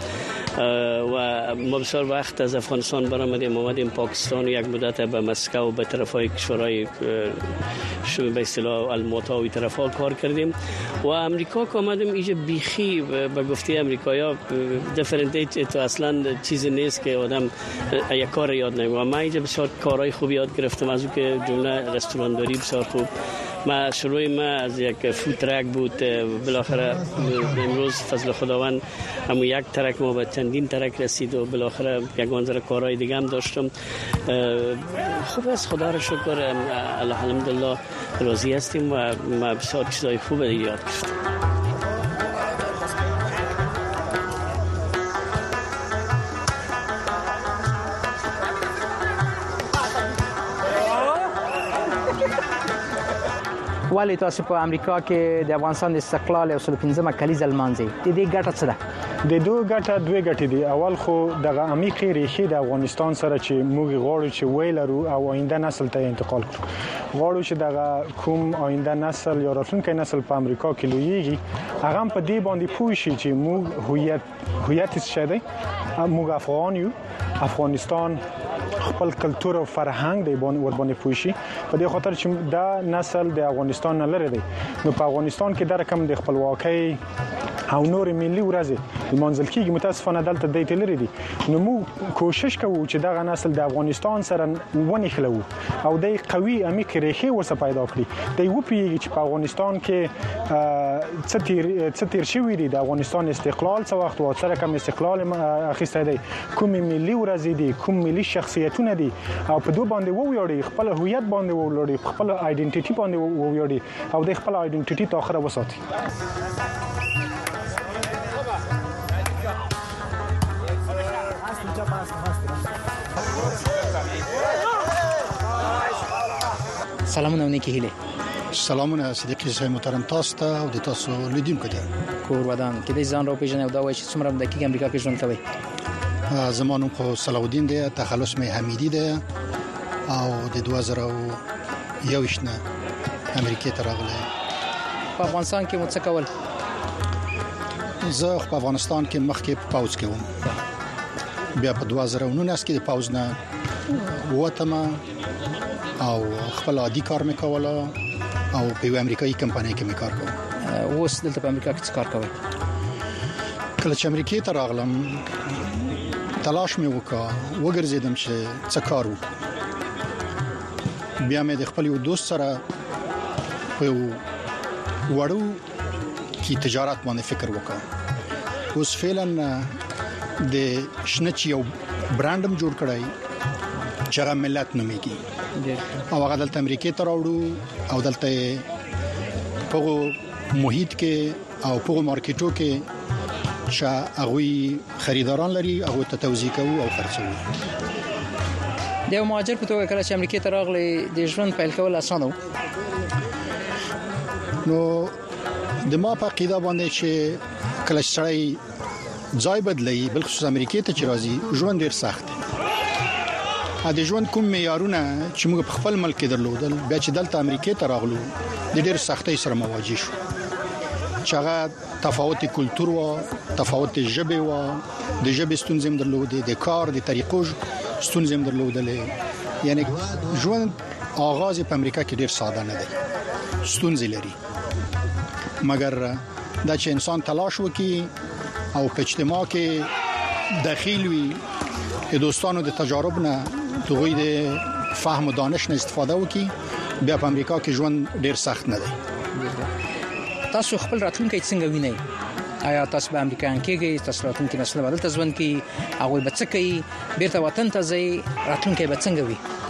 و ما بسیار وقت از افغانستان برآمدیم آمدیم پاکستان یک مدت به مسکو به طرفای کشورهای به اصطلاح الماتا و طرفا کار کردیم و امریکا که آمدیم اینجا بیخی به گفته امریکایی‌ها دیفرنت تو اصلا چیزی نیست که آدم یک کار یاد نمیگیره. ما اینجا بسیار کارهای خوب یاد گرفتم از اون که جمله رستورانداری بسیار خوب. ما شروع ما از یک فود ترک بود بالاخره امروز فضل خداوند همون یک ترک ما به چندین ترک رسید و بالاخره یک منظر کارهای دیگه هم داشتم. خوب است خدا را شکر الحمدلله راضی هستیم و ما بسیار چیزای خوب یاد گرفتیم. ولی تاسو په امریکا کې د افغانستان د استقلال او سل پنځمه کلیزه لمانځي د دې ګټه څه ده؟ د دوه ګټه دوه ګټې دي. اول خو دغه عمیقې ریښې د افغانستان سره چې موږ غواړو چې ویلرو او آینده نسل ته انتقال کړو. غواړو چې دغه کوم آینده نسل یا راتلونکی نسل په امریکا کې لویږي هغه په دې باندې پوه شي چې موږ هویت هویت څه دی. موږ افغان یو. افغانستان خپل کلچر او فرهنګ دی ور باندې پوه شي. په دې خاطر چې دا نسل د افغانستان نه لري دی نو په افغانستان کې د رقم د خپلواکۍ او نور ملي ورځ منځل کیږي متاسفانه دلته د ایتلری دي نو موږ کوشش کوو چې دغه نسل د افغانستان سره ونی خلو او د قوي عمیق ریښې ورسره پیدا کړي د یو پیږي چې په افغانستان کې څه تیر څه تیر شوی دی د افغانستان استقلال څه وخت او سره کوم استقلال اخیسته دی کوم ملي ورځ دي کوم ملي شخصیتونه دي او په دوه باندې وویاړي خپل هویت باندې وویاړي خپل آیډنټیټي باندې وویاړي او د خپل آیډنټیټي تر اخره وساتي سلامونه نیکی هیله سلامونه صدیقي صاحب محترم تاسو ته او د تاسو لیدونکو ته کور ودان کې د ځان را پیژنې او دا وایي چې څومره د کې امریکا کې ژوند کوي زمونږ خو صلاح الدین دی تخلص مې حمیدی دی او د دوه زره یو شنه امریکا ته راغلی په افغانستان کې مو څه کول زه په افغانستان کې مخکې په پاوز کې وم بیا په دوه زره نهه کې د پاوز نه وته او خپل عادي کار مې کوله او په امریکایي کمپنۍ کې مې کار کوم اوس دلته په امریکا کې څه کار کوي کله چې امریکا ته راغلم تلاش مې وکړ وګرځیدم چې څه کار وکړم بیا مې د خپل یو دوست سره په وړو کې تجارت باندې فکر وکړ اوس فعلا د شنچ یو برانډم جوړ کړای چې هغه ملت نومېږي او هغه دلته امریکا ته راوړو او دلته په محیط کې او په مارکیټو کې چې هغه خریداران لري هغه ته توزیع کوي او خرڅوي د یو مهاجر په توګه کله چې امریکا ته راغلی د ژوند پیل کول اسانه نو د ما په عقیده باندې چې کله سړی ځای بدلی بل خصوص امریکا ته چې راځي ژوند ډیر سخت دی ا د ژوند کوم معیارونه چې موږ په خپل ملک کې درلودل بیا چې دلته امریکا ته راغلو د ډېر سختۍ سره مواجه شو چې هغه تفاوت کلتور او تفاوت ژبه او د ژبې ستونزې درلودې د کار د طریقو ستونزې درلودلې یعنی ژوند آغاز په امریکا کې ډېر ساده نه دی ستونزې لري مګر دا چې انسان تلاش وکړي او په اجتماع کې داخل وي د دوستانو د تجارب نه توغی د فهم او دانش نه استفاده وکړي بیا په امریکا کې ژوند ډیر سخت نه دی تاسو خپل راتلونکي څنګه وینئ آیا تاسو به امریکایان کېږئ تاسو راتلونکي نسل بدل ژوند کې هغه به څه کوي بیرته وطن ته ځي راتلونکي به څنګه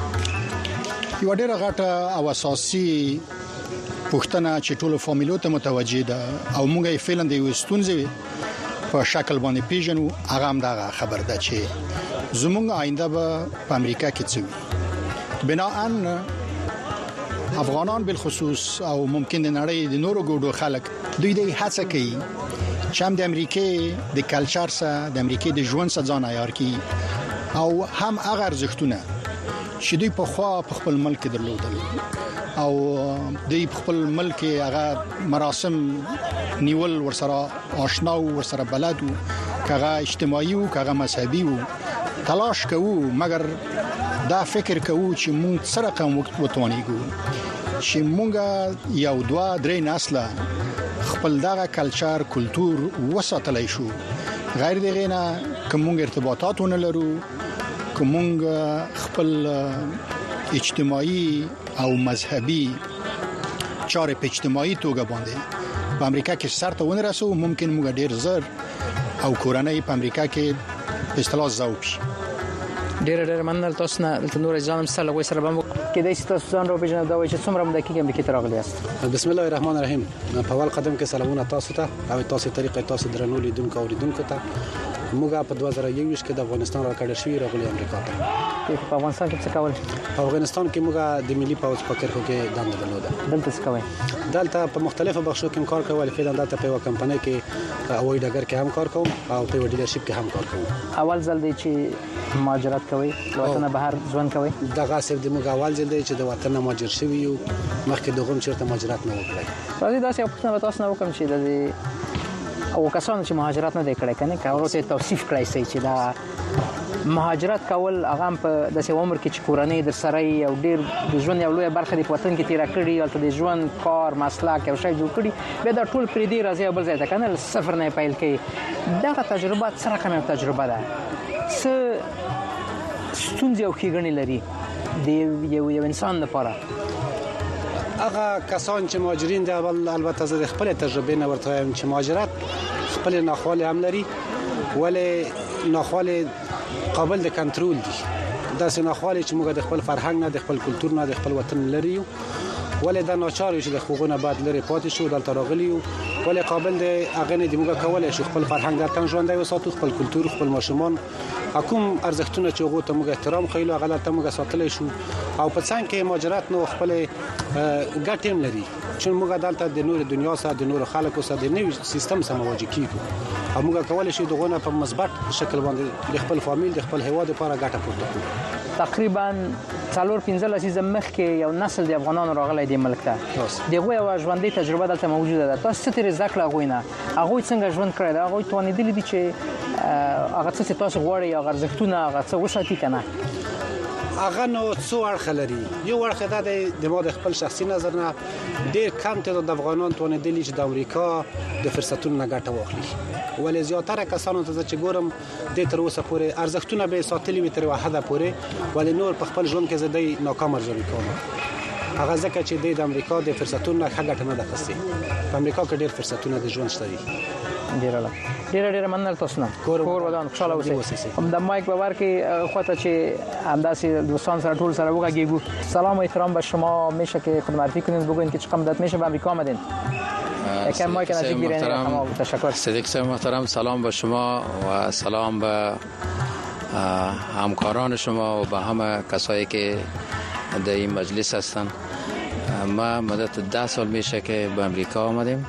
وي یو ډیر غټه او اساسي پوښتنه چې ټول فامیلو ته متوجه ده او موږ یې فعلا د وستونځي په شکل باندې پیژنو هغه هم دا خبر ده چې زمونږ آینده به په امریکا کې څه وي بناءً افغانان بالخصوص او ممکن د نړۍ د نورو ګوډو خلک دوی د هڅه کوي چې هم د امریکا د کلچر سره د امریکا د ژوند سره ځان عیار کړي او هم هغه ارزښتونه چې دوی په خوا په خپل ملک درلودل او دوی په خپل ملک هغه مراسم نیول ورسره آشنا او ورسره بلد او کغه اجتماعي او کغه مذهبي او تلاش کوو مګر دا فکر کوو چې مونږ سره کوم وخت وتوانیږو چې مونږ یو دوا درې نسله خپل دغه کلچر کلچر وساتلای شو غیر دغه نه کوم ارتباطات ونه لرو کوم خپل اجتماعي او مذهبي چارې په اجتماعي توګه باندې په امریکا کې سرته ونه رسو ممکن موږ ډیر زر او کورنۍ په امریکا کې په اصطلاح زاوبي ډیر ډیر مننه تاسو نه نور ځانم سره وای سره به کې د تاسو ځان را پیژنه دا وای چې څومره مده کې امریکا ته راغلی است بسم الله الرحمن الرحیم په اول قدم کې سلامونه تاسو ته او تاسو طریقې تاسو درنو لیدونکو او لیدونکو ته موږ په دوه زره یو کې د افغانستان راکړل شوی راغلی امریکا ته په افغانستان کې څه کول په افغانستان کې موږ د ملي پاوز په کرخو کې دنده درلوده دلته څه کوي دلته په مختلفو بخشو کې کار کول فعلا دلته په یو کمپنۍ کې هوایي ډګر کې هم کار کوم او په ډیلرشپ کې هم کار کوم اول ځل دی چې مهاجرت کوي وطن بهر ژوند کوي دغه سب د موږ اول ځل دی چې د وطن مهاجر شوی یو مخکې دغه چیرته مهاجرت نه وکړي راځي دا څه په تاسو نه وکم چې د او کسان چې مهاجرت نه کړي کنه کاورو ته توصیف کړی سي چې دا مهاجرت کول هغه په داسې عمر کې چې کورنۍ در سره او ډیر د ژوند یو لوی برخه د وطن کې تیر کړی او د ژوند کار مسلک او شی جوړ کړی به دا ټول پرې دی راځي بل ځای ته کنه صفر نه پیل کړي دا تجربه سره کومه تجربه ده څه ستونزې او ښېګڼې لري د یو یو انسان لپاره هغه کسان چې مهاجرین دي البته زه د خپل تجربه نه ورته وایم چې مهاجرت خپل ناخواله هم لري ولی ناخواله قابل د کنټرول دي دا سه ناخواله چې موږ د خپل فرهنګ نه د خپل کلچر نه د خپل وطن لري ولی دا ناچار چې د حقوقونه بعد لري پاتې شو دلته راغلی ولی قابل د هغه نه دی موږ کولای شو خپل فرهنګ درته ژوندۍ وساتو خپل کلچر خپل ماشومان حکوم ارزښتونه چې هغه ته موږ احترام خېلو هغه ته موږ ساتلای شو او په څنګه کې مهاجرت نو خپل ګټم لري چې موږ دلته د نور دنیا سره د نور خلکو سره د نوي سیستم سره مواجه کیږو او موږ کولای شو دغه په مثبت شکل باندې د خپل فامیل د خپل هیواد لپاره ګټه پورته کړو تقریبا څلور پنځه لسیزه مخکې یو نسل د افغانانو راغلی دی ملک ته دغه یو ژوندۍ تجربه دلته موجوده ده تاسو ستې زکه غوینه هغه څنګه ژوند کړی دا هغه توانیدلی دي چې هغه څه تاسو غواړئ یا ارزښتونه هغه څه وساتي کنه هغه نو څو اړخ لري یو اړخ دا د مو د خپل شخصي نظر نه ډیر کم تعداد د افغانان توانیدلی چې د امریکا د فرصتونو نه ګټه واخلي ولې زیاتره کسانو ته چې ګورم د تر اوسه پورې ارزښتونه به ساتلي وي تر واحده پورې ولې نور په خپل ژوند کې زدي ناکام ارزوي کوي هغه ځکه چې د امریکا د فرصتونو نه ګټه نه ده خسته په امریکا کې ډیر فرصتونه د ژوند شته ډیر لا ډیر ډیر مننه تاسو نه کور ودان خوشاله اوسئ هم د مایک باور کې خواته چې همداسې دوستان سره ټول سره وګورئ سلام و احترام به شما میشه که خدمتی کنید بگوین که چه مدت میشه به امریکا آمدین یکم مایک نزدیک گیرین تشکر صدیق صاحب محترم سلام به شما و سلام به همکاران شما و به همه کسایی که در این مجلس هستن ما مدت ده سال میشه که به امریکا آمدیم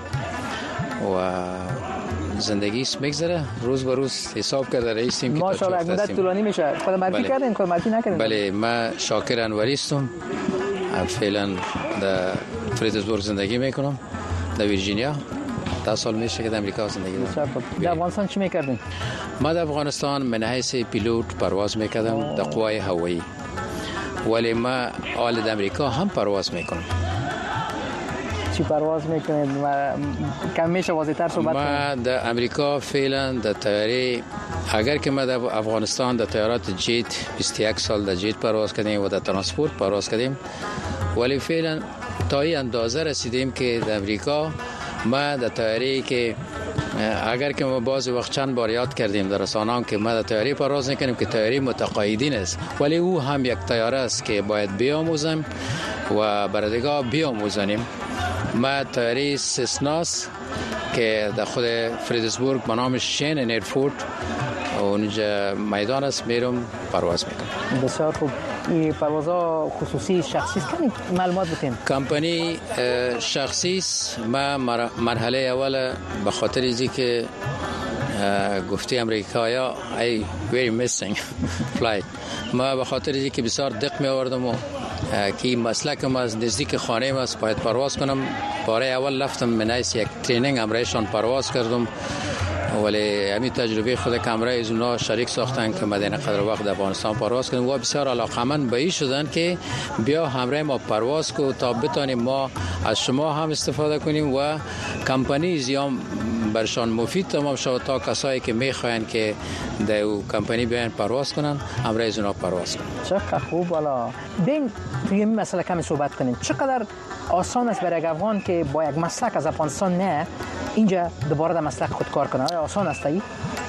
و زندگی میگذره روز به روز حساب کرده رئیسیم که ماشاءالله مدت طولانی میشه خود مرتی کردین خود مرتی نکردین بله ما شاکر انوری هستم فعلا در فریدزبورگ زندگی میکنم در ویرجینیا ده سال میشه که در امریکا زندگی میکنم در افغانستان چی میکردین ما در افغانستان من حیث پیلوت پرواز میکردم در قوای هوایی ولی ما اول در امریکا هم پرواز میکنم چی پرواز میکنید و کم میشه واضح‌تر صحبت کنید ما در امریکا فعلا در طیاره اگر که ما در افغانستان در طیارات جیت بیست و یک سال در جیت پرواز کردیم و در ترانسپورت پرواز کردیم ولی فعلا تا این اندازه رسیدیم که در امریکا ما در طیاره که اگر که ما باز وقت چند بار یاد کردیم در رسانه‌ها که ما در طیاره پرواز نکنیم که طیاره متقاعدین است ولی او هم یک طیاره است که باید بیاموزیم و بردگاه بیاموزانیم ما طیاره سسناس که در خود فریدزبورگ به نام شین ایرفورت اونجا میدان است میرم پرواز میکنم بسیار خوب این پروازها خصوصی شخصی است کنید معلومات بتیم کمپانی شخصی است ما مرحله اول به خاطر اینکه که گفتی امریکایا ای very missing flight ما به خاطر اینکه که بسیار دق می آوردم و که مسلک ما از نزدیک خانه ما باید پرواز کنم برای اول رفتم من ایس یک ترینینگ امرایشان پرواز کردم ولی همین تجربه خود کامرای از اونا شریک ساختن که مدینه قدر وقت در افغانستان پرواز کردیم و بسیار علاقمند به این شدن که بیا همراه ما پرواز کو تا بتانیم ما از شما هم استفاده کنیم و کمپانی زیام برشان مفید تمام شود تا کسایی که میخواین که در کمپانی بیان پرواز کنن همراه از اونا پرواز کنن. چقدر خوب والا بین توی این مسئله کمی صحبت کنیم. چقدر آسان است برای افغان که با یک مسلک از افغانستان نه اینجا دوباره در مسلک خود کار کنه؟ آسان است ای؟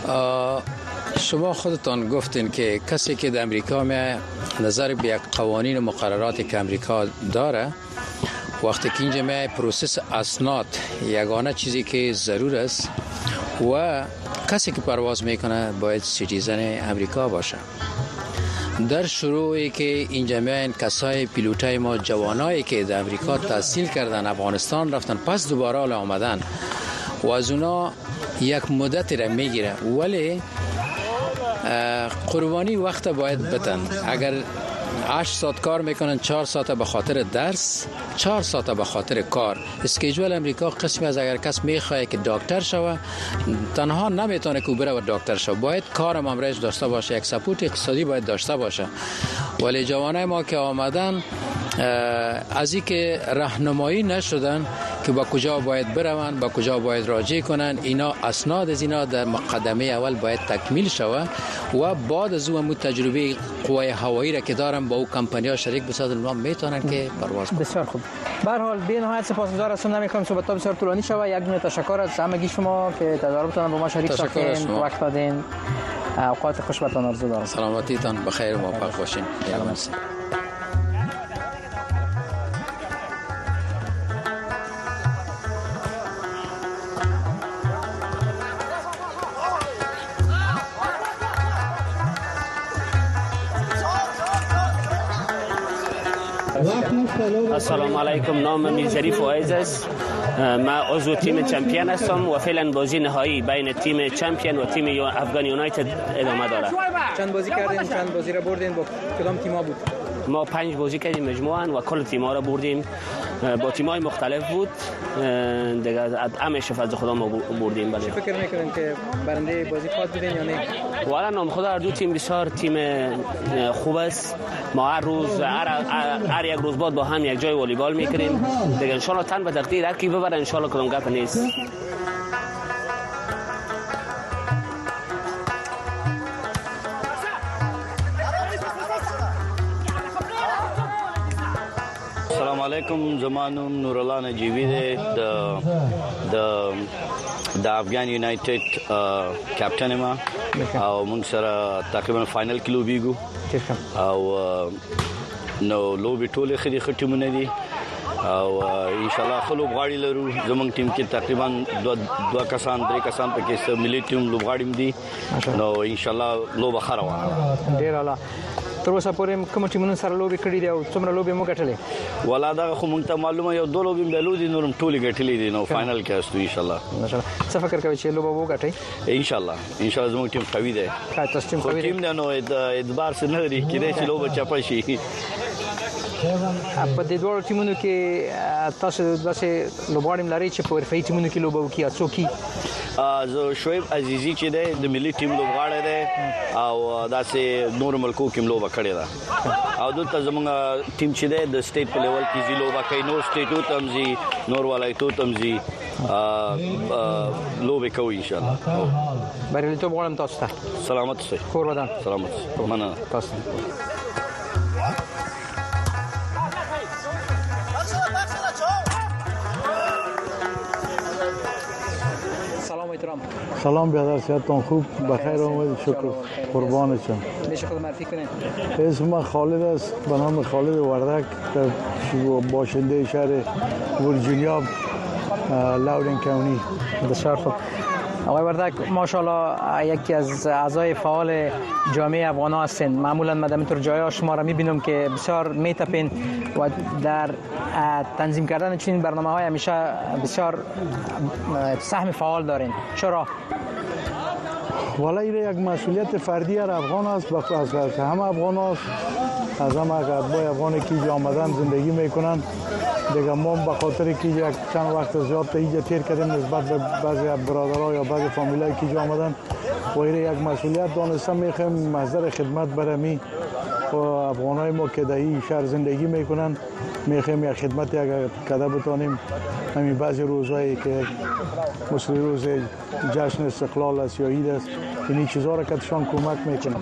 شما خودتان گفتین که کسی که در امریکا می نظر به یک قوانین و مقرراتی که امریکا داره وقتی که اینجا می پروسس اسناد یگانه چیزی که ضرور است و کسی که پرواز میکنه باید سیتیزن امریکا باشه. در شروعی که اینجا میان کسای پیلوتای ما جوانایی که در امریکا تحصیل کردن افغانستان رفتن پس دوباره حالا آمدن و از اونا یک مدت را میگیره ولی قربانی وقت باید بتن. اگر هشت ساعت کار میکنن، چهار ساعت به خاطر درس، چهار ساعت به خاطر کار. اسکیجول امریکا قسمی از اگر کس میخواد که دکتر شوه تنها نمیتونه که بره و دکتر شوه، باید کارم امرش داشته باشه، یک سپورت اقتصادی باید داشته باشه. ولی جوانای ما که آمدن از این که راهنمایی نشدن که با کجا باید بروند، با کجا باید راجع کنن، اینا اسناد از اینا در مقدمه اول باید تکمیل شود و بعد از اون تجربه قوای هوایی را که دارن با او کمپانی‌ها شریک بسازن، ما میتونن که پرواز کنن. بسیار خوب. به هر حال بی نهایت سپاسگزار هستم، نمی‌کنم صحبت بسیار طولانی شود. یک دونه تشکر از همگی شما که تجربتون با ما شریک ساختین، وقت دادین. اوقات خوش براتون آرزو دارم. سلامتیتان بخیر و موفق باشین. مرسی. السلام علیکم، نام میرظریف فایز است. من عضو تیم چمپیون هستم و فعلا بازی نهایی بین تیم چمپیون و تیم افغان یونایتد ادامه داره. چند بازی کردین؟ چند بازی را بردین؟ با کدام تیم‌ها بود؟ ما پنج بازی کردیم مجموعاً و کل تیم‌ها را بردیم. با تیم‌های مختلف بود دیگه، همه شفاعت خدا ما بردیم. بله. چی فکر می‌کنین که برنده بازی خواهد بودین یا نه؟ والا نام خدا، هر دو تیم بسیار تیم خوب است. ما هر روز هر, هر یک روز بعد با هم یک جای والیبال می‌کنیم دیگه. ان شاء الله تن به تقدیر هر کی ببره ان شاء الله کدام گپ نیست. السلام علیکم، زمانم نور الله نجیبی دی د د د افغان یونایتد کاپټن ما او موږ سره تقریبا فائنل کې لوبیږو او نو لوبي ټوله خدي خټمونه دي او ان شاء الله خلوب غاړي لرو. زمونږ ټیم کې تقریبا دو دوه کسان درې کسان پکې سره ملي ټیم لوب غاړي دي نو ان شاء الله لوب خروانه ډیر اعلی. تر اوسه پورې کوم ټیمونو سره لوبي کړې دي او څومره لوبي مو ګټلې؟ ولا دا خو مونږ ته معلومه یو دوه لوبي بلو دي، نورم ټولي ګټلې دي نو فائنل کې استو ان شاء الله. ان شاء الله. څه فکر کوي چې لوبه وو ګټي؟ ان شاء الله ان شاء الله زموږ ټیم قوي دی. تاسو ټیم قوي دی؟ ټیم نه نو اعتبار څه نه لري کېدای چې لوبه چپه شي. په دې دوه ټیمونو کې تاسو داسې لوبغاړي لري چې په ورفي ټیمونو کې لوبه وکړي څوکي؟ زه شعیب عزیزی چې دی د ملي ټیم لوبغاړی دی او داسې نور ملکو کې لوبه کړې ده او دلته زموږ ټیم چې دی د سټیټ په لیول کې زی لوبه کوي، نور سټیټو ته هم زی، نور ولایتو ته هم زی لوبه کوي ان شاء الله. بریالیتوب غواړم تاسو ته. سلامت اوسئ. کور ودان. سلامت اوسئ. مننه تاسو. سلام بیادر، صحتتون خوب؟ بخیر آمدید. شکر قربانتون. میشه خود معرفی کنید؟ اسم من خالد است، به نام خالد وردک، در باشنده شهر ورجینیا لاورین کاونی. بسیار خوب. آقای وردک ماشاءالله یکی از اعضای فعال جامعه افغانا هستین. معمولا من در اینطور جاها شما را میبینم که بسیار میتپین و در تنظیم کردن چنین برنامه‌های همیشه بسیار سهم فعال دارین. چرا؟ والا این یک مسئولیت فردی هر افغان است، از همه افغان است، از همه اتباع افغانی که اینجا آمدن زندگی میکنن دیگه. ما به خاطر که یک چند وقت زیاد تا اینجا تیر کردیم نسبت به بعضی برادرها یا بعضی فامیلایی که اینجا آمدن و این یک مسئولیت دانسته میخوایم محضر خدمت برمی و افغانای ما که در این شهر زندگی میکنن میخوایم یک خدمت یک کده بتانیم. همین بعضی روزهایی که مثل روز جشن استقلال است یا عید است این چیزها را کتشان کمک میکنن.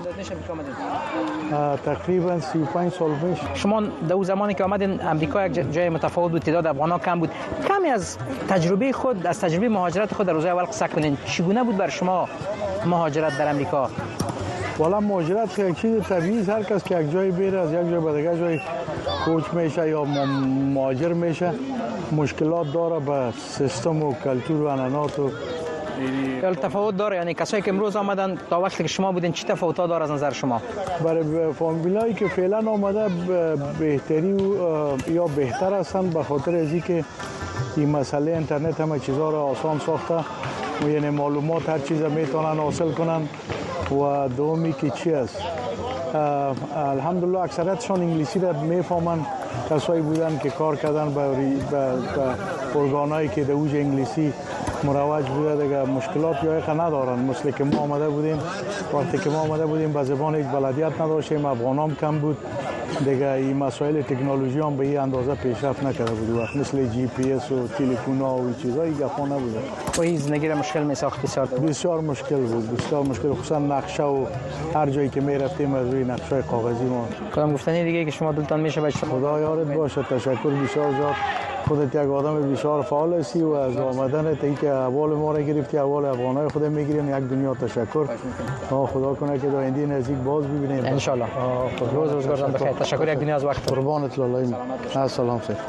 تقریبا سی و پنج سال پیش. شما در اون زمانی که آمدین امریکا یک جای متفاوت بود، تعداد افغان‌ها کم بود. کمی از تجربه خود، از تجربه مهاجرت خود در روزهای اول قصه کنین. چگونه بود بر شما مهاجرت در امریکا؟ والا مهاجرت یک چیز طبیعی است. هر کس که یک جای بره از یک جای به دیگر جای کوچ میشه یا مهاجر میشه مشکلات داره به سیستم و کلتور و عنعنات و یا تفاوت داره. یعنی کسایی که امروز آمدن تا وقتی که شما بودین چی تفاوت‌ها داره از نظر شما؟ برای فامیلایی که فعلا آمده بهتری یا بهتر هستند به خاطر از اینکه این مسئله اینترنت همه چیزا را آسان ساخته و یعنی معلومات هر چیز میتونن حاصل کنن و دومی که چی است الحمدلله اکثریتشون انگلیسی را میفهمن. کسایی بودن که کار کردن با ارگانایی که در اوج انگلیسی مروج بوده دیگه مشکلات یا ایقا ندارن. مثل که ما آمده بودیم، وقتی که ما آمده بودیم به زبان هیچ بلدیت نداشتیم، افغانام کم بود دیگه، این مسائل تکنولوژی هم به این اندازه پیشرفت نکرده بود وقت، مثل جی پی اس و تلفن ها و چیزایی گفا نبوده. و این زندگی را مشکل می ساخت بسیار بسیار مشکل بود، بسیار مشکل، خصوصا نقشه و هر جایی که می رفتیم از روی نقشه کاغذی ما. کدام گفتنی دیگه که شما دلتان میشه باشه؟ خدا یارت باشه، تشکر بسیار زیاد. خودت یک آدم بسیار فعال هستی و از آمدن تا اینکه احوال ما را گرفتی، احوال افغانای خود میگیریم، یک دنیا تشکر. خدا کنه که در آینده نزدیک باز ببینیم ان شاء الله. روز روزگارتان بخیر. تشکر یک دنیا از وقت. قربانت الله. السلام علیکم.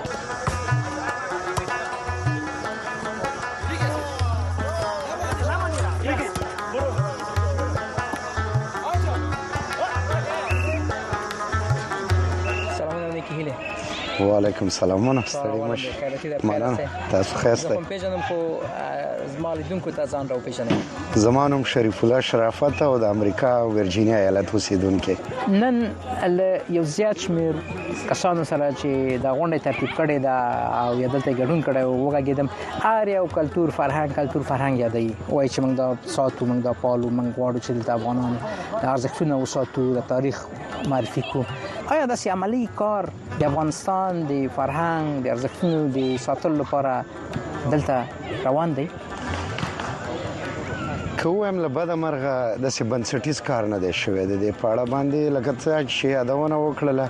وعلیکم السلام. منستری مش مننه. تاسو ښه یاست؟ کوم پیژنم خو زما لیدونکو ته ځان راو پیژنم. زما نوم شریف الله شرافت او د امریکا ورجینیا ایالت اوسیدونکو. نن یو زیات شمیر کسانو سره چې دا غونډه ترتیب کړې ده او یا دلته ګډون کړی وګاګیدم، آریا او کلتور فرهنګ کلتور فرهنګ یادوي، وایي چې موږ دا ساتو، موږ دا پالو، موږ غواړو چې د افغانانو د ارزښتونو وساتو، د تاریخ معرفي کو. آیا داسې عملی کار د افغانستان د فرهنګ د ارزښتونو د ساتلو لپاره دلته روان دی؟ کوم له بده مرغه د سی بنسټیز کار نه دی شوی د دې پاړه باندې، لکه څه چې یادونه وکړله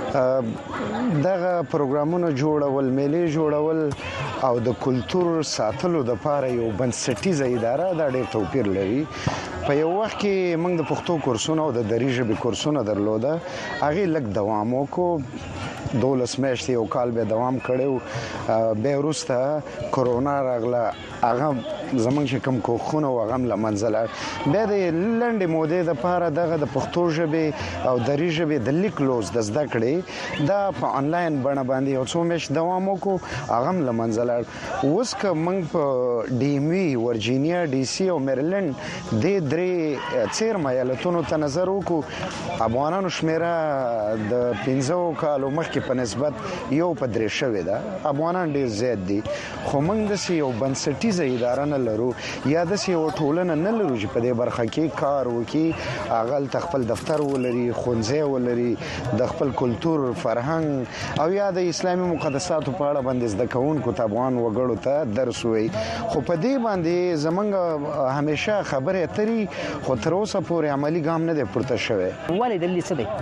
دغه پروګرامونه جوړول، میلې جوړول او د کلتور ساتلو د لپاره یو بنسټیز اداره دا ډېر توپیر لري. په یو وخت کې موږ د پښتو کورسونه او د دري ژبې کورسونه درلوده، هغه لږ دوام وکړو، دولس میاشتې یو کال به دوام کړو، به وروسته کورونا راغله، هغه زمونږ چې کوم کوخونه او هغه لمنځل. بیا د لنډې مودې لپاره دغه د پښتو ژبې او دري ژبې د لیک لوز د زده کړې دا په انلاین بڼه باندې یو څو میاشتې دوام وکړو، هغه لمنځل. اوس که موږ په ډي ایم وي، ورجینیا، ډي سي او میریلند د درې څیرمه ایالتونو ته نظر وکړو، افغانانو شمیره د پنځو کالو مخکې په نسبت یو په درې شوې ده. افغانان ډېر زیات دي، خو موږ داسې یو بنسټیزه اداره نه لرو یا داسې یو ټولنه نه لرو چې په دې برخه کې کار وکړي، هغه هلته خپل دفتر ولري، ښوونځی ولري، د خپل کلتور فرهنګ او یا د اسلامي مقدساتو په اړه باندې زده کوونکو ته، افغان وګړو ته درس وایي. خو په دې باندې زمونږ همیشه خبرې اترې، خو تر اوسه پورې عملي ګام نه دی پورته شوی. ولې دلیل څه دی؟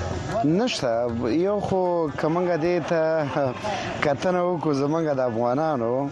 نشته. یو خو کومنګ دې ته کتنه وکړو، زمونږ د افغانانو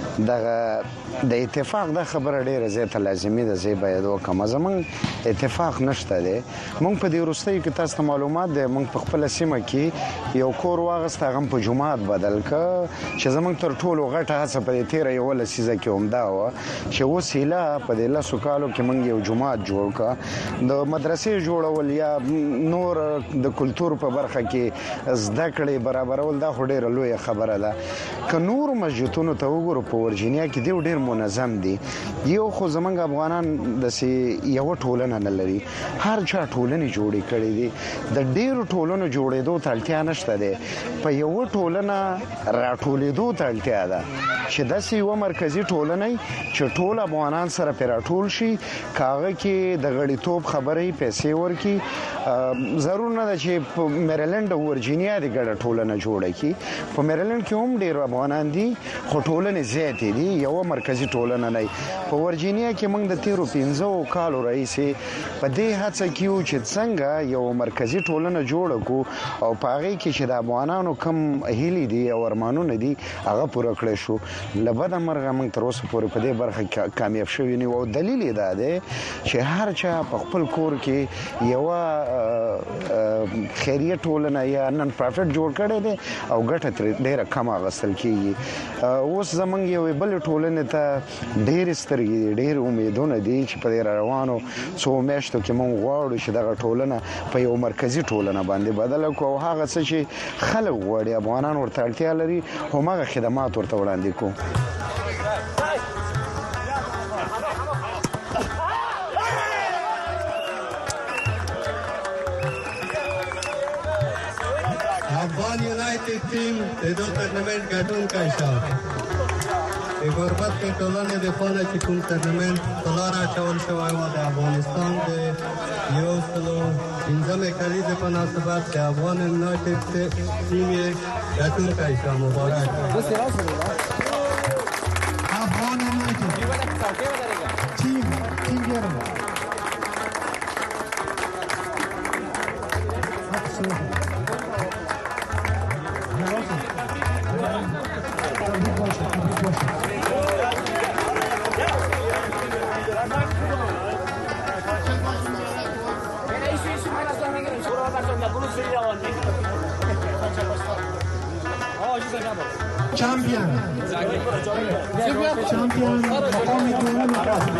دغه د اتفاق د خبره ډیره زیاته لازمي ده، زه باید وکم. زمونږ اتفاق نشته دی. مونږ په دې وروستیو کې تاسو ته معلومات دی، مونږ په خپل سیمه کې یو کور واغست، هغه په جمعات بدل ک، چې زمونږ تر ټولو غټه هڅه په دې تیره یو لسیزه کې همدا وه چې وسیله په دې لسو کالو کې مونږ یو جمعات جوړ ک. د مدرسې جوړول یا نور د کلتور په برخه کې زده کړې برابرول دا خو ډیره لویه خبره ده. که نور مسجدونو ته وګورو په ورجینیا کې دی ډیر منظم دي. یو خو زمونږ افغانان د یو ټولنه نه لري، هر چا ټولنې جوړې کړې دي. د ډیرو ټولنو جوړېدو ته اړتیا نشته دی، په یو ټولنه راټولېدو ته اړتیا ده چې داسې یوه مرکزي ټولنه چې ټول افغانان سره پرې راټول شي، کاغه کې د غړیتوب خبرې پیسې ورکړي. ضرور نه ده چې په میریلند او ورجینیا د ګډه ټولنه جوړه کړي. په میریلند کې هم ډیر افغانان دي، خو ټولنې زیاتې دي، یو مرکزی ټولنه نه. په ورجینیا کې موږ د تیرو پنځو کالو راهیسې په دې هڅه کې یو چې څنګه یو مرکزی ټولنه جوړه کړو او په هغې کې چې د افغانانو کم هیلې دي او ارمانونه دي هغه پوره کړی شو. له بده مرغه موږ تر اوسه پورې په دې برخه کې کامیاب شوي نه یو، او دلیل یې دا دی چې هر چا په خپل کور کې یوه خیریه ټولنه یا نن پرافټ جوړ کړی دی او ګټه ترې ډېره کم اخیستل کېږي. اوس زمونږ یوې بلې ټولنې ته ډېرې سترګې دي، ډېر امیدونه دي چې په دې روانو څو میاشتو کې موږ غواړو چې دغه ټولنه په یو مرکزي ټولنه باندې بدله کړو او هغه څه چې خلک غواړي، افغانان ورته اړتیا لري، هماغه خدمات ورته وړاندې کړو. چې ټیم د دو ټورنمنټ ګټونکی شو. د غربت په ټولنې د خوا نه چې کوم ټورنمنټ په لاره اچول شوی و د افغانستان د یو سلو پنځمې کلیزې په مناسبت د افغان یونایټډ ټیم یې ګټونکی شو. مبارک. افغان یونایټډ ټیم ټیم ګرم. چمپیون چمپیون مقام دوم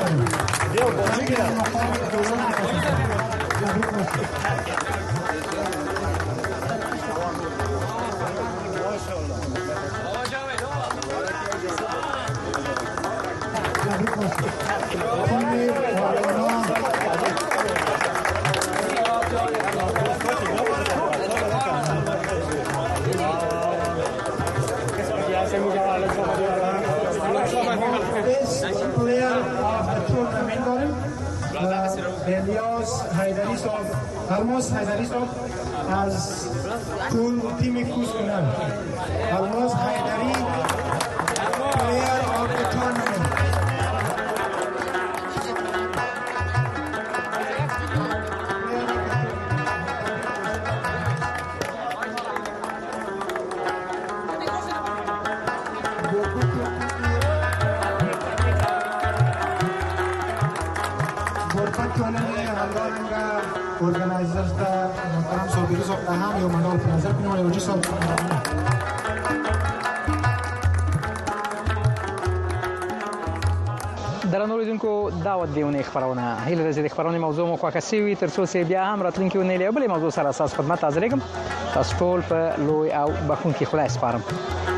الیاس حیدری صاحب الماس حیدری صاحب از کل تیم کوس کنن. الماس حیدری پلیر آف the tournament. ارگنایزرز دا محترم صابری صاحب دا هم یو مندال په نظر کې نیولې وجه صاحب درنو لیدونکو دعوت دیونه خبرونه هیله د دې خبرونه موضوع مو خوښه سوي تر څو سي بیا هم راتلونکي ونې له بل موضوع سره اساس خدمت حاضر کوم. تاسو ټول په لوی او بخون کې خلاص پارم.